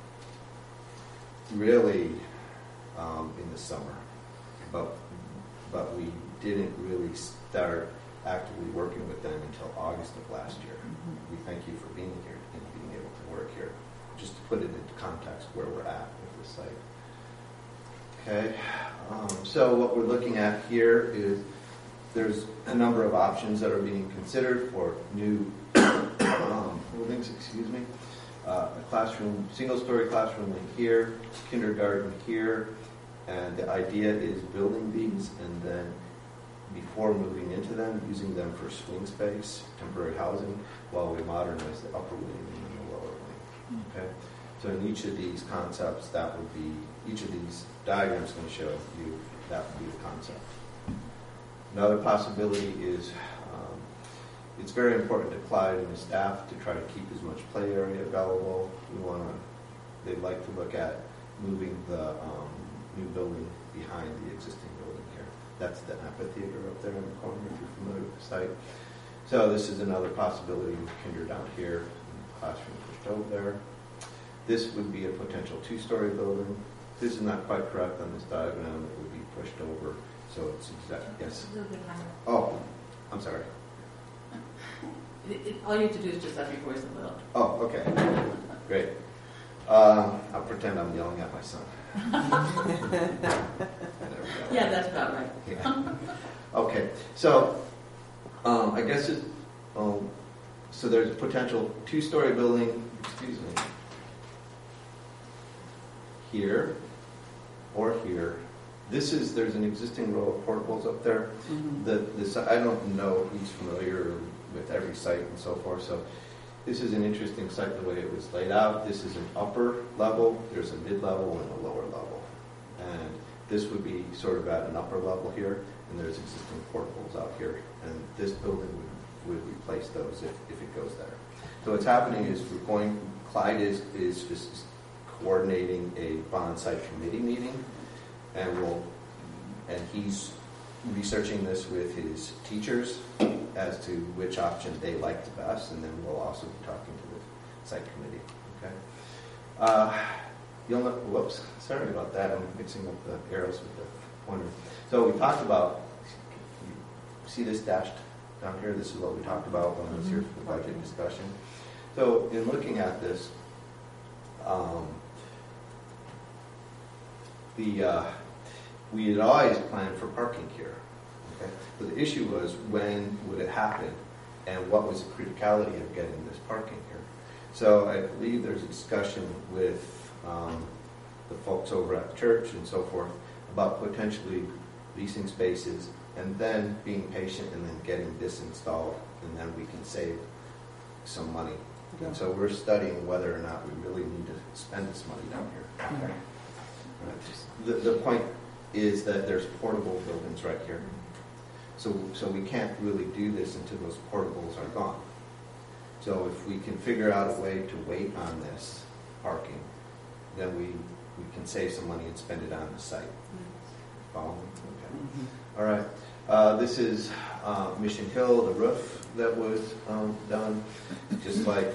really in the summer, but we didn't really start actively working with them until August of last year. We thank you for being here and being able to work here. Just to put it into context where we're at with this site. Okay, so what we're looking at here is there's a number of options that are being considered for new buildings. A classroom, single-story classroom in here, kindergarten here, and the idea is building these and then before moving into them, using them for swing space, temporary housing, while we modernize the upper wing and the lower wing. Okay, so in each of these concepts, that would be each of these diagrams going to show you that would be the concept. Another possibility is it's very important to Clyde and his staff to try to keep as much play area available. They'd like to look at moving the new building behind the existing building here. That's the amphitheater up there in the corner, if you're familiar with the site. So this is another possibility with kinder down here, and the classroom pushed over there. This would be a potential 2-story building. This is not quite correct on this diagram. It would be pushed over, so it's exact. Yes. A little bit higher. Oh, I'm sorry. All you have to do is just up your voice a little. Oh, okay. Great. I'll pretend I'm yelling at my son. Yeah, that's about right. Yeah. Okay, so I guess so there's a potential 2-story building, excuse me, here or here. There's an existing row of portables up there. I don't know who's familiar with every site and so forth, so this is an interesting site the way it was laid out. This is an upper level, there's a mid-level and a lower level. And this would be sort of at an upper level here, and there's existing portables out here. And this building would replace those if it goes there. So what's happening is Clyde is just coordinating a bond site committee meeting, and he's researching this with his teachers as to which option they like the best, and then we'll also be talking to the site committee. Okay. Whoops, sorry about that. I'm mixing up the arrows with the pointer. So we talked about. You see this dashed down here? This is what we talked about when I was here for the budget discussion. So in looking at this, we had always planned for parking here. Okay? But the issue was, when would it happen, and what was the criticality of getting this parking here? So I believe there's a discussion with the folks over at the church and so forth about potentially leasing spaces and then being patient and then getting this installed, and then we can save some money. Okay. And so we're studying whether or not we really need to spend this money down here. Okay. Right. The point is that there's portable buildings right here. So we can't really do this until those portables are gone. So if we can figure out a way to wait on this parking, then we can save some money and spend it on the site. Follow me? Okay. All right. This is Mission Hill, the roof that was done, just like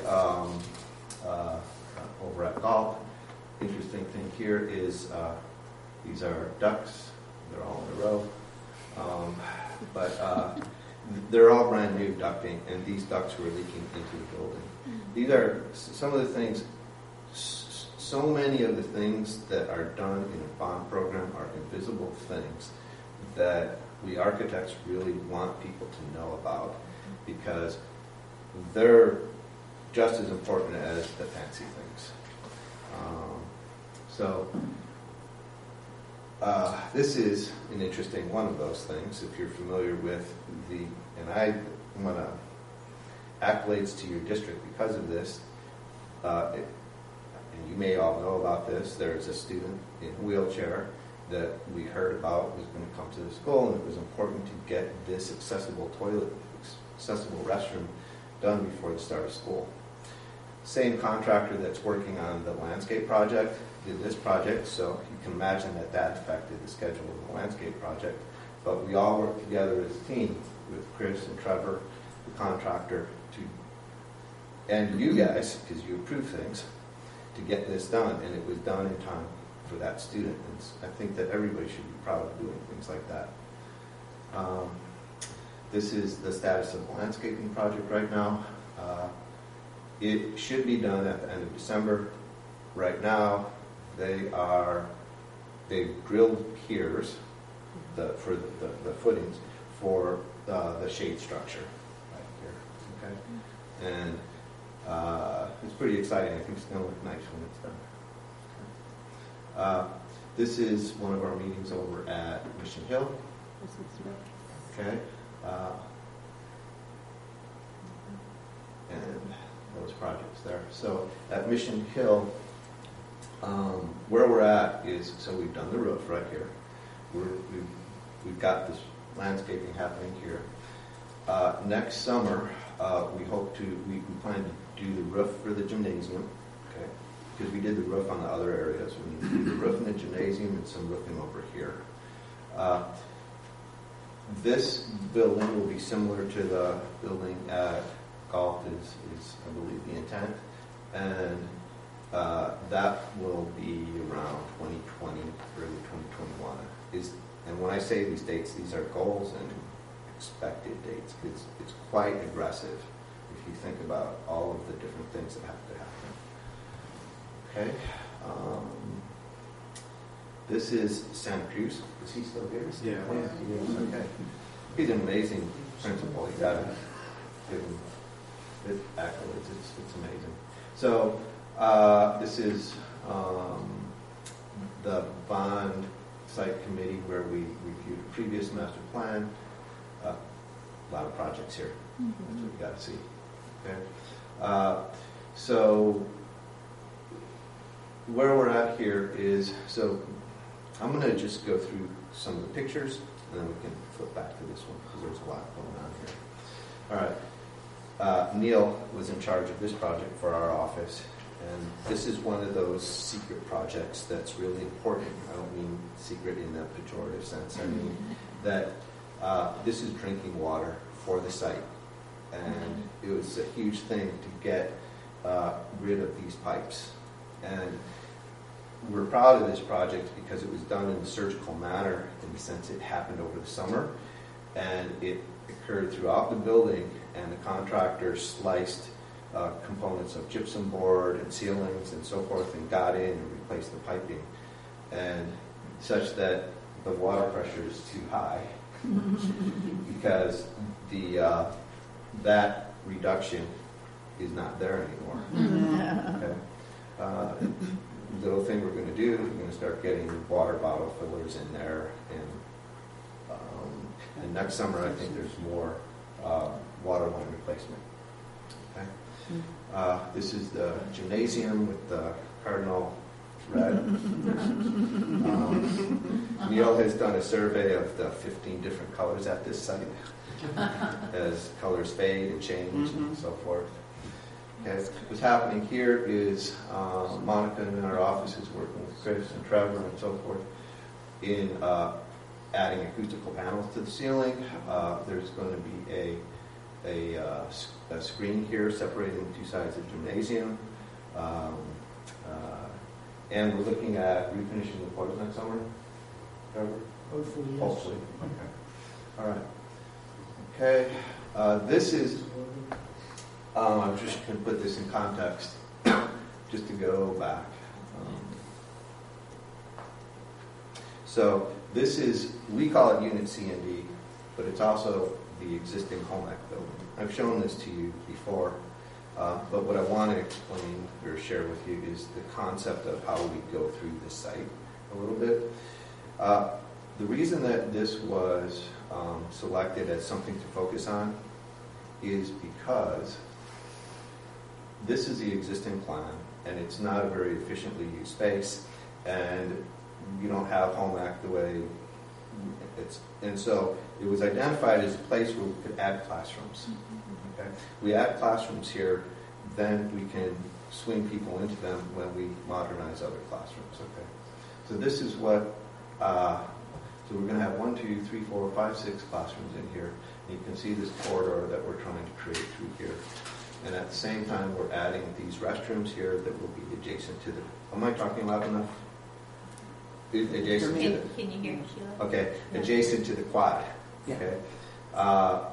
over at Galt. Interesting thing here is these are ducts. They're all in a row. But they're all brand new ducting, and these ducts were leaking into the building. These are some of the things, so many of the things that are done in a bond program are invisible things that we architects really want people to know about, because they're just as important as the fancy things. This is an interesting one of those things. If you're familiar with and I want to accolades to your district because of this, and you may all know about this, there's a student in a wheelchair that we heard about was going to come to the school, and it was important to get this accessible toilet, accessible restroom done before the start of school. Same contractor that's working on the landscape project did this project, so you can imagine that affected the schedule of the landscape project. But we all worked together as a team with Chris and Trevor, the contractor, and you guys, because you approve things, to get this done, and it was done in time for that student. And I think that everybody should be proud of doing things like that. This is the status of the landscaping project right now. It should be done at the end of December. Right now, they've drilled piers for the footings for the shade structure right here. Okay, and it's pretty exciting. I think it's going to look nice when it's done. This is one of our meetings over at Mission Hill. Okay, and those projects there. So at Mission Hill, where we're at is, so we've done the roof right here. We've got this landscaping happening here. Next summer, we plan to do the roof for the gymnasium, okay? Because we did the roof on the other areas. We need to do the roof in the gymnasium and some roofing over here. This building will be similar to the building at Galt is I believe the intent, and That will be around 2020, early 2021. And when I say these dates, these are goals and expected dates. It's quite aggressive if you think about all of the different things that have to happen. Okay. This is Santa Cruz. Is he still here? Yeah. He is. Okay. He's an amazing principal. You got to give him his accolades. It's amazing. So this is the bond site committee where we reviewed a previous master plan. A lot of projects here. That's what you got to see. Okay. So where we're at here is, so I'm going to just go through some of the pictures, and then we can flip back to this one because there's a lot going on here. All right. Neil was in charge of this project for our office, and this is one of those secret projects that's really important. I don't mean secret in a pejorative sense. I mean that this is drinking water for the site, and it was a huge thing to get rid of these pipes. And we're proud of this project because it was done in a surgical manner in the sense it happened over the summer, and it occurred throughout the building, and the contractor sliced components of gypsum board and ceilings and so forth and got in and replaced the piping, and such that the water pressure is too high because that reduction is not there anymore. Okay. Little thing we're going to do is we're going to start getting water bottle fillers in there, and next summer I think there's more water line replacement. Okay. This is the gymnasium with the cardinal red. Neil has done a survey of the 15 different colors at this site as colors fade and change and so forth. Okay. What's happening here is Monica in our office is working with Chris and Trevor and so forth in adding acoustical panels to the ceiling. There's going to be a screen here separating the two sides of the gymnasium. And we're looking at refinishing the floors next summer. Trevor? Hopefully, yes. Hopefully. Okay. All right. Okay. This is... I'm just going to put this in context, just to go back. So this is, we call it Unit C and D, but it's also the existing home ec building. I've shown this to you before, but what I want to explain or share with you is the concept of how we go through this site a little bit. The reason that this was selected as something to focus on is because this is the existing plan, and it's not a very efficiently used space, and you don't have home ec the way it's, and so it was identified as a place where we could add classrooms. Okay, we add classrooms here, then we can swing people into them when we modernize other classrooms. Okay, so this is what. So we're going to have 1, 2, 3, 4, 5, 6 classrooms in here. And you can see this corridor that we're trying to create through here. And at the same time, we're adding these restrooms here that will be adjacent to the... Am I talking loud enough? Adjacent to the... Can you hear me, Sheila? Okay, yeah. Adjacent to the quad. Yeah. Okay.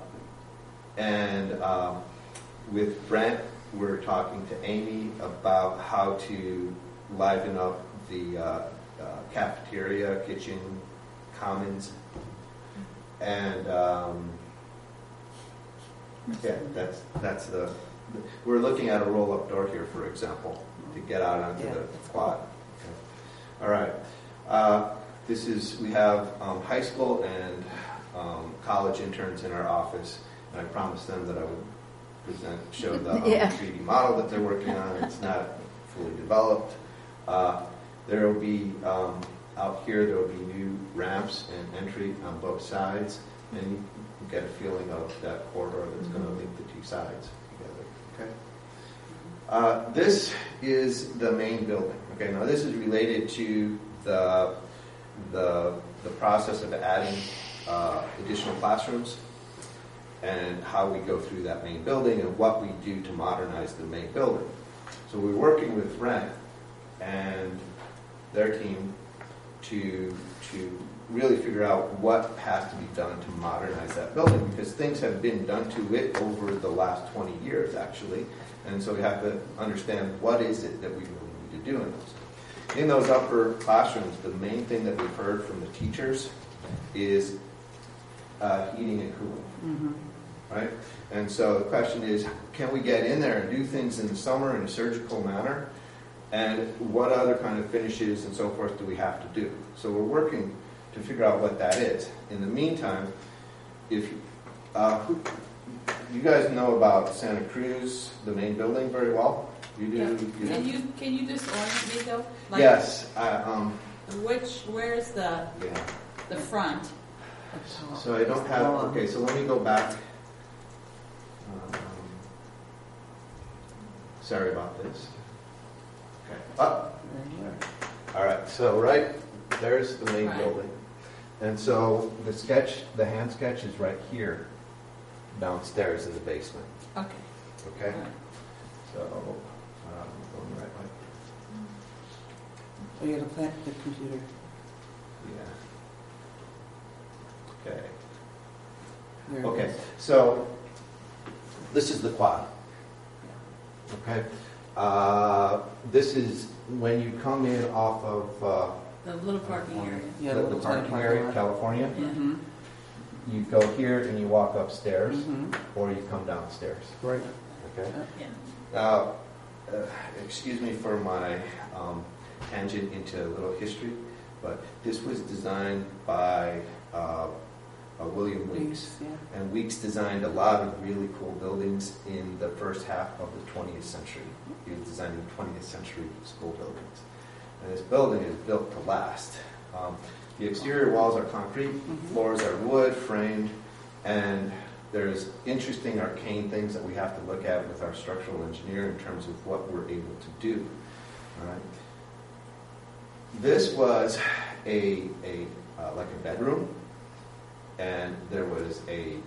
With Brent, we're talking to Amy about how to liven up the cafeteria, kitchen, commons, and that's the. We're looking at a roll-up door here, for example, to get out onto the quad. Okay. All right. We have high school and college interns in our office, and I promised them that I would show the 3D model that they're working on. It's not fully developed. There will be out here. There will be new ramps and entry on both sides, and you get a feeling of that corridor that's going to link the two sides together. Okay. This is the main building. Okay. Now this is related to the process of adding additional classrooms and how we go through that main building and what we do to modernize the main building. So we're working with Brent and their team to really figure out what has to be done to modernize that building, because things have been done to it over the last 20 years, actually. And so we have to understand what is it that we really need to do in those. In those upper classrooms, the main thing that we've heard from the teachers is heating and cooling, right? And so the question is, can we get in there and do things in the summer in a surgical manner? And what other kind of finishes and so forth do we have to do? So we're working to figure out what that is. In the meantime, if you guys know about Santa Cruz, the main building, very well. You do. Yeah. Can you just orient me though? Like, yes. Where's the front? So I don't have. Okay. So let me go back. Sorry about this. Okay. Up. All right. So there's the main building, and so the hand sketch is right here, downstairs in the basement. Okay. Okay. So going the right way. Oh, you got to plant the computer. Yeah. Okay. There it Okay. is. So this is the quad. Okay. This is when you come in off of the little parking area. the parking area, California. Yeah. You go here and you walk upstairs, or you come downstairs. Right. Okay. Yeah. Now, excuse me for my tangent into a little history, but this was designed by William Weeks. Yeah. And Weeks designed a lot of really cool buildings in the first half of the 20th century. He was designing 20th century school buildings. And this building is built to last. The exterior walls are concrete, floors are wood, framed, and there's interesting arcane things that we have to look at with our structural engineer in terms of what we're able to do. All right. This was like a bedroom, and there was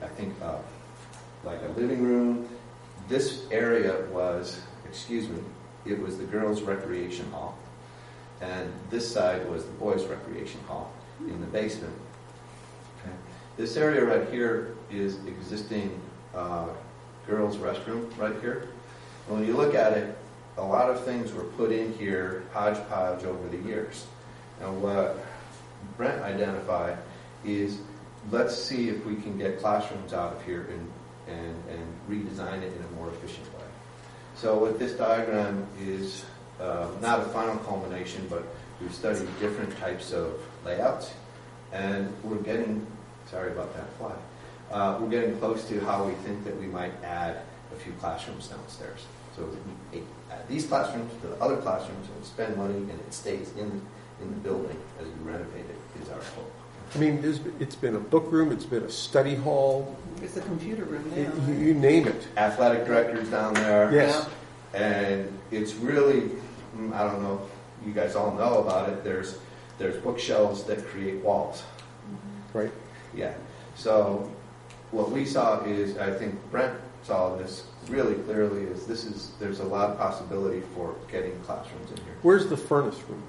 like a living room. This area was, it was the girls' recreation hall, and this side was the boys' recreation hall in the basement. Okay. This area right here is existing girls' restroom right here. And when you look at it, a lot of things were put in here hodgepodge over the years. And what Brent identified is, let's see if we can get classrooms out of here and redesign it in a more efficient way. So what this diagram is not a final culmination, but we've studied different types of layouts, and we're getting, sorry about that fly, we're getting close to how we think that we might add a few classrooms downstairs. So we add these classrooms to the other classrooms and spend money, and it stays in the building as we renovate it, is our hope. I mean, it's been a book room, it's been a study hall. It's a computer room now. You name it. Athletic directors down there. Yes. And it's really, I don't know, you guys all know about it, there's bookshelves that create walls. Right. Yeah. So what we saw is, I think Brent saw this really clearly, there's a lot of possibility for getting classrooms in here. Where's the furnace room?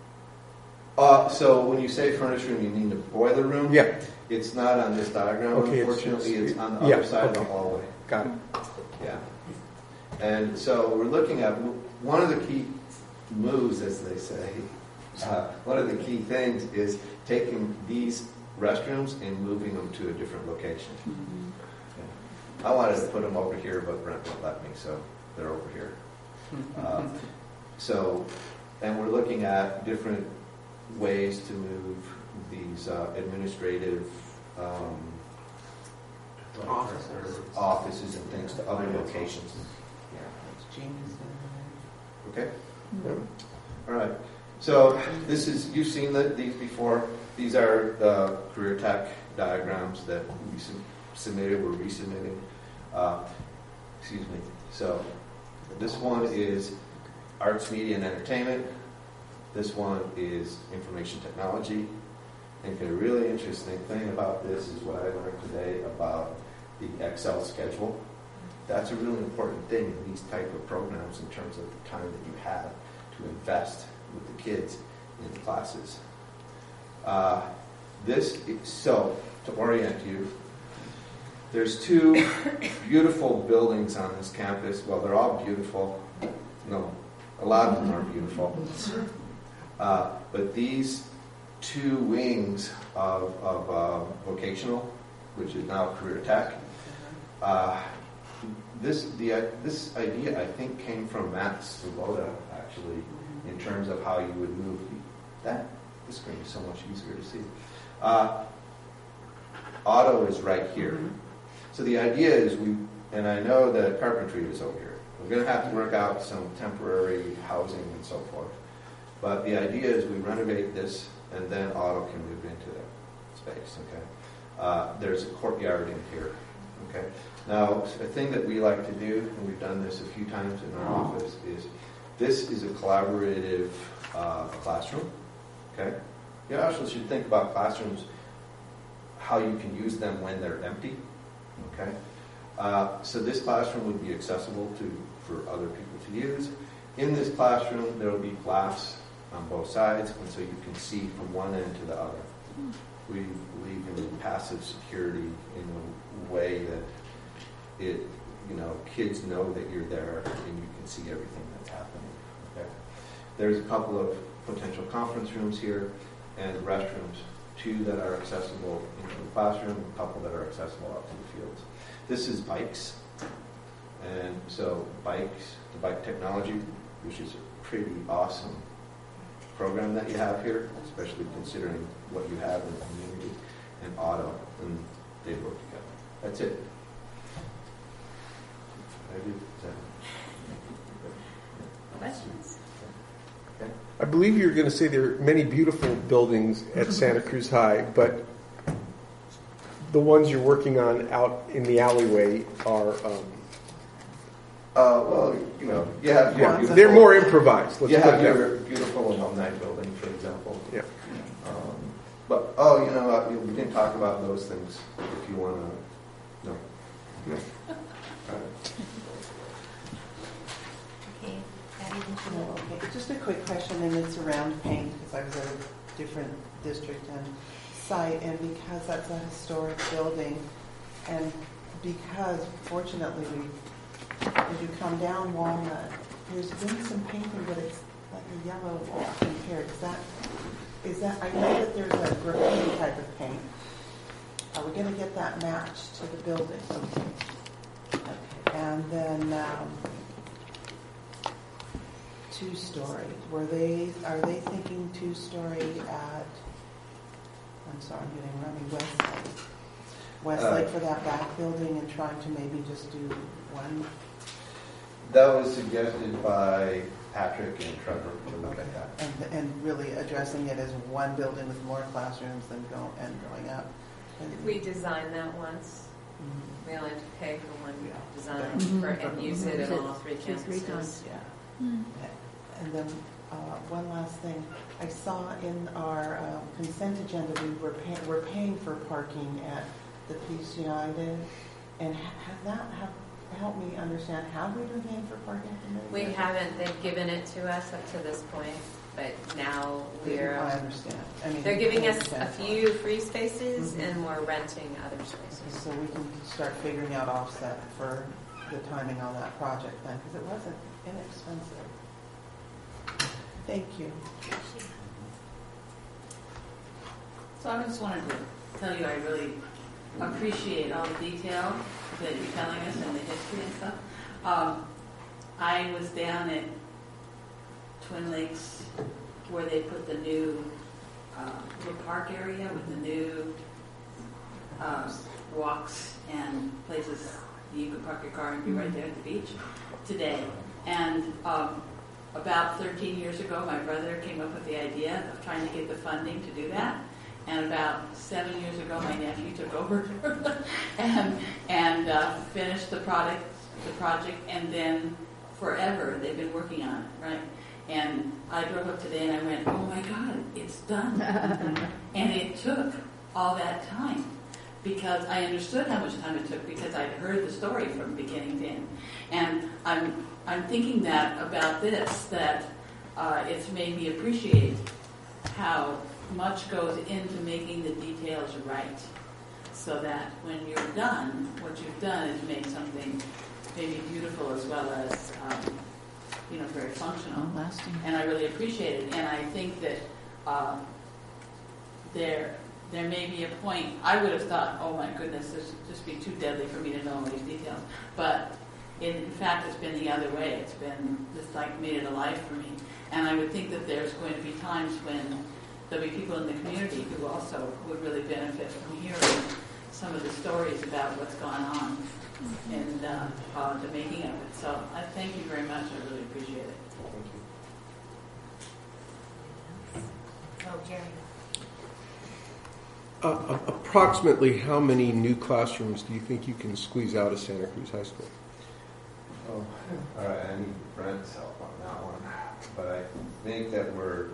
So when you say furnace room, you mean the boiler room? Yeah. It's not on this diagram, okay, unfortunately. It's on the other side of the hallway. Got it. Yeah. And so we're looking at one of the key moves, as they say. One of the key things is taking these restrooms and moving them to a different location. Yeah. I wanted to put them over here, but Brent won't let me, so they're over here. And we're looking at different ways to move these administrative offices and things to other locations. Okay? All right. So you've seen these before. These are the career tech diagrams that we submitted, we're resubmitting. So this one is arts, media, and entertainment. This one is information technology. And the really interesting thing about this is what I learned today about the Excel schedule. That's a really important thing in these type of programs in terms of the time that you have to invest with the kids in the classes. So, to orient you, there's two beautiful buildings on this campus. Well, they're all beautiful. No, a lot of them are beautiful. But these two wings of vocational, which is now career tech, this idea, I think, came from Matt Svoboda, actually, in terms of how you would move. The screen is so much easier to see. Auto is right here. So the idea is and I know that carpentry is over here. We're going to have to work out some temporary housing and so forth. But the idea is we renovate this, and then auto can move into the space, okay? There's a courtyard in here, okay? Now, a thing that we like to do, and we've done this a few times in our office, is this is a collaborative classroom, okay? You also should think about classrooms, how you can use them when they're empty, okay? So this classroom would be accessible for other people to use. In this classroom, there will be glass on both sides, and so you can see from one end to the other. We believe in passive security in a way that kids know that you're there and you can see everything that's happening. Okay? There's a couple of potential conference rooms here and restrooms, 2 that are accessible into the classroom, a couple that are accessible out to the fields. This is bikes, and so the bike technology, which is a pretty awesome program that you have here, especially considering what you have in the community, and auto, and they work together. That's it. Questions? Okay. I believe you're going to say there are many beautiful buildings at Santa Cruz High, but the ones you're working on out in the alleyway are... they're more improvised. You have your beautiful alumni building, for example. Yeah. We didn't talk about those things. If you want to, no. Okay, Patty, Okay, just a quick question, and it's around paint, because I was at a different district and site, and because that's a historic building, and because, fortunately, as you come down Walnut, there's been some painting, but it's like a yellow in here. Is that? I know that there's a graffiti type of paint. Are we going to get that matched to the building? Okay. And then 2-story. Are they thinking 2-story at? I'm sorry, I'm getting runny. Westlake for that back building, and trying to maybe just do one. That was suggested by Patrick and Trevor to look at that. And really addressing it as one building with more classrooms than going up. We designed that once. We only have to pay for one design and use it in all 3 campuses. Yeah. And then one last thing. I saw in our consent agenda we're paying for parking at the Peace United. And help me understand, have we been paying for parking? We haven't. They've given it to us up to this point, but now I understand. They're giving us a few free spaces, and we're renting other spaces. So we can start figuring out offset for the timing on that project then, because it wasn't inexpensive. Thank you. So I just wanted to tell you I really appreciate all the detail that you're telling us and the history and stuff. I was down at Twin Lakes where they put the new little park area with the new walks and places you could park your car and be right there at the beach today. And about 13 years ago, my brother came up with the idea of trying to get the funding to do that. And about 7 years ago, my nephew took over and finished the project, and then forever they've been working on it, right? And I drove up today and I went, oh my God, it's done. And it took all that time because I understood how much time it took because I'd heard the story from beginning to end. And I'm thinking that about this, that it's made me appreciate how much goes into making the details right, so that when you're done, what you've done is made something maybe beautiful as well as very functional. Lasting. And I really appreciate it. And I think that there may be a point. I would have thought, oh my goodness, this would just be too deadly for me to know all these details. But in fact, it's been the other way. It's like made it alive for me. And I would think that there's going to be times when there'll be people in the community who also would really benefit from hearing some of the stories about what's gone on in the making of it. So I thank you very much. I really appreciate it. Oh, Jerry. Approximately how many new classrooms do you think you can squeeze out of Santa Cruz High School? Oh, all right. I need Brent's help on that one, but I think that we're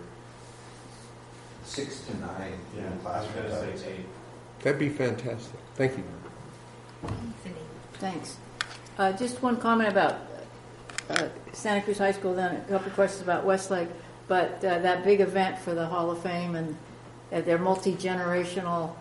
6 to 9 in classrooms. That'd be fantastic. Thank you. Thanks. Just one comment about Santa Cruz High School, then a couple of questions about Westlake. But that big event for the Hall of Fame, and they're multi-generational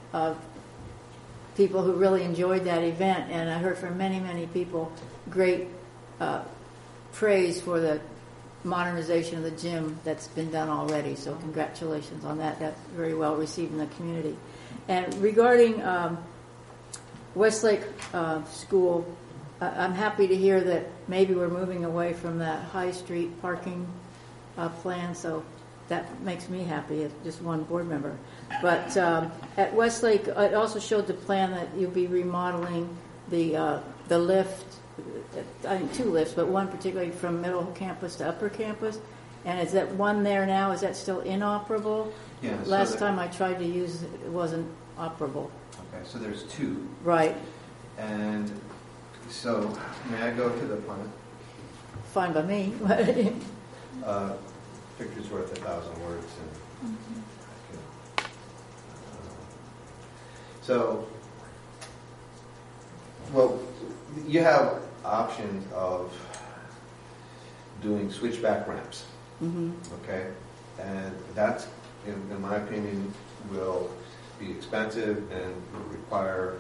people who really enjoyed that event. And I heard from many, many people great praise for the modernization of the gym that's been done already. So congratulations on that. That's very well received in the community. And regarding Westlake School, I'm happy to hear that maybe we're moving away from that High Street parking plan, so that makes me happy as just one board member. But at Westlake, it also showed the plan that you'll be remodeling the lift, I think 2 lifts, but one particularly from middle campus to upper campus. And is that one there now, is that still inoperable? Yeah. Last time I tried to use it, it wasn't operable. Okay, so there's 2. Right. And so, may I go to the plan? Fine by me. Picture's worth 1,000 words. And so, well, you have options of doing switchback ramps. Mm-hmm. Okay, and that's, in my opinion, will be expensive and will require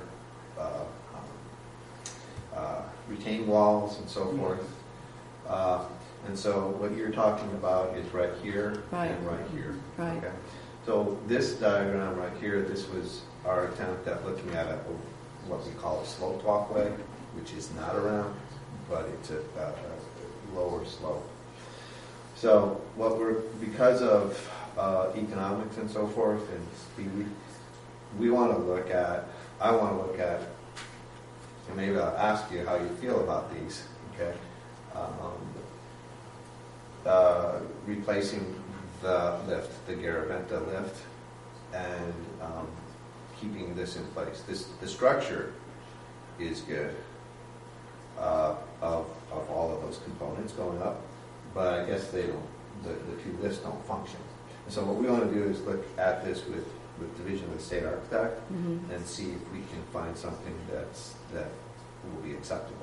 retaining walls and so forth. And so what you're talking about is right here and right here. Right. Okay. So this diagram right here, this was our attempt at looking at what we call a sloped walkway, which is not around, but it's a lower slope. So because of economics and so forth and speed, I want to look at, and maybe I'll ask you how you feel about these, okay? Replacing the lift, the Garaventa lift, and keeping this in place. The structure is good of all of those components going up, but I guess they don't. The 2 lifts don't function. And so what we want to do is look at this with Division of the State Architect and see if we can find something that will be acceptable.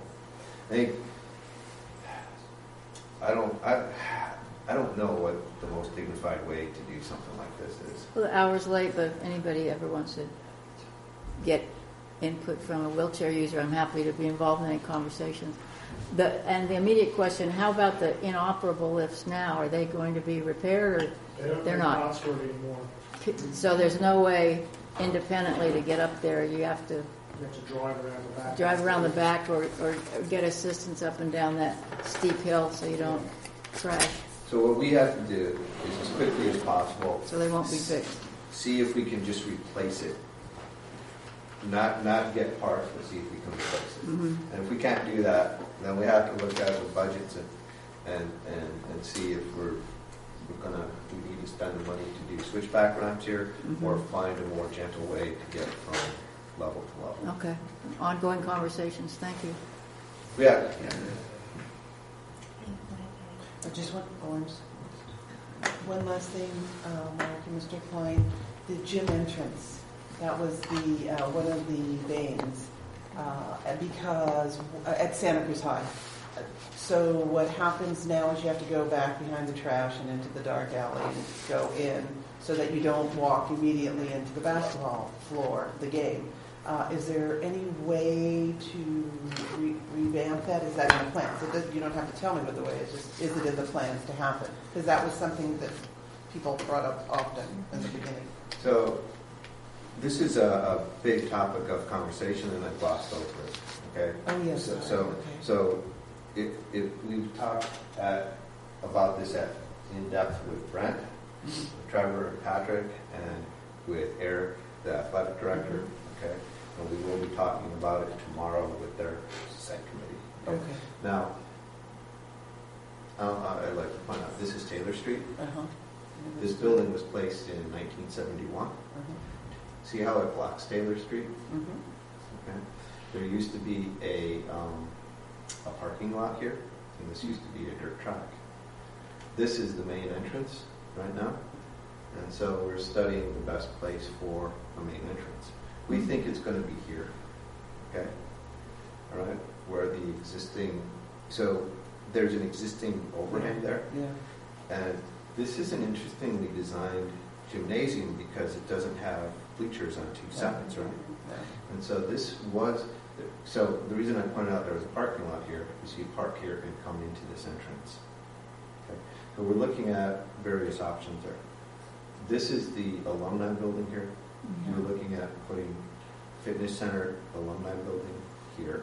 I don't know what the most dignified way to do something like this is. Well, the hour's late, but if anybody ever wants to get input from a wheelchair user, I'm happy to be involved in any conversations. And the immediate question, how about the inoperable lifts now? Are they going to be repaired, or they're not? Oxford anymore. So there's no way independently to get up there. You have to drive around the back or get assistance up and down that steep hill so you don't crash. So what we have to do is, as quickly as possible, so they won't be fixed. See if we can just replace it. Not get parts, but see if we can replace it. Mm-hmm. And if we can't do that, then we have to look at the budgets and see if we need to spend the money to do switchback ramps here, or find a more gentle way to get from level to level. Okay. Ongoing conversations. Thank you. Yeah. Just one last thing, Mr. Klein. The gym entrance, that was the one of the veins, because at Santa Cruz High, So what happens now is you have to go back behind the trash and into the dark alley and go in so that you don't walk immediately into the basketball floor, the game. Is there any way to revamp that? Is that in the plans? You don't have to tell me what the way is. Just is it in the plans to happen? Because that was something that people brought up often in the beginning. So this is a big topic of conversation, and I've glossed over it. Okay. Oh yes. So if we've talked about this in depth with Brent, with Trevor and Patrick, and with Eric, the athletic director. Okay. And we will be talking about it tomorrow with their site committee. Okay. Now, I'd like to point out, this is Taylor Street. Uh-huh. This building was placed in 1971. See how it blocks Taylor Street? Okay. There used to be a parking lot here, and this used to be a dirt track. This is the main entrance right now, and so we're studying the best place for a main entrance. We think it's going to be here, okay? All right, where the existing, so there's an existing overhang there. Yeah. And this is an interestingly designed gymnasium because it doesn't have bleachers on two sides, right? And so this was, so the reason I pointed out there was a parking lot here is you park here and come into this entrance. Okay. So we're looking at various options there. This is the alumni building here. We're looking at putting fitness center alumni building here.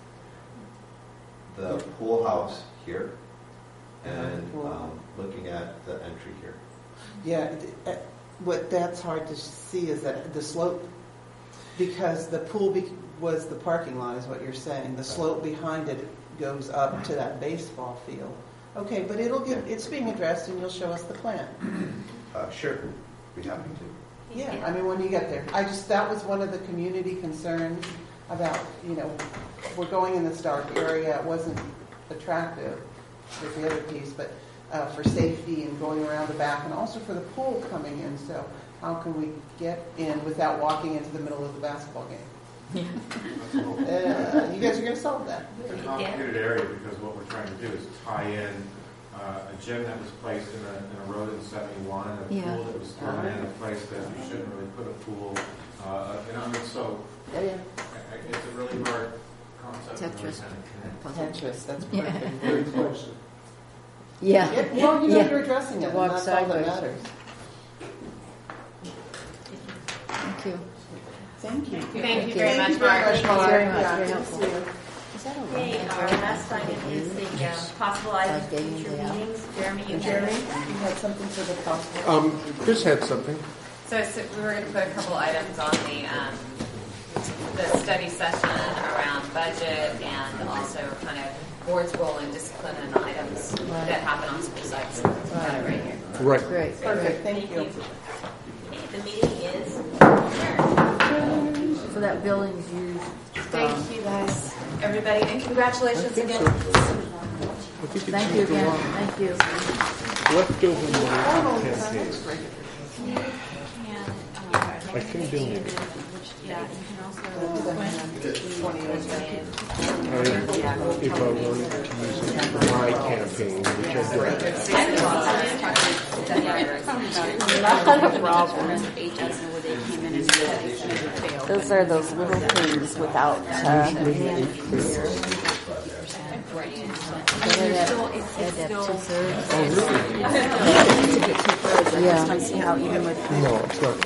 The pool house here. And looking at the entry here. Yeah, what that's hard to see is that the slope, because the pool was the parking lot, is what you're saying. The slope behind it goes up to that baseball field. Okay, but it's being addressed, and you'll show us the plan. Sure, be happy to. Yeah, I mean, when you get there. That was one of the community concerns about, we're going in this dark area. It wasn't attractive with the other piece, but for safety and going around the back, and also for the pool coming in. So how can we get in without walking into the middle of the basketball game? You guys are going to solve that. It's a complicated area because what we're trying to do is tie in a gym that was placed in a road in 71, a pool that was thrown in a place that you shouldn't really put a pool. So it's a really hard concept. Tetris, that's perfect. Very close. Yeah. Well, you're addressing it, and that's all that matters. Thank you. Thank you. Thank you very much, Mark. Thank you very much. Very helpful. Okay, our last item is the possible items for future meetings. Jeremy, you had something for the possible. Chris had something. So we were going to put a couple items on the study session around budget and also kind of board's role in discipline and items that happen on school sites. Got it right here. Right. Great. Perfect. Thank you. Okay, the meeting is adjourned. So that building is used. Thank you guys, everybody, and congratulations again. Thank you again. Thank you. Leftover money campaign. I can donate it. Yeah, you can also If I wanted to use it for my campaign, which I don't. Those are those little things without Yeah. I see how even with No, it's not.